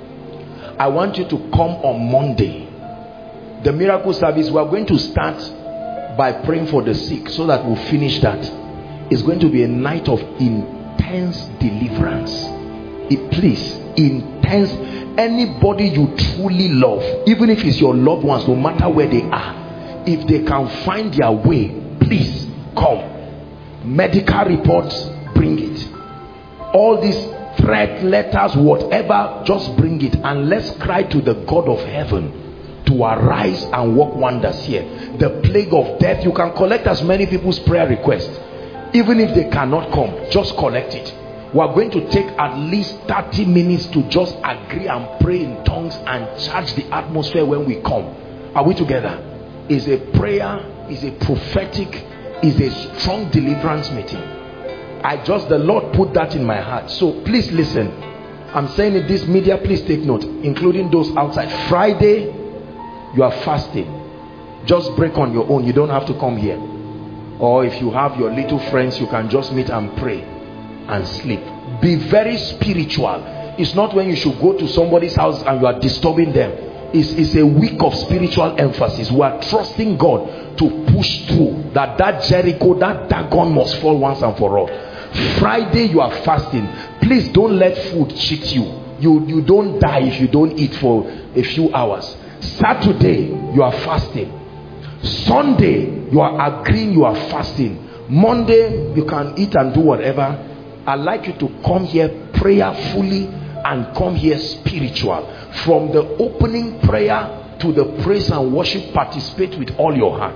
I want you to come on Monday. The miracle service, we are going to start by praying for the sick so that we'll finish that. It's going to be a night of intense deliverance. It, please, intense. Anybody you truly love, even if it's your loved ones, no matter where they are, if they can find their way, please come. Medical reports, bring it. All these threat letters, whatever, just bring it, and let's cry to the God of heaven to arise and work wonders here. The plague of death, you can collect as many people's prayer requests. Even if they cannot come, just collect it. We are going to take at least thirty minutes to just agree and pray in tongues and charge the atmosphere when we come. Are we together? It's a prayer, it's a prophetic, it's a strong deliverance meeting. I just, the Lord put that in my heart. So please listen. I'm saying it, this media, please take note, including those outside. Friday, you are fasting. Just break on your own. You don't have to come here. Or if you have your little friends, you can just meet and pray and sleep. Be very spiritual. It's not when you should go to somebody's house and you are disturbing them. It's, it's a week of spiritual emphasis. We are trusting God to push through. That that Jericho, that Dagon must fall once and for all. Friday, you are fasting. Please don't let food cheat you. You, you don't die if you don't eat for a few hours. Saturday, you are fasting. Sunday, you are agreeing you are fasting. Monday, you can eat and do whatever. I'd like you to come here prayerfully and come here spiritual. From the opening prayer to the praise and worship, participate with all your heart.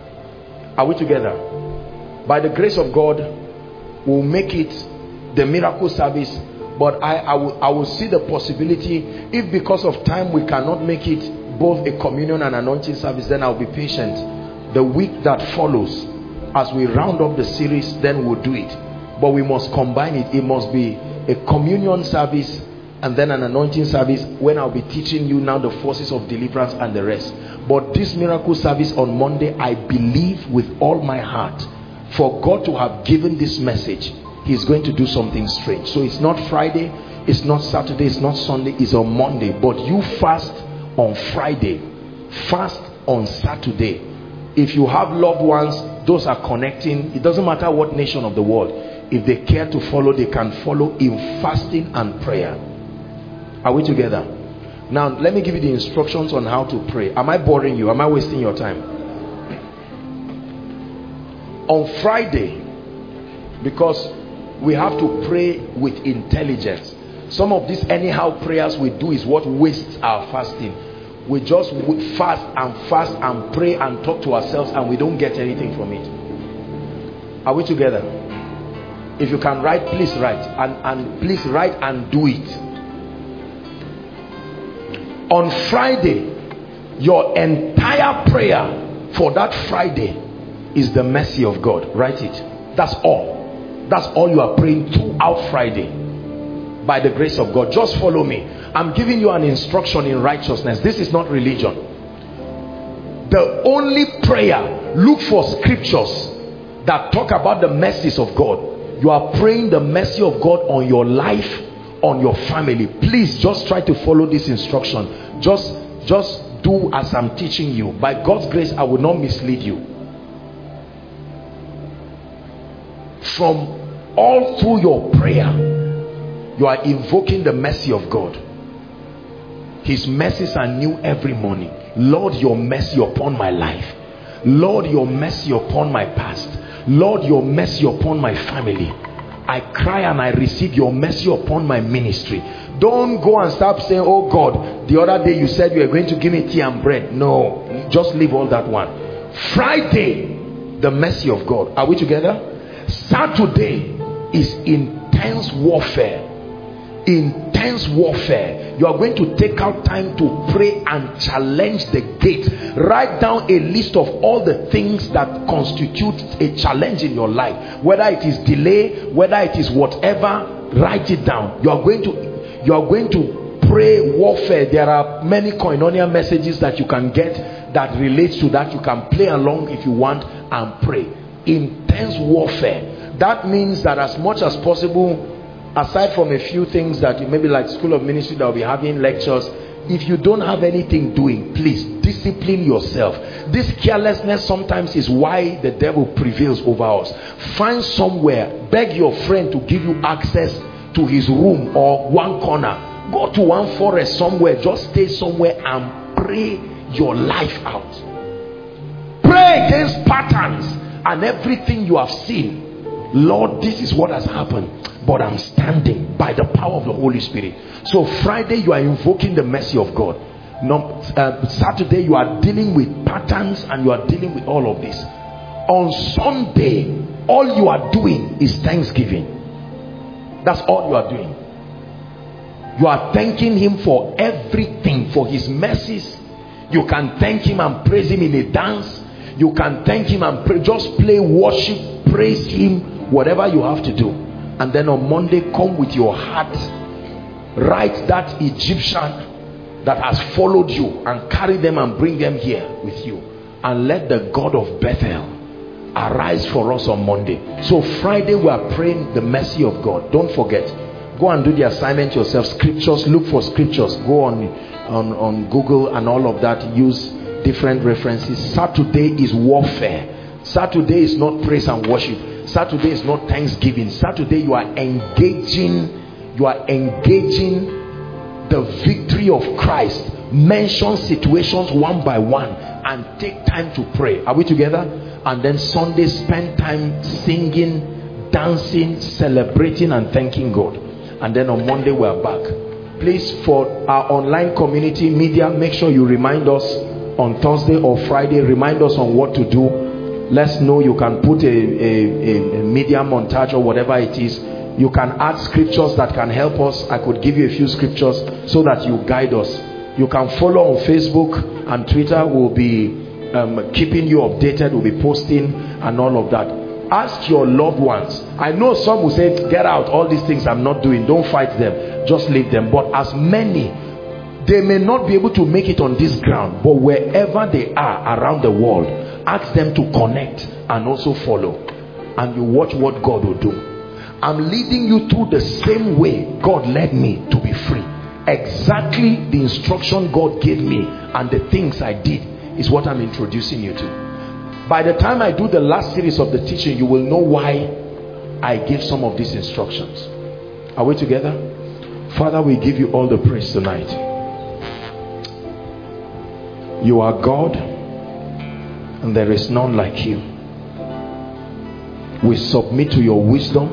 Are we together? By the grace of God, we'll make it the miracle service. But I, I, will, I will see the possibility, if because of time we cannot make it both a communion and anointing service, then I'll be patient. The week that follows, as we round up the series, then we'll do it. But we must combine it. It must be a communion service and then an anointing service, when I'll be teaching you now the forces of deliverance and the rest. But this miracle service on Monday, I believe with all my heart, for God to have given this message, He's going to do something strange. So it's not Friday, it's not Saturday, it's not Sunday, it's on Monday. But you fast on Friday, fast on Saturday. If you have loved ones, those are connecting, it doesn't matter what nation of the world, if they care to follow, they can follow in fasting and prayer. Are we together? Now let me give you the instructions on how to pray. Am I boring you? Am I wasting your time? On Friday, because we have to pray with intelligence. Some of these anyhow prayers we do is what wastes our fasting. We just fast and fast and pray and talk to ourselves and we don't get anything from it. Are we together? If you can write, please write. And, and please write and do it. On Friday, your entire prayer for that Friday is the mercy of God. Write it. That's all. That's all you are praying throughout Friday. By the grace of God. Just follow me. I'm giving you an instruction in righteousness. This is not religion. The only prayer, look for scriptures that talk about the mercies of God. You are praying the mercy of God on your life, on your family. Please just try to follow this instruction. Just, just do as I'm teaching you. By God's grace, I will not mislead you. From all through your prayer, you are invoking the mercy of God. His mercies are new every morning. Lord, your mercy upon my life. Lord, your mercy upon my past. Lord, your mercy upon my family. I cry and I receive your mercy upon my ministry. Don't go and start saying, oh God, the other day you said you were going to give me tea and bread. No, just leave all that one. Friday, the mercy of God. Are we together? Saturday is intense warfare. Intense intense warfare. You are going to take out time to pray and challenge the gate. Write down a list of all the things that constitute a challenge in your life. Whether it is delay, whether it is whatever, write it down. You are going to, you are going to pray warfare. There are many koinonia messages that you can get that relates to that. You can play along if you want and pray. Intense warfare. That means that as much as possible, aside from a few things that you maybe like School of Ministry that will be having lectures, if you don't have anything doing, please discipline yourself. This carelessness sometimes is why the devil prevails over us. Find somewhere, beg your friend to give you access to his room or one corner. Go to one forest somewhere, just stay somewhere and pray your life out. Pray against patterns and everything you have seen. Lord, this is what has happened, but I'm standing by the power of the Holy Spirit. So Friday you are invoking the mercy of God. No, uh, Saturday you are dealing with patterns and you are dealing with all of this. On Sunday all you are doing is thanksgiving. That's all you are doing. You are thanking him for everything, for his mercies. You can thank him and praise him in a dance. You can thank him and pray, just play worship, praise him, whatever you have to do. And then on Monday, come with your heart. Write that Egyptian that has followed you and carry them and bring them here with you. And let the God of Bethel arise for us on Monday. So Friday we are praying the mercy of God. Don't forget. Go and do the assignment yourself. Scriptures, look for scriptures. Go on, on, on Google and all of that. Use different references. Saturday is warfare. Saturday is not praise and worship. Saturday is not thanksgiving. Saturday you are engaging, you are engaging the victory of Christ. Mention situations one by one and take time to pray. Are we together? And then Sunday spend time singing, dancing, celebrating and thanking God. And then on Monday we are back. Please, for our online community media, make sure you remind us on Thursday or Friday. Remind us on what to do. Let's know. You can put a, a, a media montage or whatever it is. You can add scriptures that can help us. I could give you a few scriptures so that you guide us. You can follow on Facebook and Twitter. We'll be um, keeping you updated. We'll be posting and all of that. Ask your loved ones. I know some will say, get out, all these things I'm not doing. Don't fight them. Just leave them. But as many, they may not be able to make it on this ground, but wherever they are around the world, ask them to connect and also follow. And you watch what God will do. I'm leading you through the same way God led me to be free. Exactly the instruction God gave me and the things I did is what I'm introducing you to. By the time I do the last series of the teaching, you will know why I gave some of these instructions. Are we together? Father, we give you all the praise tonight. You are God and there is none like you. We submit to your wisdom.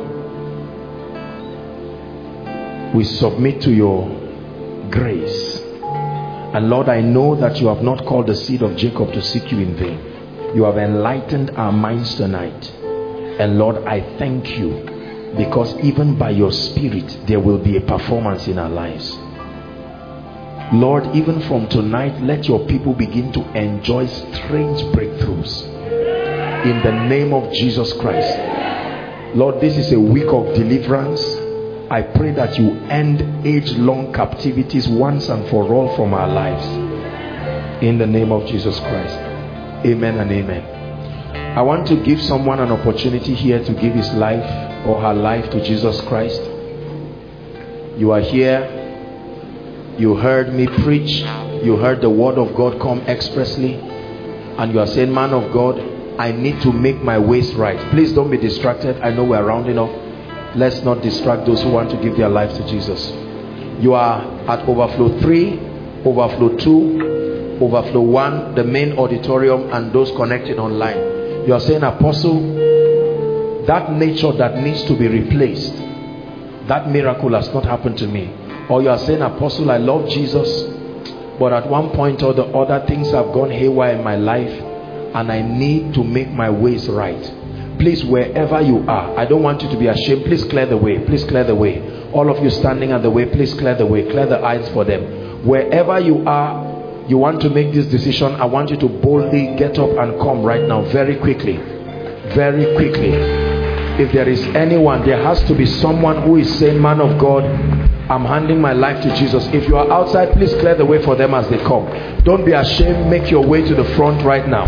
We submit to your grace. And Lord, I know that you have not called the seed of Jacob to seek you in vain. You have enlightened our minds tonight. And Lord, I thank you because even by your spirit there will be a performance in our lives. Lord, even from tonight, let your people begin to enjoy strange breakthroughs in the name of Jesus Christ. Lord, this is a week of deliverance. I pray that you end age-long captivities once and for all from our lives in the name of Jesus Christ. Amen and amen. I want to give someone an opportunity here to give his life or her life to Jesus Christ. You are here. You heard me preach. You heard the word of God come expressly. And you are saying, man of God, I need to make my ways right. Please don't be distracted. I know we're rounding up. Let's not distract those who want to give their lives to Jesus. You are at Overflow three, Overflow two, Overflow one, the main auditorium, and those connected online. You are saying, Apostle, that nature that needs to be replaced, that miracle has not happened to me. Or you are saying, Apostle, I love Jesus, but at one point or the other things have gone haywire in my life and I need to make my ways right. Please, wherever you are, I don't want you to be ashamed. Please clear the way. Please clear the way. All of you standing at the way, please clear the way. Clear the aisles for them. Wherever you are, you want to make this decision, I want you to boldly get up and come right now, very quickly. Very quickly. If there is anyone, there has to be someone who is saying, man of God, I'm handing my life to Jesus. If you are outside, please clear the way for them as they come. Don't be ashamed. Make your way to the front right now.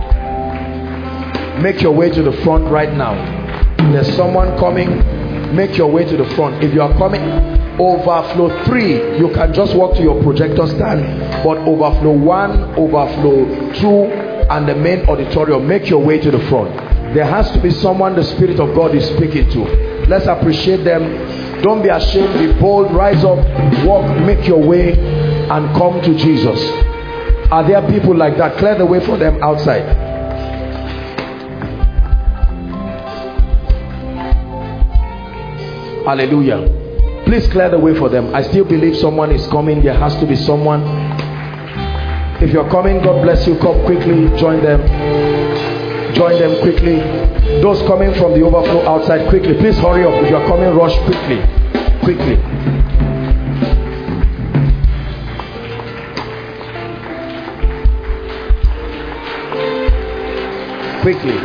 Make your way to the front right now. There's someone coming. Make your way to the front. If you are coming, overflow three, you can just walk to your projector stand. But overflow one, overflow two, and the main auditorium, make your way to the front. There has to be someone the Spirit of God is speaking to. Let's appreciate them. Don't be ashamed. Be bold. Rise up. Walk. Make your way and come to Jesus. Are there people like that? Clear the way for them outside. Hallelujah. Please clear the way for them. I still believe someone is coming. There has to be someone. If you're coming, God bless you. Come quickly. Join them. Join them quickly. Those coming from the overflow outside, quickly. Please hurry up. If you're coming, rush quickly. Quickly. Quickly.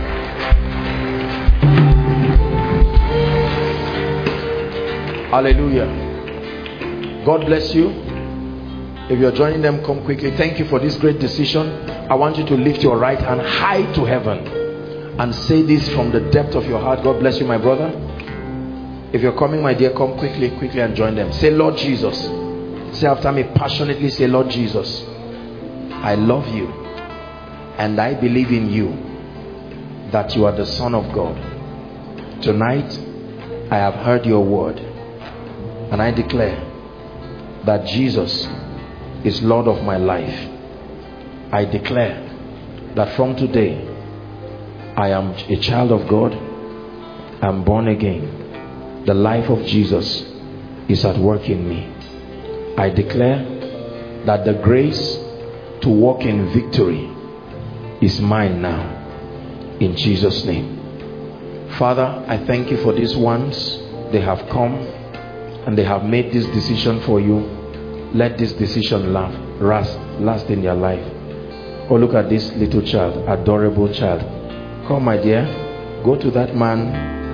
Hallelujah. God bless you. If you're joining them, come quickly. Thank you for this great decision. I want you to lift your right hand high to heaven and say this from the depth of your heart. God bless you, my brother. If you're coming, my dear, come quickly, quickly and join them. Say, Lord Jesus. Say after me passionately, say, Lord Jesus, I love you and I believe in you that you are the Son of God. Tonight, I have heard your word. And I declare that Jesus is Lord of my life. I declare that from today, I am a child of God. I'm born again. The life of Jesus is at work in me. I declare that the grace to walk in victory is mine now. In Jesus' name. Father, I thank you for these ones. They have come and they have made this decision for you. Let this decision last, last in their life. Oh, look at this little child, adorable child. Come, my dear, go to that man.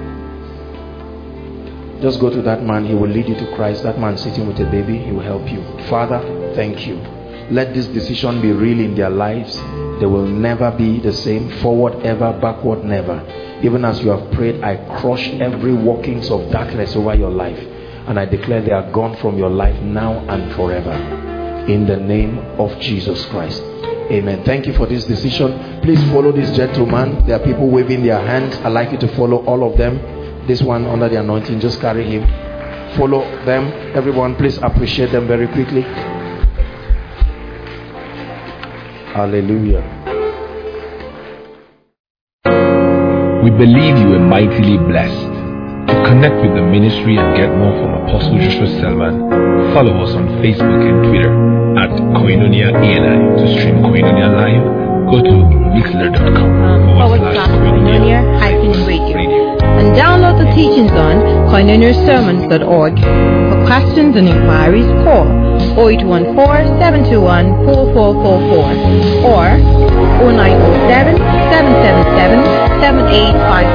Just go to that man. He will lead you to Christ. That man sitting with a baby, he will help you. Father, thank you. Let this decision be real in their lives. They will never be the same. Forward ever, backward never. Even as you have prayed, I crush every workings of darkness over your life. And I declare they are gone from your life now and forever. In the name of Jesus Christ. Amen. Thank you for this decision. Please follow this gentleman. There are people waving their hands. I'd like you to follow all of them. This one under the anointing, just carry him. Follow them. Everyone, please appreciate them very quickly. Hallelujah. We believe you are mightily blessed. To connect with the ministry and get more from Apostle Joshua Selman, follow us on Facebook and Twitter at Koinonia A N I. To stream Koinonia live, go to mixler dot com forward slash Koinonia hyphen radio. And download the teachings on koinonia sermons dot org. For questions and inquiries, call oh eight one four, seven two one, four four four four or oh nine oh seven, seven seven seven, seven eight five